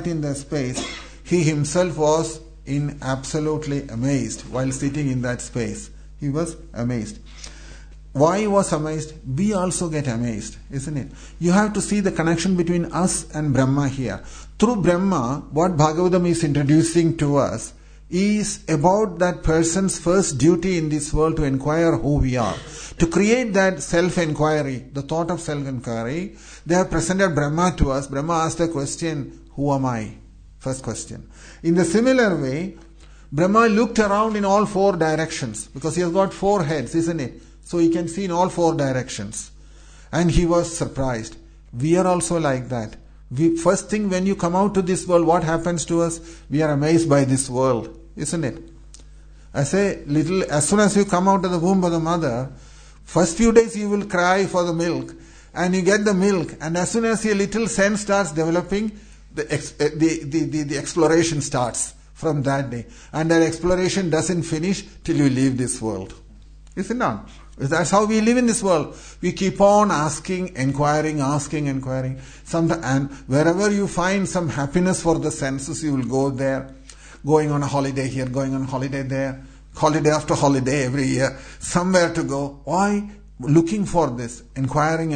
he himself was absolutely amazed while sitting in that space. He was amazed. Why he was amazed? We also get amazed, isn't it? You have to see the connection between us and Brahma here. Through Brahma, what Bhagavatam is introducing to us is about that person's first duty in this world to inquire who we are. To create that self-inquiry, the thought of self-inquiry, they have presented Brahma to us. Brahma asked the question, who am I? First question. In the similar way, Brahma looked around in all four directions because he has got four heads, isn't it? So he can see in all four directions. And he was surprised. We are also like that. First thing when you come out to this world, what happens to us? We are amazed by this world, isn't it? I say, as soon as you come out of the womb of the mother, first few days you will cry for the milk, and you get the milk, and as soon as your little sense starts developing, the exploration starts from that day. And that exploration doesn't finish till you leave this world. Is it not? That's how we live in this world. We keep on asking, inquiring. And wherever you find some happiness for the senses, you will go there. Going on a holiday here, going on a holiday there. Holiday after holiday every year. Somewhere to go. Why? Looking for this. Inquiring.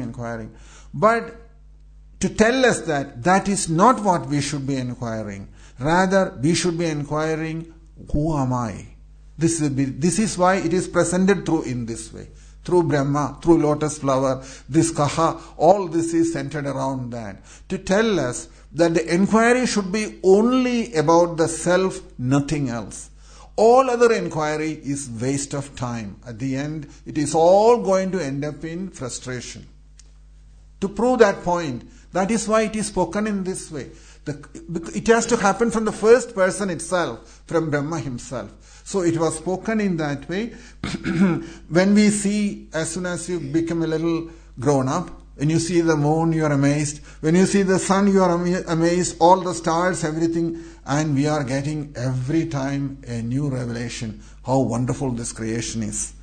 But to tell us that is not what we should be inquiring. Rather, we should be inquiring, who am I? This is why it is presented through in this way. Through Brahma, through lotus flower, this Kaha, all this is centered around that. To tell us that the inquiry should be only about the self, nothing else. All other inquiry is waste of time. At the end, it is all going to end up in frustration. To prove that point, that is why it is spoken in this way. It has to happen from the first person itself, from Brahma himself. So it was spoken in that way. When we see, as soon as you become a little grown up, when you see the moon, you are amazed. When you see the sun, you are amazed. All the stars, everything. And we are getting every time a new revelation. How wonderful this creation is.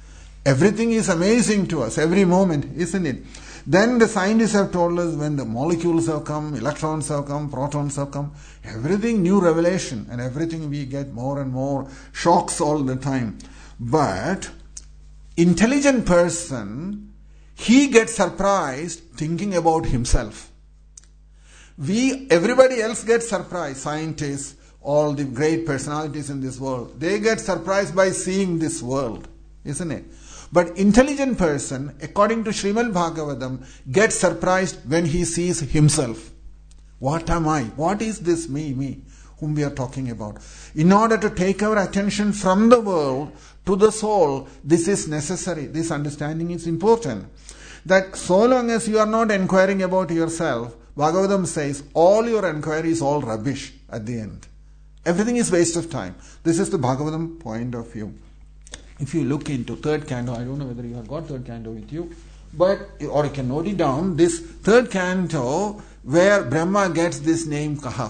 Everything is amazing to us, every moment, isn't it? Then the scientists have told us when the molecules have come, electrons have come, protons have come, everything new revelation, and everything we get more and more shocks all the time. But intelligent person, he gets surprised thinking about himself. Everybody else gets surprised, scientists, all the great personalities in this world, they get surprised by seeing this world, isn't it? But intelligent person, according to Srimad Bhagavatam, gets surprised when he sees himself. What am I? What is this me, whom we are talking about? In order to take our attention from the world to the soul, this is necessary. This understanding is important. That so long as you are not inquiring about yourself, Bhagavatam says, all your inquiry is all rubbish at the end. Everything is waste of time. This is the Bhagavatam point of view. If you look into third canto, I don't know whether you have got third canto with you, or you can note it down, this third canto where Brahma gets this name Kaha.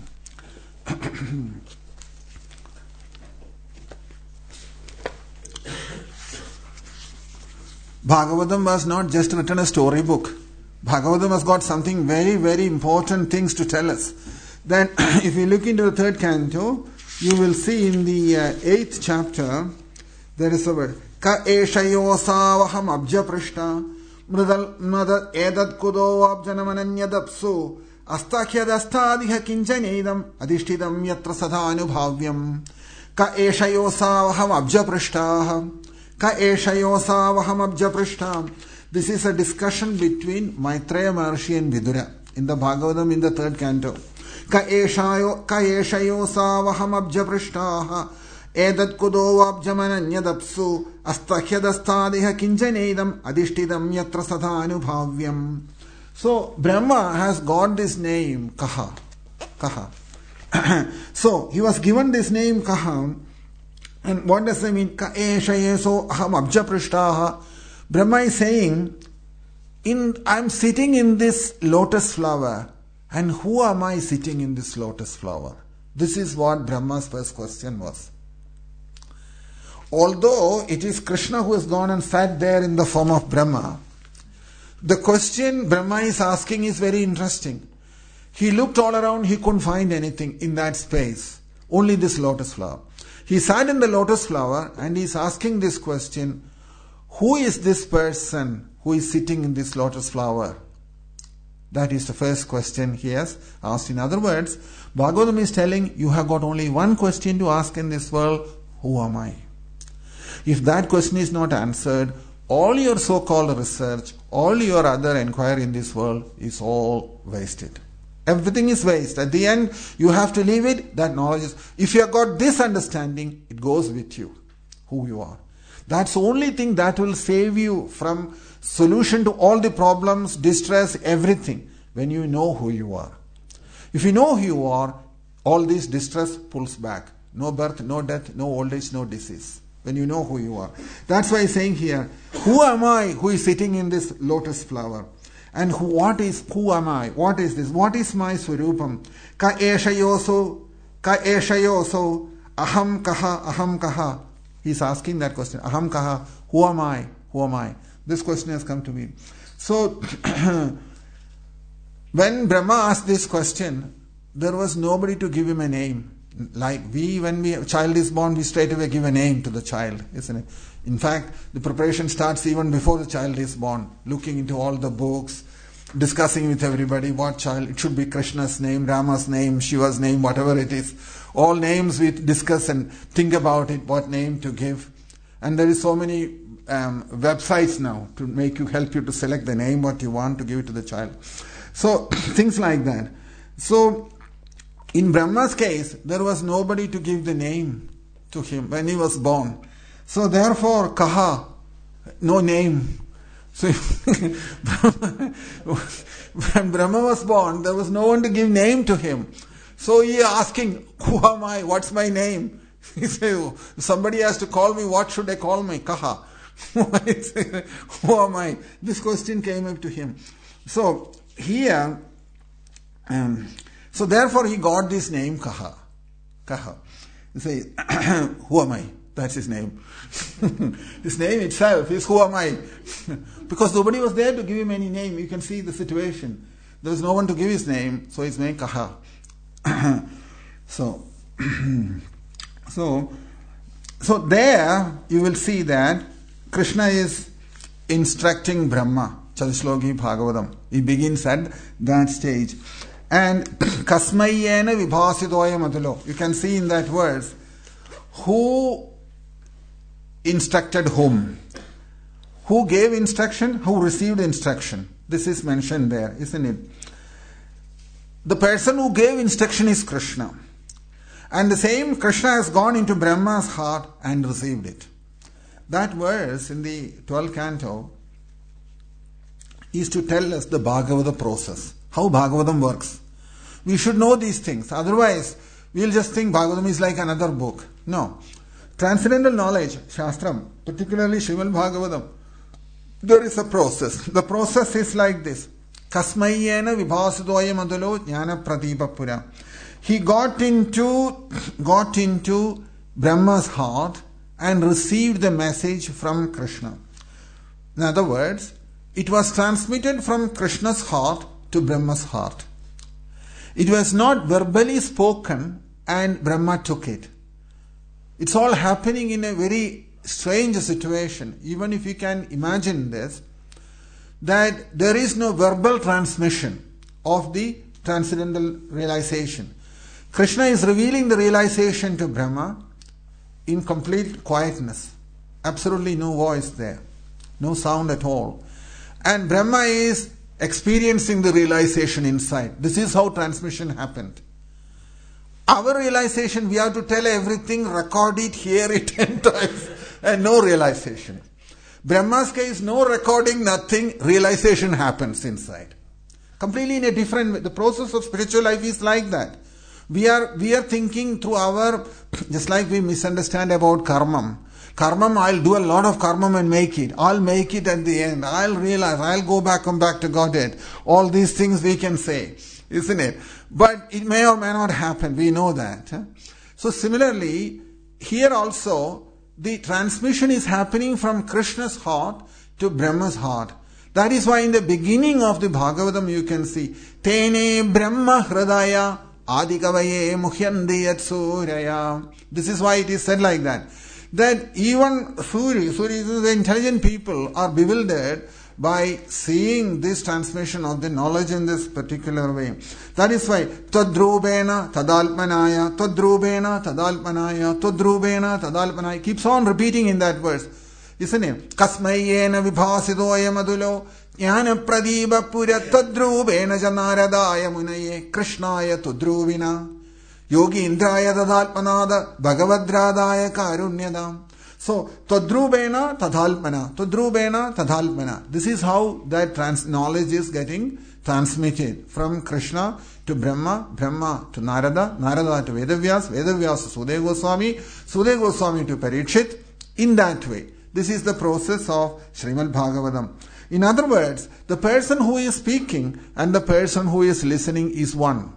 Bhagavatam was not just written a storybook. Bhagavatam has got something very, very important things to tell us. Then if you look into the third canto, you will see in the 8th chapter, there is a word, Ka eshayosavaham abja prishta mrad edad kudo abjanamananyadapsu astakhyadastadiha kinjanedam adishtidam yatra sadhanubhavyam Ka eshayosavaham abja prishta Ka eshayosavaham abja prishta. This is a discussion between Maitreya Maharshi and Vidura in the Bhagavatam in the third canto. Ka eshayosavaham abja prishta Edat kudo abjamananyadapsu astakhyadastadiha kinjanedam adishtidam yatra sadhanubhavyam. So Brahma has got this name Kaha. So he was given this name Kaha. And what does it mean? Ka eshayeso aham abja prishtaha. Brahma is saying, I am sitting in this lotus flower. And who am I sitting in this lotus flower? This is what Brahma's first question was. Although it is Krishna who has gone and sat there in the form of Brahma, the question Brahma is asking is very interesting. He looked all around, he couldn't find anything in that space. Only this lotus flower. He sat in the lotus flower and he is asking this question, who is this person who is sitting in this lotus flower? That is the first question he has asked. In other words, Bhagavatam is telling, you have got only one question to ask in this world, who am I? If that question is not answered, all your so-called research, all your other inquiry in this world is all wasted. Everything is waste. At the end, you have to leave it. That knowledge is... If you have got this understanding, it goes with you, who you are. That's the only thing that will save you from solution to all the problems, distress, everything, when you know who you are. If you know who you are, all this distress pulls back. No birth, no death, no old age, no disease. When you know who you are. That's why he's saying here, who am I who is sitting in this lotus flower? And who am I? What is this? What is my Swarupam? Ka eshayoso, aham kaha. He's asking that question. Aham kaha, who am I? Who am I? This question has come to me. So, when Brahma asked this question, there was nobody to give him a name. Like when a child is born, we straight away give a name to the child, isn't it? In fact, the preparation starts even before the child is born, looking into all the books, discussing with everybody what child, it should be Krishna's name, Rama's name, Shiva's name, whatever it is. All names we discuss and think about it, what name to give. And there is so many websites now to help you to select the name what you want to give it to the child. So, things like that. So, in Brahma's case, there was nobody to give the name to him when he was born. So therefore, Kaha, no name. So when Brahma was born, there was no one to give name to him. So he asking, who am I? What's my name? He said, somebody has to call me, what should I call me? Kaha. Who am I? This question came up to him. So here, so therefore he got this name Kaha. He says, who am I? That's his name. His name itself is who am I? Because nobody was there to give him any name. You can see the situation. There was no one to give his name, so his name Kaha. So there you will see that Krishna is instructing Brahma. Chatusloki Bhagavatam. He begins at that stage. And Kasmayena Vibhasidoya Madulo. You can see in that verse who instructed whom. Who gave instruction? Who received instruction? This is mentioned there, isn't it? The person who gave instruction is Krishna. And the same Krishna has gone into Brahma's heart and received it. That verse in the 12th canto is to tell us the Bhagavata process. How Bhagavatam works. We should know these things. Otherwise, we'll just think Bhagavatam is like another book. No. Transcendental knowledge, Shastram, particularly Srimad Bhagavatam, there is a process. The process is like this. Kasmayena vibhasidoya madulo jnana pradipapura. He got into Brahma's heart and received the message from Krishna. In other words, it was transmitted from Krishna's heart to Brahma's heart. It was not verbally spoken and Brahma took it. It's all happening in a very strange situation. Even if you can imagine this, that there is no verbal transmission of the transcendental realization. Krishna is revealing the realization to Brahma in complete quietness. Absolutely no voice there. No sound at all. And Brahma is experiencing the realization inside. This is how transmission happened. Our realization, we have to tell everything, record it, hear it 10 times, and no realization. Brahma's case, no recording, nothing, realization happens inside. Completely in a different way. The process of spiritual life is like that. We are thinking through our, just like we misunderstand about karma. Karma, I'll do a lot of karma and make it. I'll make it at the end. I'll realize, I'll come back to Godhead. All these things we can say, isn't it? But it may or may not happen. We know that. So similarly, here also, the transmission is happening from Krishna's heart to Brahma's heart. That is why in the beginning of the Bhagavatam you can see, Tene Brahma Hridaya Adikavaye Muhyandi Yat Suryaya. This is why it is said like that. That even Suri, the intelligent people, are bewildered by seeing this transmission of the knowledge in this particular way. That is why Tadrubena Tadalpanaya, Tadrubena Tadalpanaya, Tadrubena Tadalpanaya keeps on repeating in that verse. Isn't it? Kasmayena vibhasidoya madulo jnana pradipa pura tadrubena janaradaya munaye krishnaya tudruvina yogi indraya tadalpanada bhagavadradaya karunyadam. So, Tadrubena Tadhalpana. Tadrubena Tadhalpana. This is how that knowledge is getting transmitted from Krishna to Brahma, Brahma to Narada, Narada to Vedavyas, Vedavyas to Sudeva Goswami, Sudeva Goswami to Parikshit. In that way. This is the process of Srimad Bhagavatam. In other words, the person who is speaking and the person who is listening is one.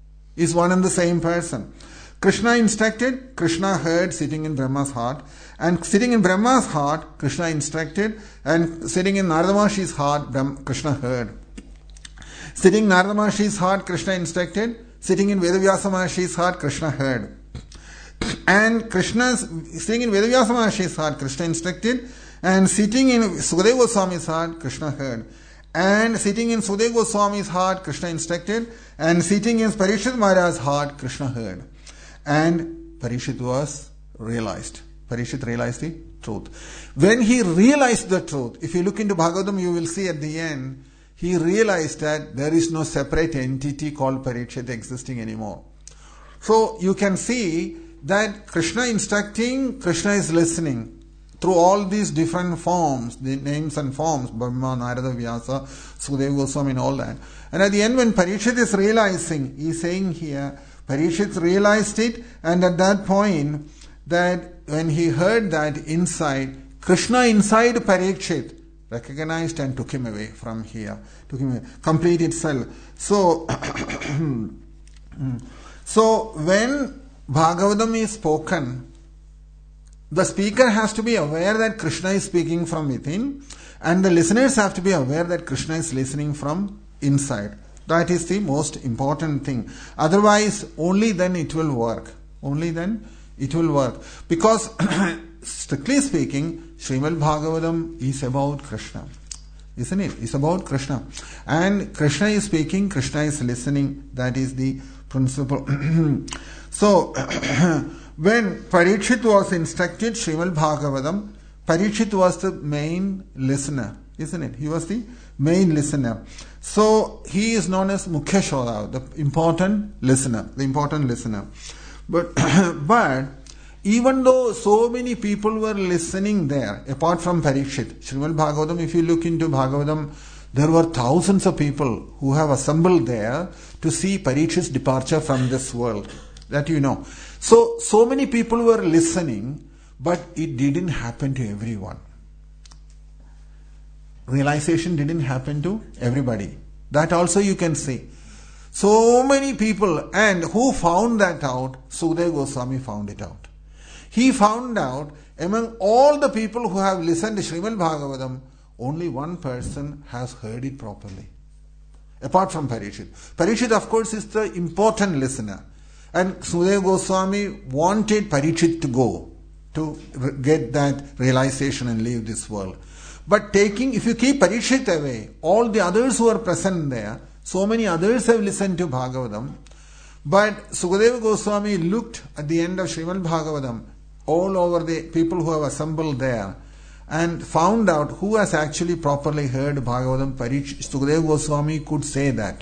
Is one and the same person. Krishna instructed, Krishna heard sitting in Brahma's heart. And sitting in Brahma's heart, Krishna instructed. And sitting in Narada Mahari's heart, Krishna heard. Sitting in Narada Mahari's heart, Krishna instructed. Sitting in Vedavyasa Mahari's heart, Krishna heard. And sitting in Vedavyasa Mahari's heart, Krishna instructed. And sitting in Sukadeva Goswami's heart, Krishna heard. And sitting in Sukadeva Goswami's heart, Krishna instructed. And sitting in Parikshit Maharaj's heart, Krishna heard. And Parikshit was realized. Parikshit realized the truth. When he realized the truth, if you look into Bhagavatam, you will see at the end, he realized that there is no separate entity called Parikshit existing anymore. So you can see that Krishna instructing, Krishna is listening through all these different forms, the names and forms, Brahma, Narada, Vyasa, Sukadeva Goswami and all that. And at the end when Parikshit is realizing, he is saying here, Parikshit realized it, and at that point, that when he heard that inside, Krishna inside Parikshit recognized and took him away from here, took him away, complete itself. So, so when Bhagavatam is spoken, the speaker has to be aware that Krishna is speaking from within, and the listeners have to be aware that Krishna is listening from inside. That is the most important thing. Otherwise, only then it will work. Only then it will work. Because, strictly speaking, Srimad Bhagavatam is about Krishna. Isn't it? It's about Krishna. And Krishna is speaking, Krishna is listening. That is the principle. So, when Parikshit was instructed Srimad Bhagavatam, Parikshit was the main listener, isn't it? He was the main listener. So, he is known as Mukhya Shroda, the important listener. But even though so many people were listening there, apart from Parikshit, Srimad Bhagavatam, if you look into Bhagavatam, there were thousands of people who have assembled there to see Parikshit's departure from this world. That you know. So many people were listening, but it didn't happen to everyone. Realization didn't happen to everybody. That also you can see. So many people, and who found that out? Sukadeva Goswami found it out. He found out among all the people who have listened to Srimad Bhagavatam, only one person has heard it properly. Apart from Parikshit. Parikshit, of course, is the important listener. And Sukadeva Goswami wanted Parikshit to go to get that realization and leave this world. But if you keep Parikshit away, all the others who are present there, so many others have listened to Bhagavatam. But Sukadeva Goswami looked at the end of Srimad Bhagavatam, all over the people who have assembled there, and found out who has actually properly heard Bhagavatam. Sukadeva Goswami could say that.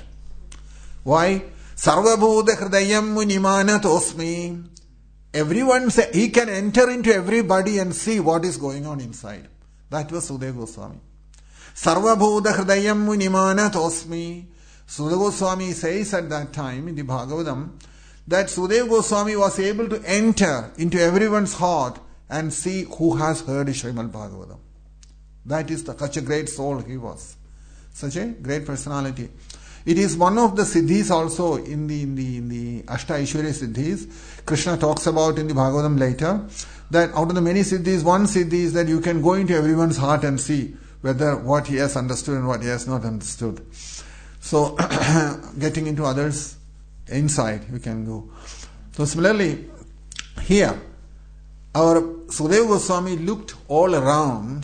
Why? Sarvabhuta Hridayam Munimana Tosmi. Everyone say he can enter into everybody and see what is going on inside. That was Sukadeva Goswami. Sarvabhuta Hridayam Munimana Tosmi. Sukadeva Goswami says at that time in the Bhagavatam that Sukadeva Goswami was able to enter into everyone's heart and see who has heard Srimad Bhagavatam. That is such a great soul he was. Such a great personality. It is one of the siddhis also in the Ashta Aishwarya siddhis. Krishna talks about in the Bhagavatam later that out of the many siddhis, one siddhi is that you can go into everyone's heart and see whether what he has understood and what he has not understood. So, getting into others' inside, you can go. So similarly, here, our Sukadeva Goswami looked all around,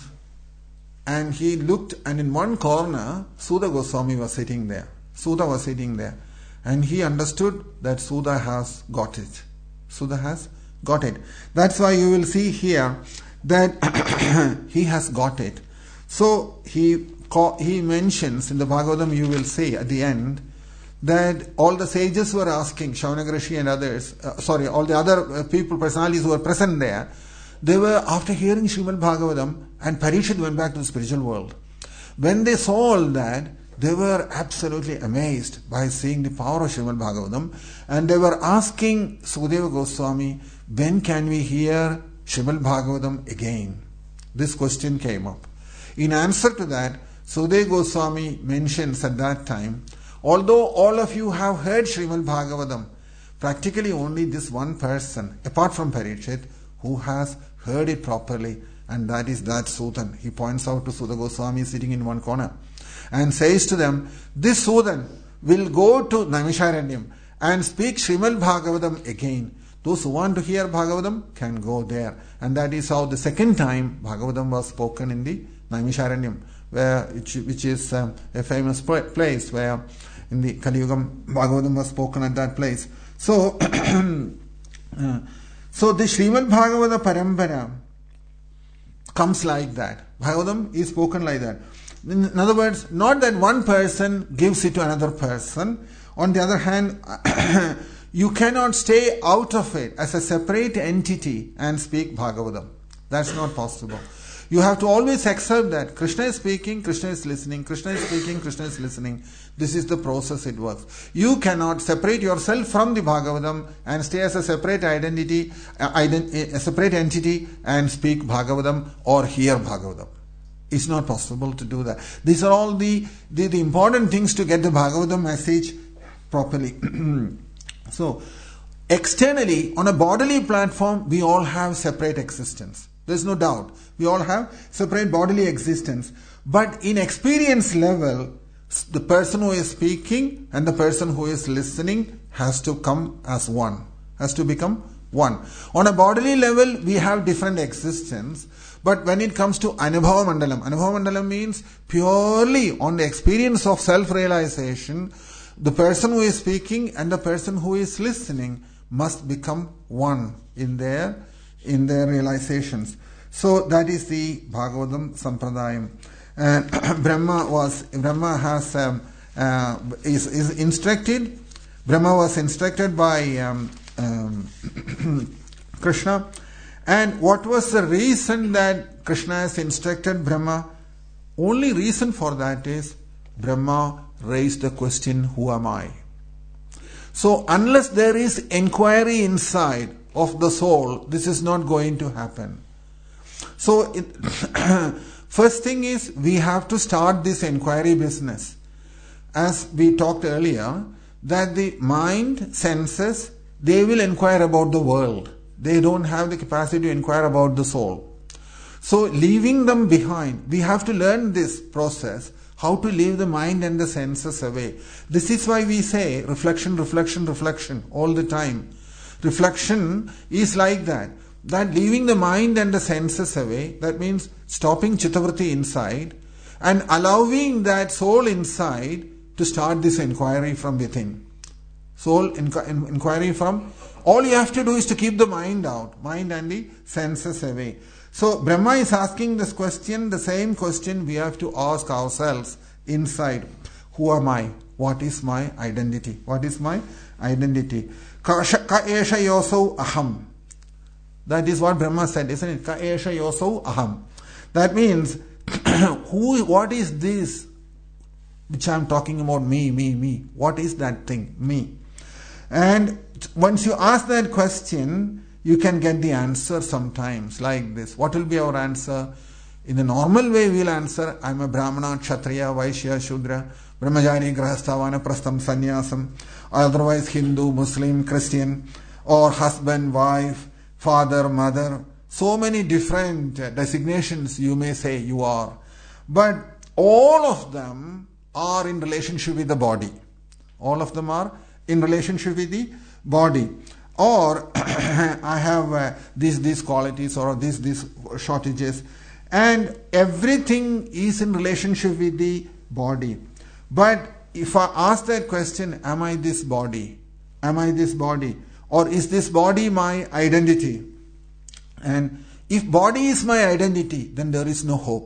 and he looked, and in one corner, Sudha Goswami was sitting there. Sudha was sitting there. And he understood that Sudha has got it. Sudha has got it. That's why you will see here that he has got it. So he mentions in the Bhagavatam, you will see at the end, that all the sages were asking, Shaunaka Rishi and others, all the other people, personalities who were present there, they were, after hearing Srimad Bhagavatam, and Parikshit went back to the spiritual world. When they saw all that, they were absolutely amazed by seeing the power of Srimad Bhagavatam, and they were asking Sukadeva Goswami, when can we hear Srimad Bhagavatam again? This question came up. In answer to that, Sukadeva Goswami mentions at that time, although all of you have heard Srimad Bhagavatam, practically only this one person, apart from Parikshit, who has heard it properly, and that is that Sudan. He points out to Sudha Goswami sitting in one corner and says to them, this Sudan will go to Naimisharanyam and speak Srimad Bhagavatam again. Those who want to hear Bhagavatam can go there. And that is how the second time Bhagavatam was spoken in the Naimisharanyam, which is a famous place where in the Kali Yugam Bhagavatam was spoken at that place. So, the Srimad Bhagavata Parampara comes like that. Bhagavatam is spoken like that. In other words, not that one person gives it to another person. On the other hand, you cannot stay out of it as a separate entity and speak Bhagavatam. That's not possible. You have to always accept that Krishna is speaking, Krishna is listening, Krishna is speaking, Krishna is listening. This is the process it works. You cannot separate yourself from the Bhagavatam and stay as a separate entity and speak Bhagavatam or hear Bhagavatam. It's not possible to do that. These are all the important things to get the Bhagavatam message properly. So, externally, on a bodily platform, we all have separate existence. There's no doubt. We all have separate bodily existence. But in experience level, the person who is speaking and the person who is listening has to come as one, has to become one. On a bodily level, we have different existence. But when it comes to Anubhava Mandalam means purely on the experience of self-realization, the person who is speaking and the person who is listening must become one in their realizations. So that is the Bhagavatam Sampradayam. And Brahma has is instructed. Brahma was instructed by Krishna. And what was the reason that Krishna has instructed Brahma? Only reason for that is Brahma raised the question, who am I? So unless there is inquiry inside of the soul, this is not going to happen. So first thing is we have to start this inquiry business. As we talked earlier, that the mind, senses, they will inquire about the world. They don't have the capacity to inquire about the soul. So leaving them behind, we have to learn this process, how to leave the mind and the senses away. This is why we say reflection all the time. Reflection is like that. That leaving the mind and the senses away, that means stopping Chittavritti inside and allowing that soul inside to start this inquiry from within. Soul inquiry from, all you have to do is to keep the mind out, mind and the senses away. So Brahma is asking this question, the same question we have to ask ourselves inside. Who am I? What is my identity? What is my identity? Ka esha yosau aham. That is what Brahma said, isn't it? Ka esha yosau aham. That means, what is this which I am talking about? Me. What is that thing? Me. And once you ask that question, you can get the answer sometimes like this. What will be our answer? In the normal way, we'll answer, I am a Brahmana, Kshatriya, Vaishya, Shudra, Brahmajani, Grahastha, Vanaprastham, Sannyasam, otherwise Hindu, Muslim, Christian, or husband, wife, father, mother. So many different designations you may say you are. But all of them are in relationship with the body. All of them are in relationship with the body. Or I have these qualities or these shortages, and everything is in relationship with the body. But if I ask that question, am I this body? Am I this body? Or is this body my identity? And if body is my identity, then there is no hope.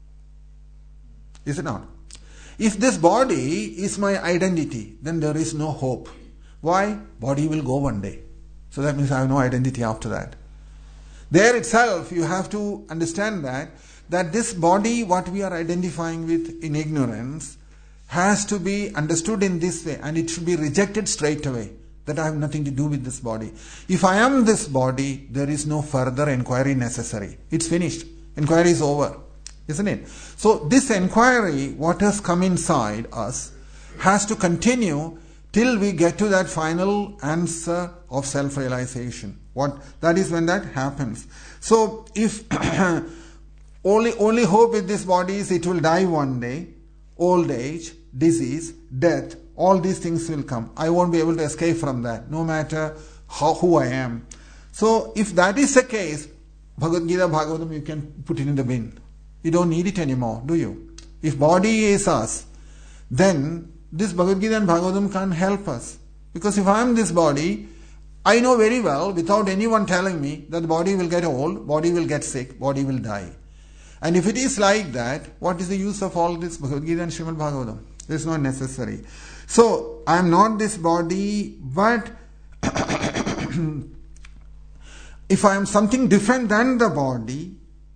Is it not? If this body is my identity, then there is no hope. Why? Body will go one day. So that means I have no identity after that. There itself, you have to understand that this body, what we are identifying with in ignorance, has to be understood in this way, and it should be rejected straight away. That I have nothing to do with this body. If I am this body, there is no further inquiry necessary. It's finished. Inquiry is over. Isn't it? So this inquiry, what has come inside us, has to continue till we get to that final answer of self-realization. That is when that happens. So if only hope with this body is it will die one day, old age, disease, death, all these things will come. I won't be able to escape from that, no matter who I am. So if that is the case, Bhagavad Gita, Bhagavatam, you can put it in the bin. You don't need it anymore, do you? If body is us, then this Bhagavad Gita and Bhagavatam can't help us. Because if I am this body, I know very well, without anyone telling me, that the body will get old, body will get sick, body will die. And if it is like that, what is the use of all this Bhagavad Gita and Srimad Bhagavatam? It is not necessary. So, I am not this body, but if I am something different than the body,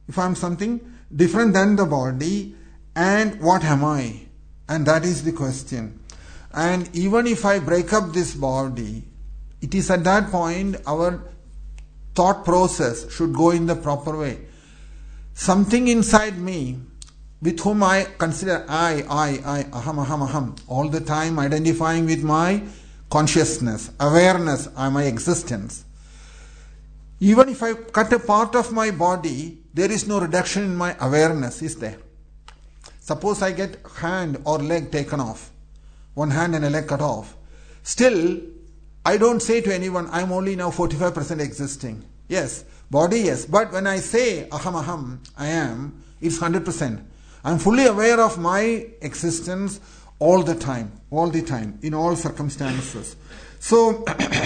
and what am I? And that is the question. And even if I break up this body, it is at that point our thought process should go in the proper way. Something inside me with whom I consider I, aham, all the time identifying with my consciousness, awareness, my existence. Even if I cut a part of my body, there is no reduction in my awareness, is there? Suppose I get hand or leg taken off, one hand and a leg cut off. Still, I don't say to anyone, I'm only now 45% existing. Yes, body, yes. But when I say aham, I am, it's 100%. I'm fully aware of my existence all the time, in all circumstances. So,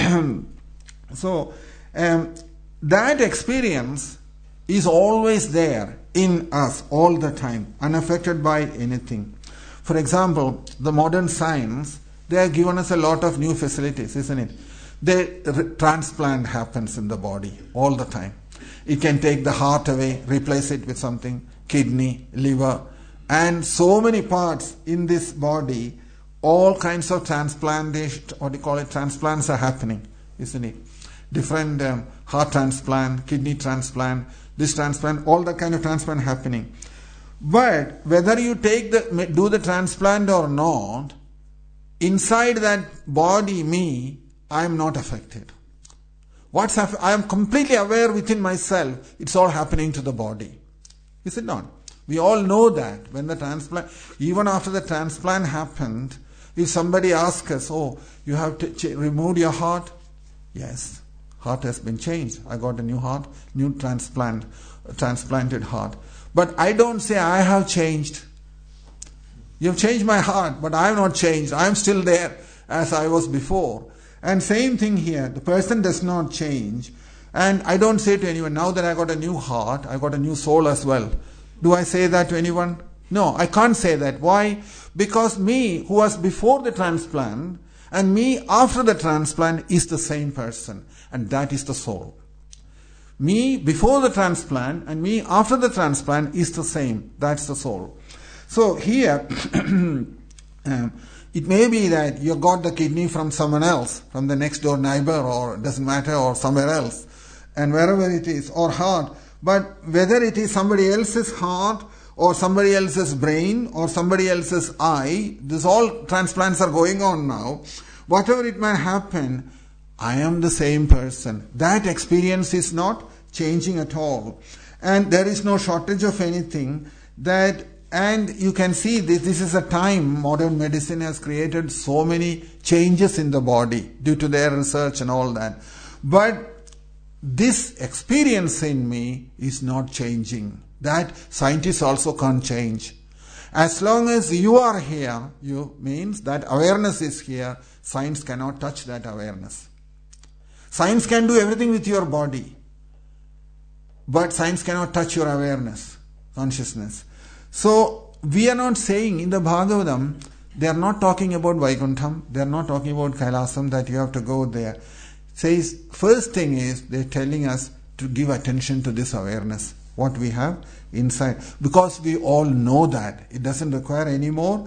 that experience is always there in us all the time, unaffected by anything. For example, the modern science, they have given us a lot of new facilities, isn't it? The transplant happens in the body all the time. It can take the heart away, replace it with something, kidney, liver, and so many parts in this body, all kinds of transplantation, transplants are happening, isn't it? Different heart transplant, kidney transplant, this transplant, all that kind of transplant happening. But whether you do the transplant or not, inside that body, me, I am not affected. I am completely aware within myself, it's all happening to the body. Is it not? We all know that when the transplant, even after the transplant happened, if somebody asks us, oh, you have removed your heart? Yes, heart has been changed. I got a new heart, new transplanted heart. But I don't say I have changed. You have changed my heart, but I have not changed. I am still there as I was before. And same thing here. The person does not change. And I don't say to anyone, now that I got a new heart, I got a new soul as well. Do I say that to anyone? No, I can't say that. Why? Because me, who was before the transplant, and me after the transplant is the same person. And that is the soul. Me before the transplant and me after the transplant is the same. That's the soul. So here, it may be that you got the kidney from someone else, from the next door neighbor, or doesn't matter, or somewhere else, and wherever it is, or heart. But whether it is somebody else's heart, or somebody else's brain, or somebody else's eye, this all transplants are going on now. Whatever it may happen, I am the same person. That experience is not changing at all. And there is no shortage of anything that. And you can see this is a time modern medicine has created so many changes in the body due to their research and all that. But this experience in me is not changing. That scientists also can't change. As long as you are here, means that awareness is here, science cannot touch that awareness. Science can do everything with your body, but science cannot touch your awareness, consciousness. So, we are not saying in the Bhagavatam, they are not talking about Vaikuntham, they are not talking about Kailasam, that you have to go there. Says, first thing is, they are telling us to give attention to this awareness, what we have inside. Because we all know that. It doesn't require any more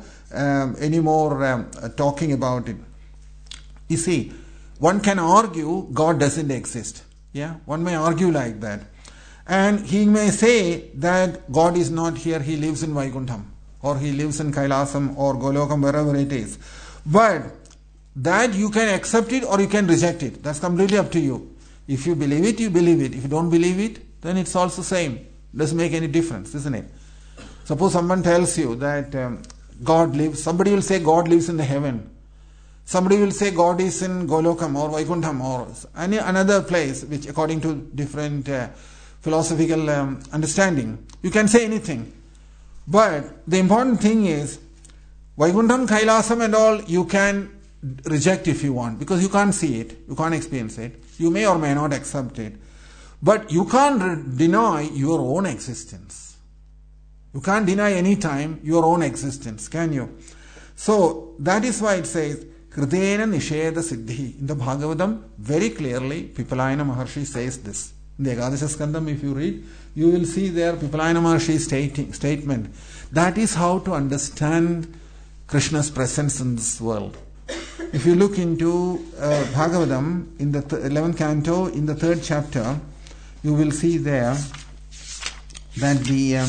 talking about it. You see, one can argue God doesn't exist. Yeah, one may argue like that. And he may say that God is not here, he lives in Vaikuntham, or he lives in Kailasam, or Golokam, wherever it is. But that you can accept it or you can reject it. That's completely up to you. If you believe it, you believe it. If you don't believe it, then it's also same. Doesn't make any difference, isn't it? Suppose someone tells you that God lives, somebody will say God lives in the heaven. Somebody will say God is in Golokam or Vaikuntham or any another place, which according to different philosophical understanding. You can say anything. But the important thing is, Vaikuntham, Kailasam and all, you can reject if you want, because you can't see it, you can't experience it. You may or may not accept it. But you can't deny your own existence. You can't deny any time your own existence, can you? So, that is why it says, Kritena Nisheda Siddhi. In the Bhagavatam, very clearly, Pipalayana Maharshi says this. In the Ekadasha Skandam, if you read, you will see there Pipalayana Maharshi's statement. That is how to understand Krishna's presence in this world. If you look into Bhagavatam, in the 11th canto, in the 3rd chapter, you will see there that the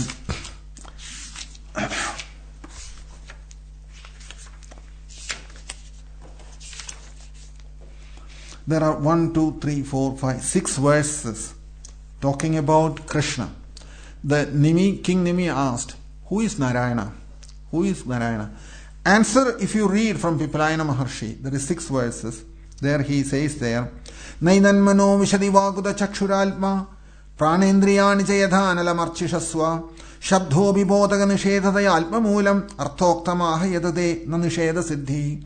there are 1, 2, 3, 4, 5, 6 verses talking about Krishna. King Nimi asked, who is Narayana? Who is Narayana? Answer, if you read from Pipalayana Maharshi, there is 6 verses. There he says there, Naidanmano Vishadi Vaguda Chakshuralpa Pranendriyani Jayadhanala Marchishaswa Shabdho Vibodhaga Nishedhaya Alpa Moolam Arthoktamaha Yadade Nanisheda Siddhi.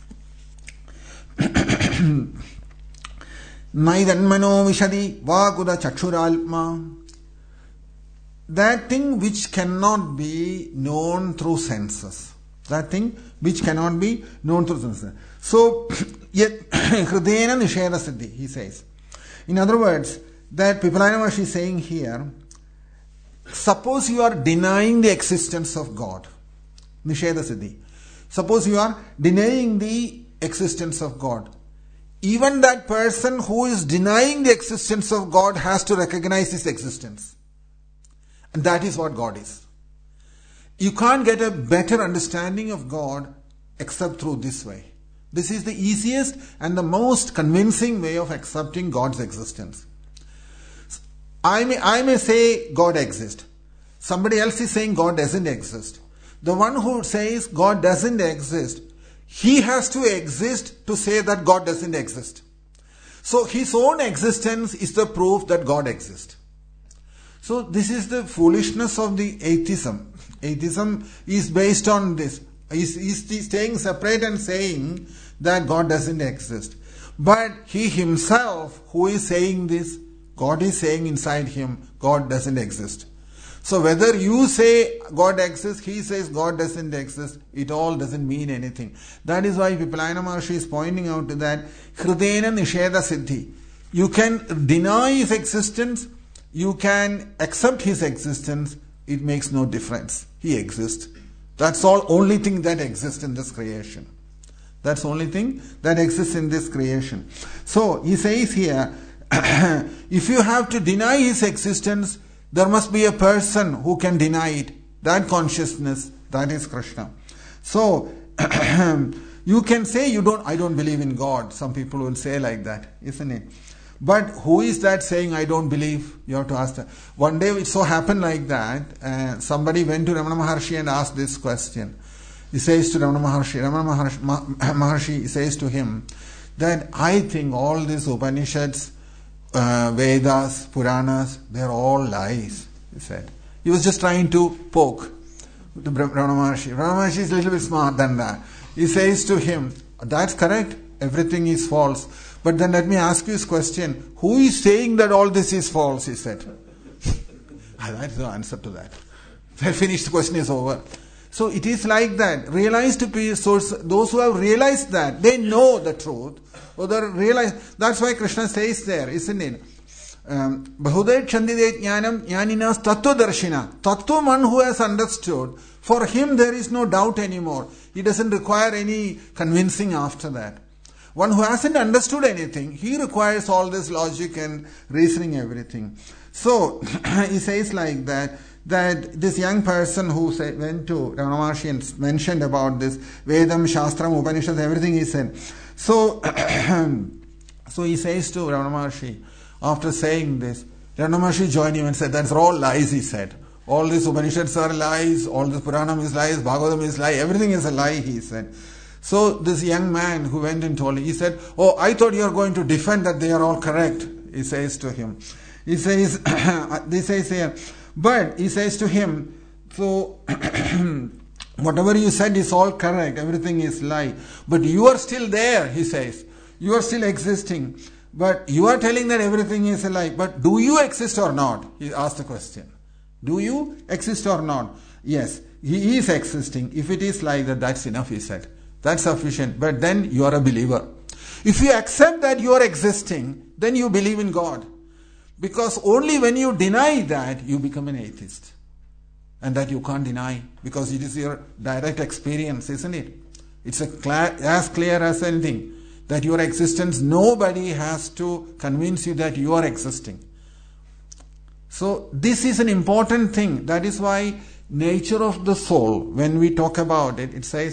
Naidanmano Vishadi Vaguda Chakshuralpa. That thing which cannot be known through senses. That thing which cannot be known through senses. So, yet Hridena Nisheda Siddhi, he says. In other words, that Pipalayana Maharshi is saying here, suppose you are denying the existence of God. Nisheda Siddhi. Suppose you are denying the existence of God. Even that person who is denying the existence of God has to recognize his existence. And that is what God is. You can't get a better understanding of God except through this way. This is the easiest and the most convincing way of accepting God's existence. I may say God exists. Somebody else is saying God doesn't exist. The one who says God doesn't exist, he has to exist to say that God doesn't exist. So his own existence is the proof that God exists. So this is the foolishness of the atheism. Atheism is based on this. He's staying separate and saying that God doesn't exist. But he himself, who is saying this, God is saying inside him, God doesn't exist. So whether you say God exists, he says God doesn't exist, it all doesn't mean anything. That is why Pipalayana Maharshi is pointing out that Hridena Nisheda Siddhi. You can deny his existence, you can accept his existence, it makes no difference. He exists. That's all only thing that exists in this creation. That's the only thing that exists in this creation. So he says here, if you have to deny his existence, there must be a person who can deny it. That consciousness, that is Krishna. So you can say I don't believe in God. Some people will say like that, isn't it? But who is that saying I don't believe? You have to ask that. One day it so happened like that. Somebody went to Ramana Maharshi and asked this question. He says to Ramana Maharshi, he says to him that I think all these Upanishads, Vedas, Puranas, they're all lies, he said. He was just trying to poke to Ramana Maharshi. Ramana Maharshi is a little bit smart than that. He says to him, that's correct, everything is false. But then let me ask you this question. Who is saying that all this is false, he said. That's the answer to that. Well, finished, the question is over. So it is like that. Realized source, those who have realized that, they know the truth. Or they realize, that's why Krishna says there, isn't it? Bahudait Chandide Jnanam Jnaninas Tattva Darshina. Tattva, one who has understood, for him there is no doubt anymore. He doesn't require any convincing after that. One who hasn't understood anything, he requires all this logic and reasoning, everything. So, he says like that this young person who went to Ramana Maharshi and mentioned about this, Vedam, Shastram, Upanishads, everything he said. So, so he says to Ramana Maharshi, after saying this, Ramana Maharshi joined him and said, that's all lies, he said. All these Upanishads are lies, all this Puranam is lies, Bhagavatam is lie, everything is a lie, he said. So this young man who went and told him, he said, oh, I thought you are going to defend that they are all correct, he says to him. He says, this says here, but he says to him, so whatever you said is all correct, everything is lie. But you are still there, he says. You are still existing. But you are telling that everything is a lie. But do you exist or not? He asked the question. Do you exist or not? Yes, he is existing. If it is like that, that's enough, he said. That's sufficient. But then you are a believer. If you accept that you are existing, then you believe in God. Because only when you deny that, you become an atheist. And that you can't deny. Because it is your direct experience, isn't it? It's as clear as anything. That your existence, nobody has to convince you that you are existing. So this is an important thing. That is why nature of the soul, when we talk about it, it says,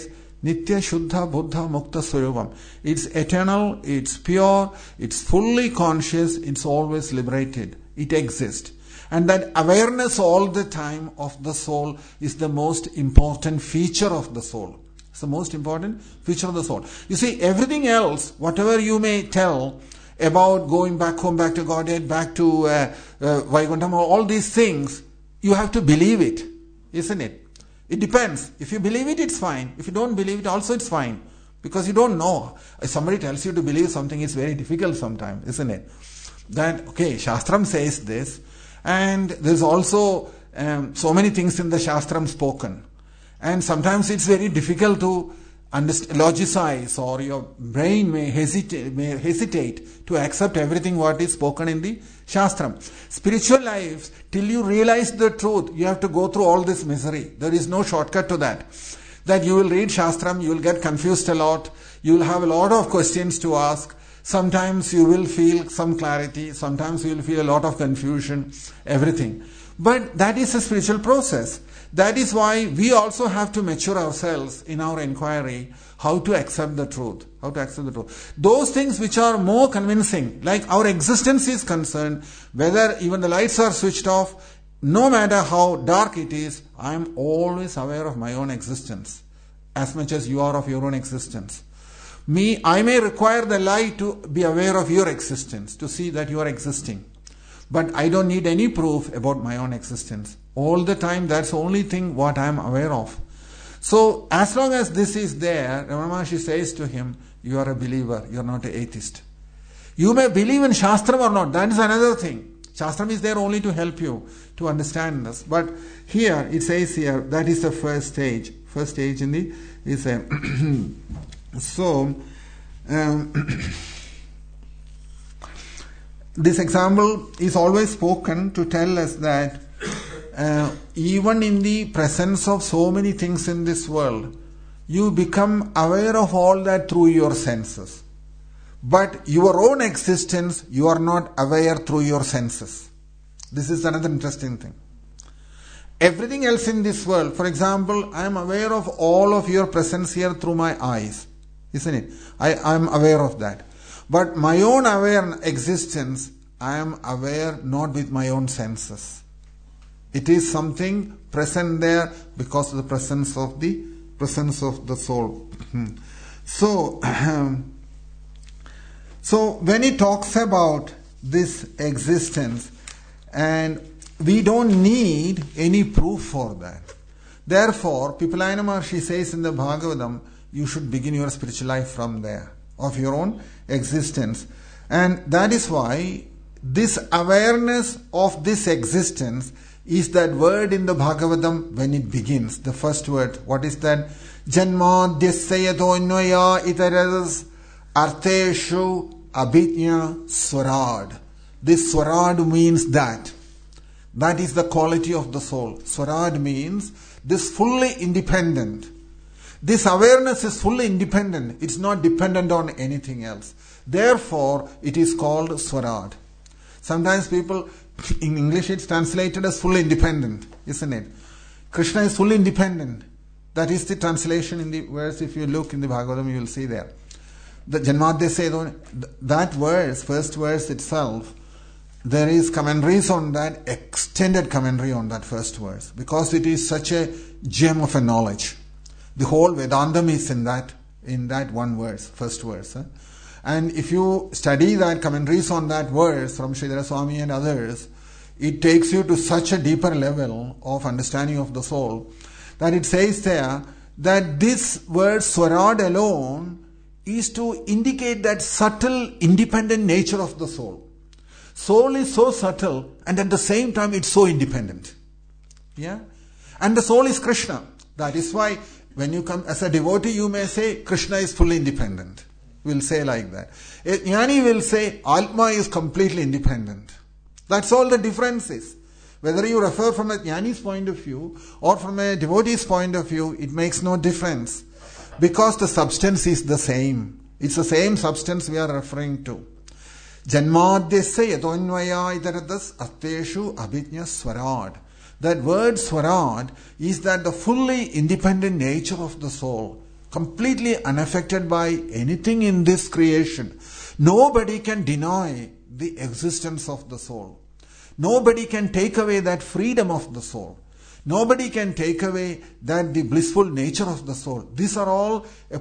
Nitya Shuddha Buddha Mukta Swarupam. It's eternal, it's pure, it's fully conscious, it's always liberated. It exists. And that awareness all the time of the soul is the most important feature of the soul. It's the most important feature of the soul. You see, everything else, whatever you may tell about going back home, back to Godhead, back to Vaikuntama, all these things, you have to believe it, isn't it? It depends. If you believe it, it's fine. If you don't believe it, also it's fine. Because you don't know. If somebody tells you to believe something, it's very difficult sometimes, isn't it? That, okay, Shastram says this, and there's also so many things in the Shastram spoken. And sometimes it's very difficult to logicize, or your brain may hesitate to accept everything what is spoken in the Shastram. Spiritual lives, till you realize the truth, you have to go through all this misery. There is no shortcut to that. That you will read Shastram, you will get confused a lot, you will have a lot of questions to ask. Sometimes you will feel some clarity, sometimes you will feel a lot of confusion, everything. But that is a spiritual process. That is why we also have to mature ourselves in our inquiry, how to accept the truth. How to accept the truth. Those things which are more convincing, like our existence is concerned, whether even the lights are switched off, no matter how dark it is, I am always aware of my own existence, as much as you are of your own existence. I may require the light to be aware of your existence, to see that you are existing. But I don't need any proof about my own existence. All the time, that's the only thing what I am aware of. So, as long as this is there, Ramana Maharshi says to him, you are a believer, you are not an atheist. You may believe in Shastram or not, that is another thing. Shastram is there only to help you to understand this. But here, it says here, that is the first stage. First stage in the, is a so, this example is always spoken to tell us that even in the presence of so many things in this world, you become aware of all that through your senses. But your own existence, you are not aware through your senses. This is another interesting thing. Everything else in this world, for example, I am aware of all of your presence here through my eyes. Isn't it? I am aware of that. But my own aware existence, I am aware not with my own senses. It is something present there because of the presence of the soul. So when he talks about this existence, and we don't need any proof for that. Therefore, Pippalayiana Maharshi says in the Bhagavatam, you should begin your spiritual life from there, of your own existence. And that is why this awareness of this existence is that word in the Bhagavatam when it begins. The first word, what is that? Janmadhyasya yatonyaya itaradas arteshu abhijna swarad. This swarad means that. That is the quality of the soul. Swarad means this fully independent. This awareness is fully independent. It's not dependent on anything else. Therefore, it is called swarad. Sometimes people, in English it's translated as fully independent, isn't it? Krishna is fully independent. That is the translation in the verse. If you look in the Bhagavatam, you will see there. The Janmadhyasya, that verse, first verse itself, there is commentaries on that, extended commentary on that first verse, because it is such a gem of a knowledge. The whole Vedantam is in that one verse, first verse. And if you study that commentaries on that verse from Sridhara Swami and others, it takes you to such a deeper level of understanding of the soul that it says there that this word swarad alone is to indicate that subtle, independent nature of the soul. Soul is so subtle and at the same time it's so independent. Yeah? And the soul is Krishna. That is why when you come as a devotee, you may say Krishna is fully independent. We'll say like that. A jnani will say Atma is completely independent. That's all the difference is. Whether you refer from a jnani's point of view or from a devotee's point of view, it makes no difference. Because the substance is the same. It's the same substance we are referring to. Janmadhyasya yatonyaya itaradas arteshu abhijna swarad. That word swarad is that the fully independent nature of the soul. completely unaffected by anything in this creation. Nobody can deny the existence of the soul. Nobody can take away that freedom of the soul. Nobody can take away that the blissful nature of the soul. These are all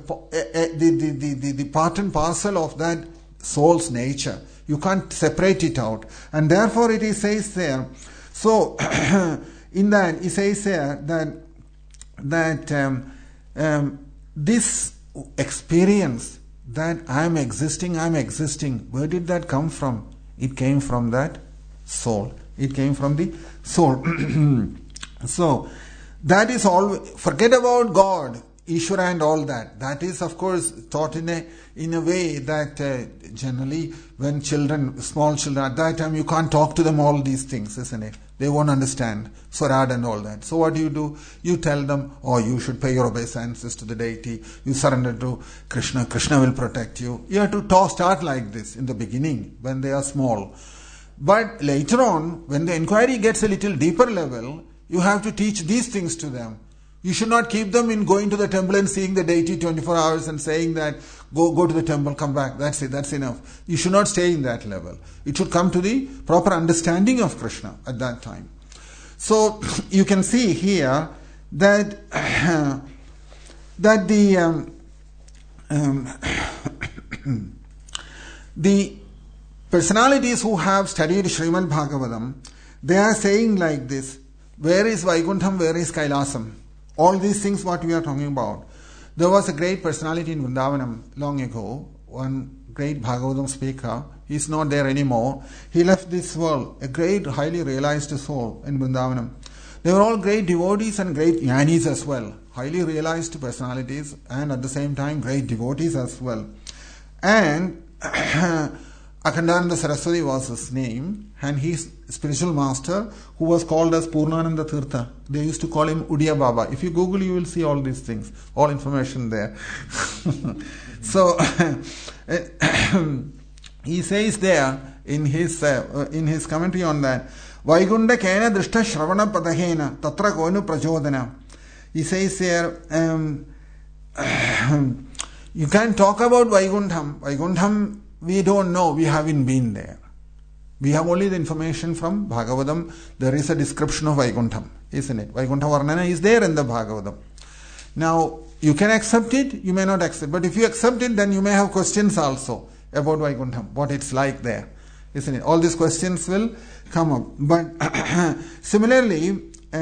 the part and parcel of that soul's nature. You can't separate it out. And therefore it says there, so in that it says there that this experience that I am existing, where did that come from? It came from that soul. It came from the soul. So that is all. Forget about God, Ishvara and all that. That is of course taught in a way that generally when small children, at that time you can't talk to them all these things, isn't it? They won't understand Swarad and all that. So what do? You tell them, oh, you should pay your obeisances to the deity. You surrender to Krishna. Krishna will protect you. You have to start like this in the beginning when they are small. But later on, when the inquiry gets a little deeper level, you have to teach these things to them. You should not keep them in going to the temple and seeing the deity 24 hours and saying that, go to the temple, come back. That's it, that's enough. You should not stay in that level. It should come to the proper understanding of Krishna at that time. So you can see here that the personalities who have studied Srimad Bhagavatam, they are saying like this: where is Vaikuntham, where is Kailasam? All these things what we are talking about. There was a great personality in Vrindavanam long ago, one great Bhagavatam speaker. He is not there anymore. He left this world, a great, highly realized soul in Vrindavanam. They were all great devotees and great jnanis as well. Highly realized personalities and at the same time great devotees as well. And Akhandananda Saraswati was his name, and his spiritual master, who was called as Purnananda Tirtha. They used to call him Udiya Baba. If you Google, you will see all these things, all information there. So he says there in his commentary on that, Vaikunta kena drishta shravana padahena tatra konu prajodana. He says there, you can talk about Vaikuntham. Vaikuntham, we don't know, we haven't been there. We have only the information from Bhagavatam. There is a description of Vaikuntham, isn't it? Vaikuntha Varnana is there in the Bhagavatam. Now, you can accept it, you may not accept. But if you accept it, then you may have questions also about Vaikuntham, what it's like there, isn't it? All these questions will come up. But similarly,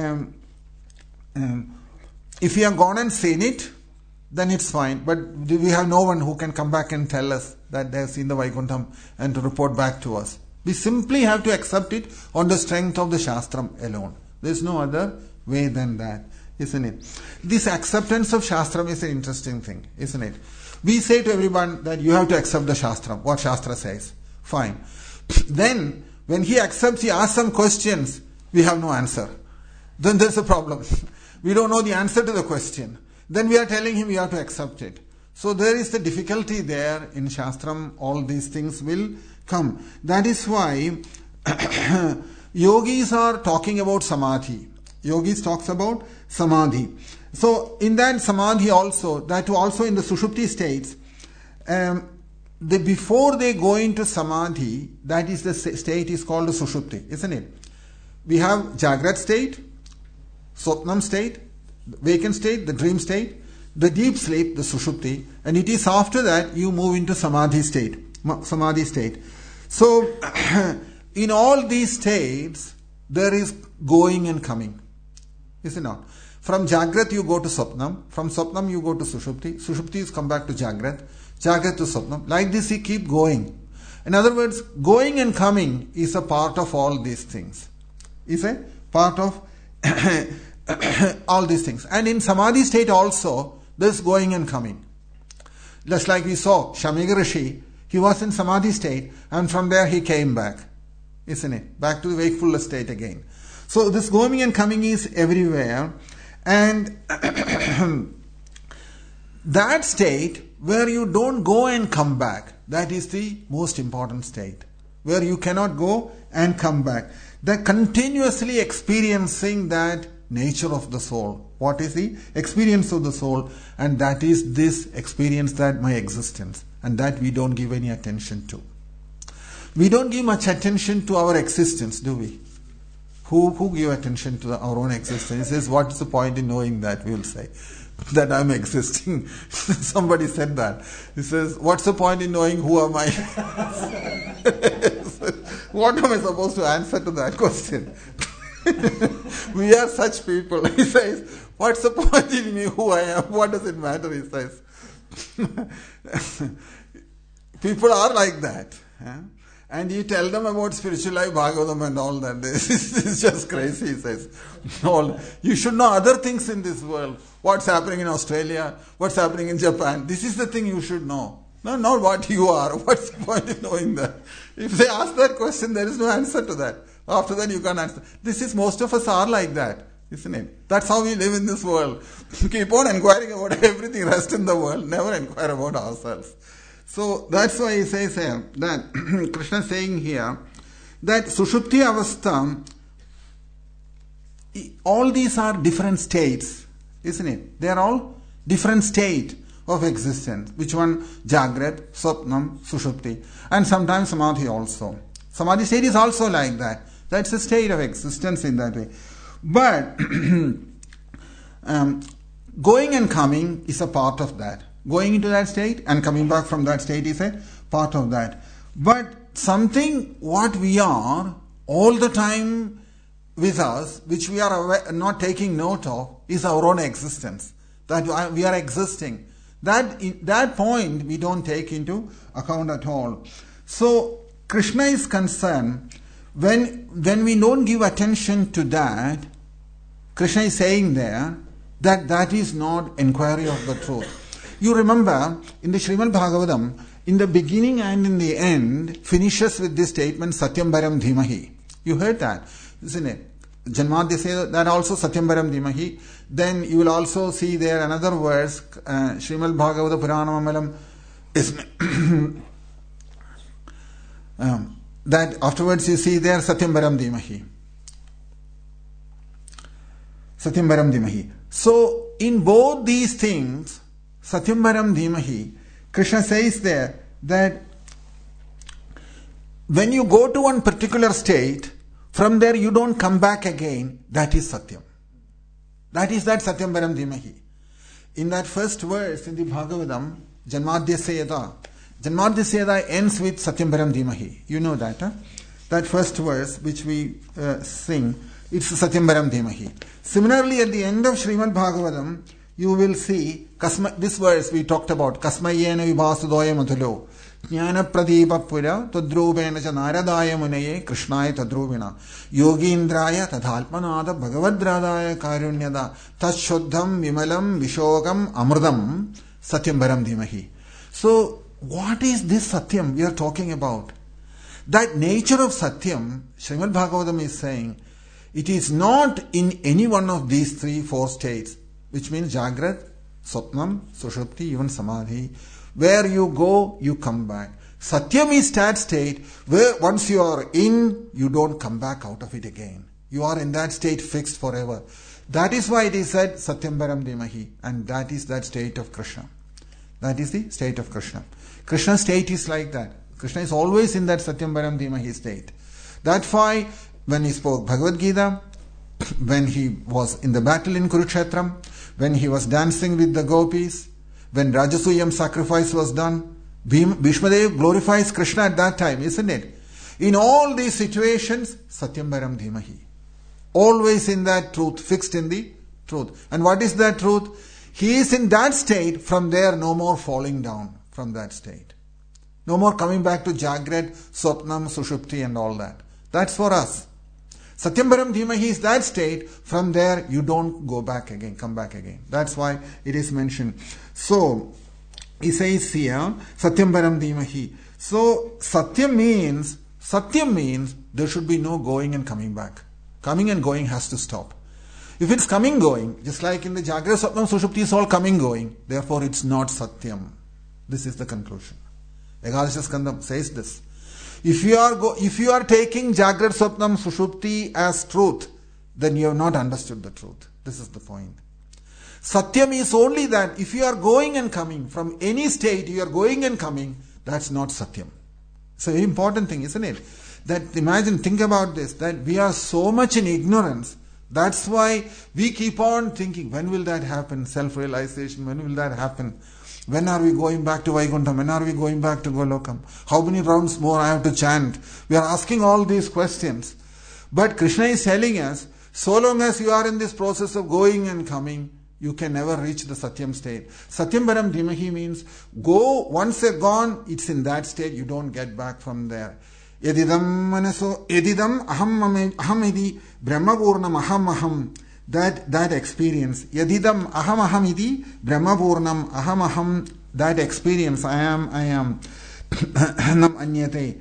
if you have gone and seen it, then it's fine. But we have no one who can come back and tell us that they have seen the Vaikuntham and to report back to us. We simply have to accept it on the strength of the Shastram alone. There is no other way than that, isn't it? This acceptance of Shastram is an interesting thing, isn't it? We say to everyone that you have to accept the Shastram, what Shastra says. Fine. Then, when he accepts, he asks some questions, we have no answer. Then there's a problem. We don't know the answer to the question. Then we are telling him you have to accept it. So there is the difficulty there in Shastram. All these things will come. That is why yogis are talking about samadhi. Yogis talks about samadhi. So in that samadhi also, that also in the Sushupti states, before they go into samadhi, that is the state is called the Sushupti, isn't it? We have Jagrat state, Swapnam state, vacant state, the dream state, the deep sleep, the Sushupti, and it is after that you move into Samadhi state. So, in all these states, there is going and coming. Is it not? From Jagrat you go to Swapnam, from Swapnam you go to Sushupti, Sushupti is come back to Jagrat, Jagrat to Swapnam. Like this you keep going. In other words, going and coming is a part of all these things. Is a part of all these things. And in Samadhi state also, there's going and coming. Just like we saw, Shamiga Rishi, he was in Samadhi state and from there he came back. Isn't it? Back to the wakeful state again. So this going and coming is everywhere. And that state where you don't go and come back, that is the most important state. Where you cannot go and come back. That continuously experiencing that nature of the soul, What is the experience of the soul? And that is this experience, that my existence. And that we don't give any attention to. We don't give much attention to our existence, do we? Who give attention to our own existence? He says, what is the point in knowing that? We will say that I'm existing. Somebody said that. He says, what's the point in knowing who am I? What am I supposed to answer to that question? We are such people. He says, what's the point in me, who I am? What does it matter? He says. People are like that. Yeah? And you tell them about spiritual life, Bhagavatam and all that. This is just crazy, he says. No, you should know other things in this world. What's happening in Australia? What's happening in Japan? This is the thing you should know. No, not what you are. What's the point in knowing that? If they ask that question, there is no answer to that. After that, you can't answer. Most of us are like that, isn't it? That's how we live in this world. Keep on inquiring about everything rest in the world. Never inquire about ourselves. So that's why he says here, that Krishna is saying here, that Sushupti Avastha, all these are different states, isn't it? They are all different state of existence. Which one? Jagrat, Swapnam, Sushupti. And sometimes Samadhi also. Samadhi state is also like that. That's a state of existence in that way. But going and coming is a part of that. Going into that state and coming back from that state is a part of that. But something what we are all the time with us, which we are not taking note of, is our own existence. That we are existing. That point we don't take into account at all. So Krishna is concerned, when we don't give attention to that, Krishna is saying there that is not inquiry of the truth. You remember, in the Srimad Bhagavatam, in the beginning and in the end, finishes with this statement, Satyam Param Dhimahi. You heard that, isn't it? Janmadhya says that also, Satyam Param Dhimahi. Then you will also see there another verse, Srimad Bhagavata Puranam Amalam, that afterwards you see there, Satyam Param Dhimahi. Satyam Param Dhimahi. So, in both these things, Satyam Param Dhimahi, Krishna says there that when you go to one particular state, from there you don't come back again, that is Satyam. That is that Satyam Param Dhimahi. In that first verse in the Bhagavatam, Janmadhyasya Janmadhyasya ends with Satyam Param Dhimahi. You know that, huh? That first verse which we sing, it's Satyam Param Dhimahi. Similarly, at the end of Srimad Bhagavatam, you will see this verse we talked about, Kasmayena Vibhasudoya Mathulo Jnana Pradipa Pura Tadrupena cha Naradaya Munaye Krishnaya Tadrupina Yogindraya Tadhalpanada Bhagavadradaya Karunyada Tashuddham Vimalam Vishokam Amrdam Satyam Param Dhimahi. So, what is this Satyam we are talking about? That nature of Satyam, Srimad Bhagavatam is saying, it is not in any one of these 3-4 states, which means Jagrat, Swapnam, Sushupti, even Samadhi. Where you go, you come back. Satyam is that state where once you are in, you don't come back out of it again. You are in that state fixed forever. That is why it is said Satyam Param Dhimahi, and that is that state of Krishna. That is the state of Krishna. Krishna's state is like that. Krishna is always in that Satyam Param Dhimahi state. That's why when he spoke Bhagavad Gita, when he was in the battle in Kurukshetram, when he was dancing with the gopis, when Rajasuyam sacrifice was done, Bhishmadev glorifies Krishna at that time, isn't it? In all these situations, Satyam Param Dhimahi. Always in that truth, fixed in the truth. And what is that truth? He is in that state, from there no more falling down from that state. No more coming back to Jagrat, Swapnam, Sushupti and all that. That's for us. Satyam Param Dhimahi is that state, from there you don't go back again, come back again. That's why it is mentioned. So, he says here, Satyam Param Dhimahi. So, Satyam means there should be no going and coming back. Coming and going has to stop. If it's coming going, just like in the Jagrat, Swapnam, Sushupti is all coming going, therefore it's not Satyam. This is the conclusion. Ekadasha Skandam says this. If you are taking Jagrat, Swapnam, Sushupti as truth, then you have not understood the truth. This is the point. Satyam is only that if you are going and coming from any state, you are going and coming, that's not Satyam. It's a very important thing, isn't it? That imagine, think about this, that we are so much in ignorance. That's why we keep on thinking, when will that happen? Self-realization, when will that happen? When are we going back to Vaikuntham? When are we going back to Golokam? How many rounds more I have to chant? We are asking all these questions. But Krishna is telling us, so long as you are in this process of going and coming, you can never reach the Satyam state. Satyam Param Dhimahi means, go, once you're gone, it's in that state, you don't get back from there. Yadidam manaso, yadidam aham idi, brahmapurnam aham. That experience. Yadidam aham idi, brahmapurnam aham. That experience, I am. Nam anyate.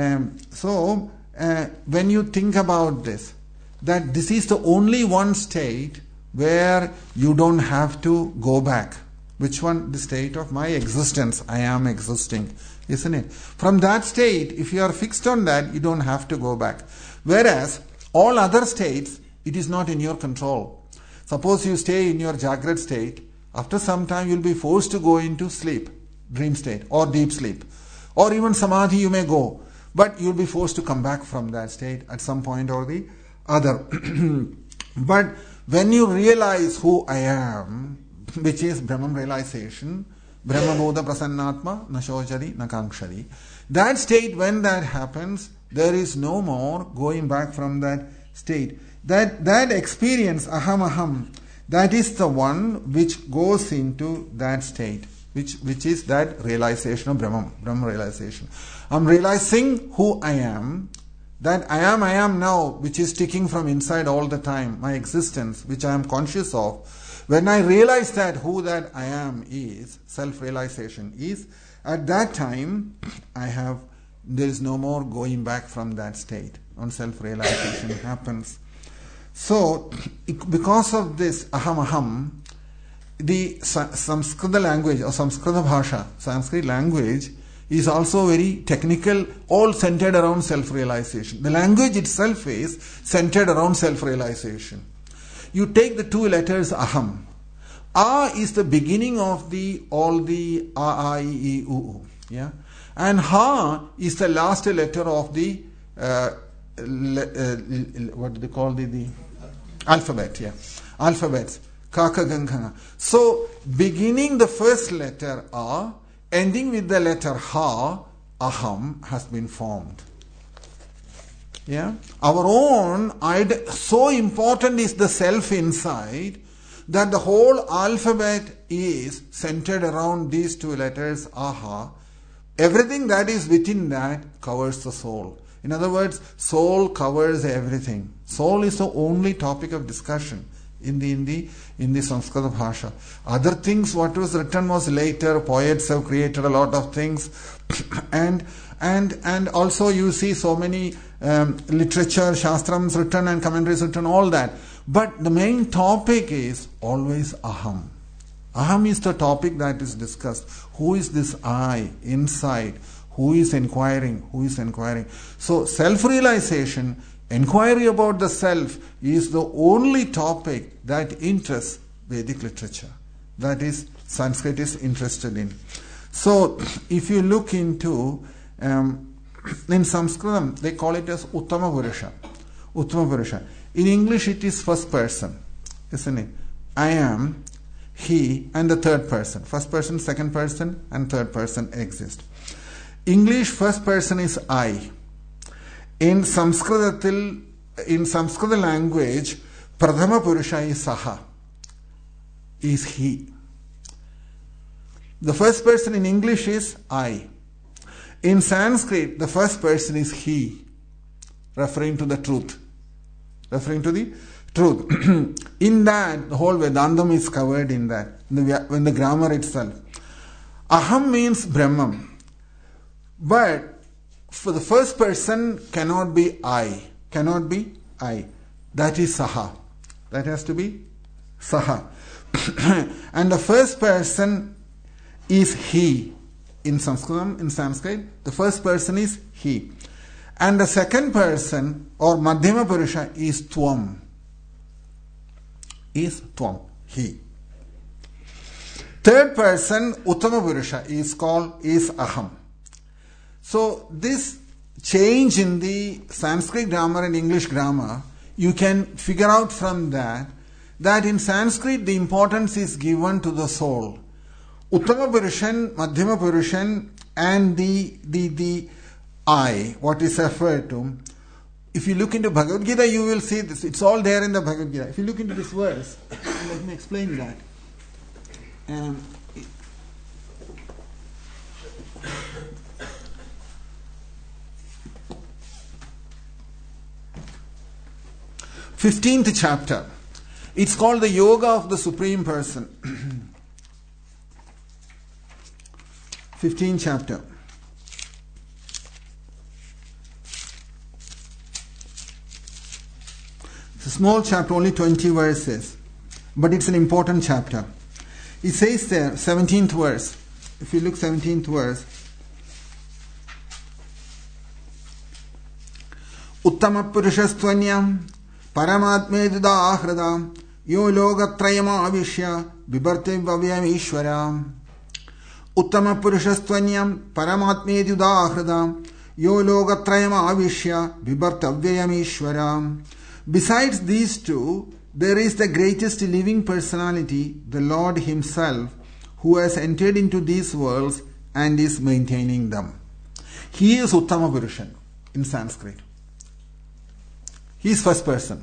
So, when you think about this, that this is the only one state where you don't have to go back. Which one? The state of my existence. I am existing. Isn't it? From that state, if you are fixed on that, you don't have to go back. Whereas, all other states, it is not in your control. Suppose you stay in your Jagrat state, after some time you'll be forced to go into sleep, dream state, or deep sleep. Or even Samadhi you may go. But you'll be forced to come back from that state at some point or the other. But when you realize who I am, which is Brahman realization, Brahma Bodha Prasannatma, Nashochari, Nakankshari, that state, when that happens, there is no more going back from that state. That experience, aham, that is the one which goes into that state, which is that realization of Brahma realization. I'm realizing who I am, that I am now, which is sticking from inside all the time, my existence, which I am conscious of. When I realize that who that I am is, self-realization is, at that time, there is no more going back from that state. When self-realization happens. So, because of this aham, the Sanskrit language or Samskrita Bhasha, Sanskrit language, is also very technical, all centered around self-realization. The language itself is centered around self-realization. You take the two letters aham. A is the beginning of all the a, I, E, U. Yeah? And ha is the last letter of the what do they call the alphabet? Yeah, alphabets. Kaka Gangana. So beginning the first letter A, ending with the letter Ha, aham has been formed. Yeah, our own so important is the self inside that the whole alphabet is centered around these two letters aha. Everything that is within that covers the soul. In other words, soul covers everything. Soul is the only topic of discussion in the Samskrita Bhasha. Other things, what was written was later. Poets have created a lot of things, and also you see so many literature, shastrams written and commentaries written, all that. But the main topic is always aham. Aham is the topic that is discussed. Who is this I inside? Who is inquiring? Who is inquiring? So self-realization, inquiry about the self, is the only topic that interests Vedic literature. That is, Sanskrit is interested in. So if you look into, in Sanskritam, they call it as Uttama Purusha. Uttama Purusha. In English, it is first person, isn't it? I am, he, and the third person. First person, second person, and third person exist. English first person is I. In Sanskrit language, Pradhama Purusha is Saha, is he. The first person in English is I. In Sanskrit, the first person is he, referring to the truth. Referring to the truth. In that, the whole Vedantam is covered in that, in the grammar itself. Aham means Brahman. But for the first person cannot be I. Cannot be I. That is Saha. That has to be Saha. And the first person is he. In Sanskrit, the first person is he. And the second person, or Madhyama Purusha, is Tvam. Is Tvam, he. Third person, Uttama Purusha, is Aham. So this change in the Sanskrit grammar and English grammar, you can figure out from that in Sanskrit the importance is given to the soul. Uttama Purushan, Madhyama Purushan, and the I, what is referred to. If you look into Bhagavad Gita, you will see this. It's all there in the Bhagavad Gita. If you look into this verse, let me explain that. 15th chapter. It's called the Yoga of the Supreme Person. 15th chapter. It's a small chapter, only 20 verses. But it's an important chapter. It says there, 17th verse. If you look 17th verse. Uttama Purushastvanyam Paramatmedida Ahrada Yo Logatrayama Avishya Vibharte Vavyam Ishvara. Uttama Purushastvanyam Paramatmedida Ahrada Yo Logatrayama Avishya Vibharte Vavyam Ishvara. Besides these two, there is the greatest living personality, the Lord Himself, who has entered into these worlds and is maintaining them. He is Uttama Purushan in Sanskrit. He is first person.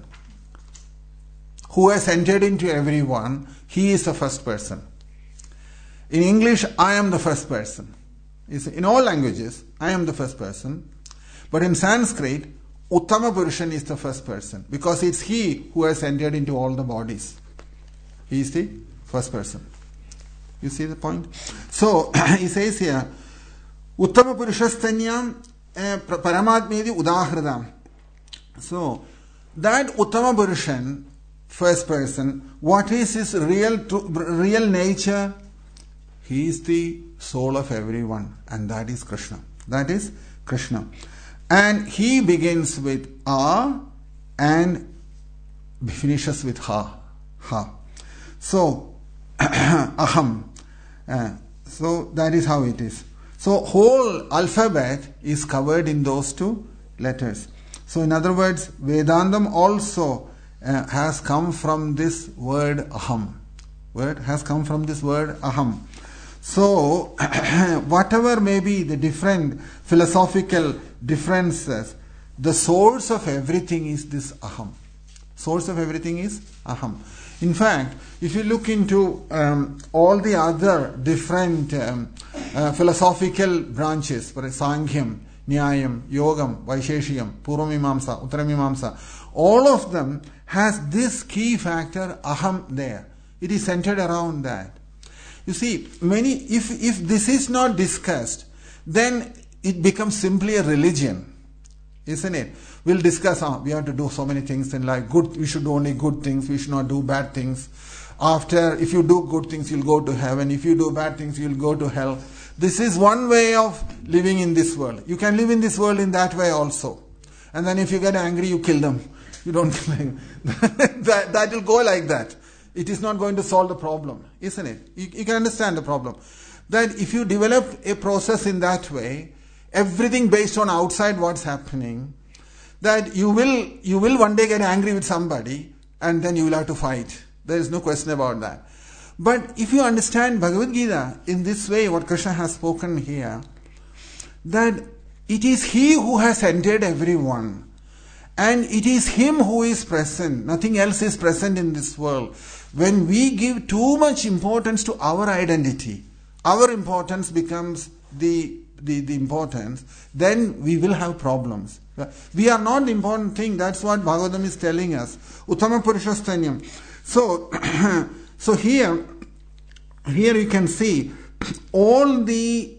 Who has entered into everyone, He is the first person. In English, I am the first person. In all languages, I am the first person. But in Sanskrit, Uttama Purushan is the first person because it's He who has entered into all the bodies. He is the first person. You see the point? So, he says here, Uttama Purushastanyam Paramatmedi Udahradam. So, that Uttama Purushan, first person, what is his real nature? He is the soul of everyone, and that is Krishna. That is Krishna. And he begins with A and finishes with Ha. Ha. So, Aham. So that is how it is. So whole alphabet is covered in those two letters. So in other words, Vedantam also has come from this word Aham. Word has come from this word Aham. So, whatever may be the different philosophical differences, the source of everything is this Aham. Source of everything is Aham. In fact, if you look into all the other different philosophical branches, for Sankhya, Nyayam, Yogam, Vaisheshiyam, Purvamimamsa, Uttaramimamsa, all of them has this key factor Aham there. It is centered around that. You see, if this is not discussed, then it becomes simply a religion, isn't it? We'll discuss, we have to do so many things in life. Good, we should do only good things, we should not do bad things. If you do good things, you'll go to heaven. If you do bad things, you'll go to hell. This is one way of living in this world. You can live in this world in that way also. And then if you get angry, you kill them. You don't kill them. that will go like that. It is not going to solve the problem, isn't it? You can understand the problem. That if you develop a process in that way, everything based on outside what's happening, that you will one day get angry with somebody and then you will have to fight. There is no question about that. But if you understand Bhagavad Gita in this way, what Krishna has spoken here, that it is He who has entered everyone. And it is Him who is present. Nothing else is present in this world. When we give too much importance to our identity, our importance becomes the importance, then we will have problems. We are not the important thing. That's what Bhagavatam is telling us. Uttama Purushastanyam. So here you can see all the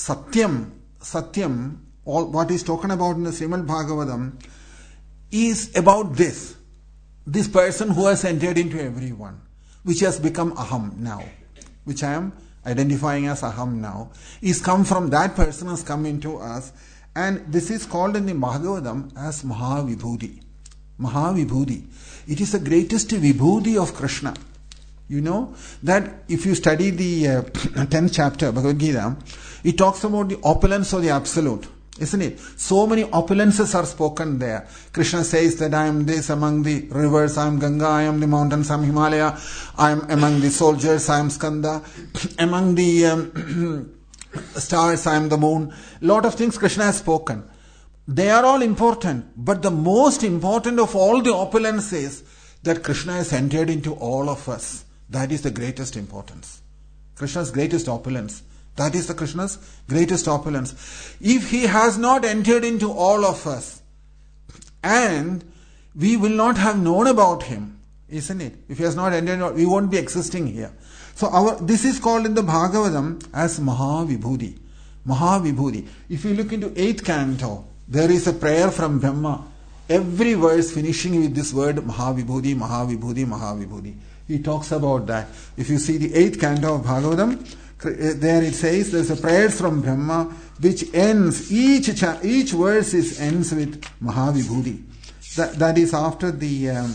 Satyam, all what is talking about in the Srimad Bhagavatam is about this person who has entered into everyone, which has become Aham now, which I am identifying as Aham now, is come from that person, has come into us, and this is called in the Bhagavatam as Mahavibhuti. Mahavibhuti. It is the greatest Vibhuti of Krishna. You know that if you study the 10th chapter, Bhagavad Gita, it talks about the opulence of the Absolute. Isn't it? So many opulences are spoken there. Krishna says that I am this among the rivers, I am Ganga, I am the mountains, I am Himalaya, I am among the soldiers, I am Skanda, among the stars, I am the moon. Lot of things Krishna has spoken. They are all important, but the most important of all the opulence is that Krishna has entered into all of us. That is the greatest importance. Krishna's greatest opulence. That is the Krishna's greatest opulence. If he has not entered into all of us, and we will not have known about him, isn't it? If he has not entered, we won't be existing here. So this is called in the Bhagavatam as Mahavibhudi. Mahavibhudi. If you look into 8th canto, there is a prayer from Brahma. Every verse finishing with this word Mahavibhudi, Mahavibhudi, Mahavibhudi. He talks about that. If you see the 8th canto of Bhagavatam, there it says there's a prayer from Brahma which ends, each verse ends with Mahavibhudi. That is after the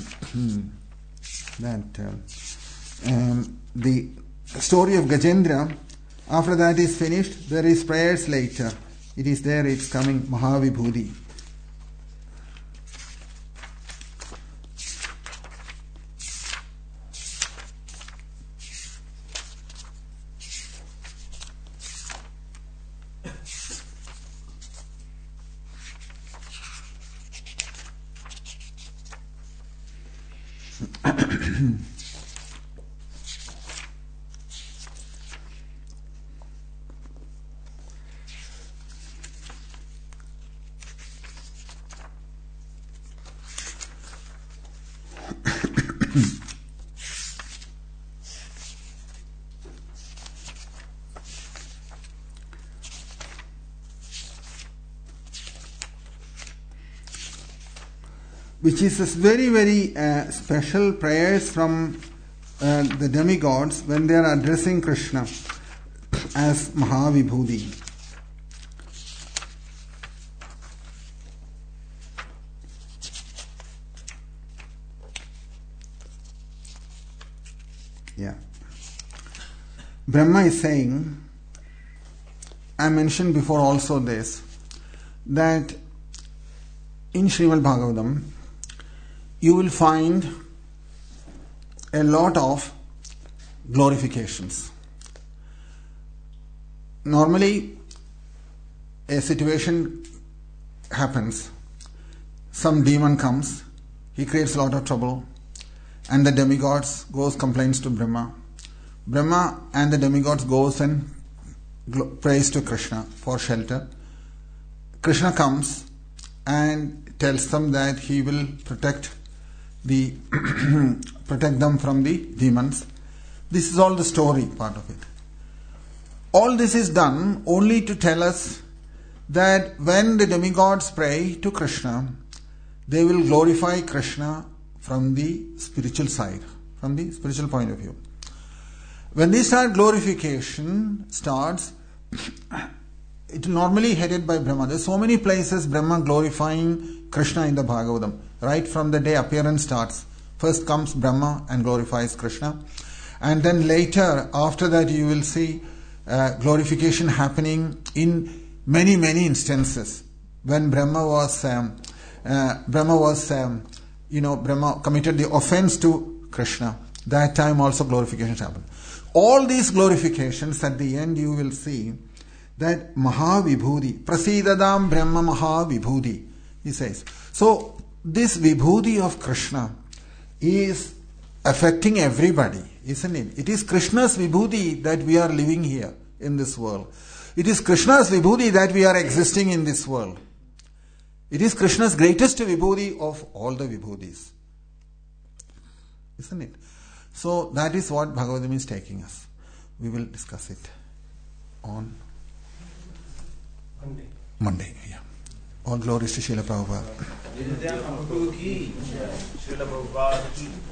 story of Gajendra. After that is finished, there is prayers later. It is there, it's coming Mahavibhudi. Which is this very, very special prayers from the demigods when they are addressing Krishna as Mahavibhudi. Yeah. Brahma is saying, I mentioned before also this, that in Srimad Bhagavatam, you will find a lot of glorifications. Normally, a situation happens, some demon comes, he creates a lot of trouble, and the demigods goes complains to Brahma. Brahma and the demigods goes and prays to Krishna for shelter. Krishna comes and tells them that he will protect them from the demons. This is all the story part of it. All this is done only to tell us that when the demigods pray to Krishna, they will glorify Krishna from the spiritual side, from the spiritual point of view. When they start glorification starts, it normally headed by Brahma. There are so many places Brahma glorifying Krishna in the Bhagavatam. Right from the day appearance starts. First comes Brahma and glorifies Krishna. And then later, after that, you will see glorification happening in many, many instances. When Brahma committed the offense to Krishna, that time also glorifications happen. All these glorifications, at the end you will see that Mahavibhudi, Prasidadam Brahma Mahavibhudi, he says. So, this Vibhudi of Krishna is affecting everybody, isn't it? It is Krishna's Vibhudi that we are living here in this world. It is Krishna's Vibhudi that we are existing in this world. It is Krishna's greatest Vibhudi of all the Vibhudis. Isn't it? So that is what Bhagavatam is taking us. We will discuss it on Monday. Yeah. All glories to Srila Prabhupada.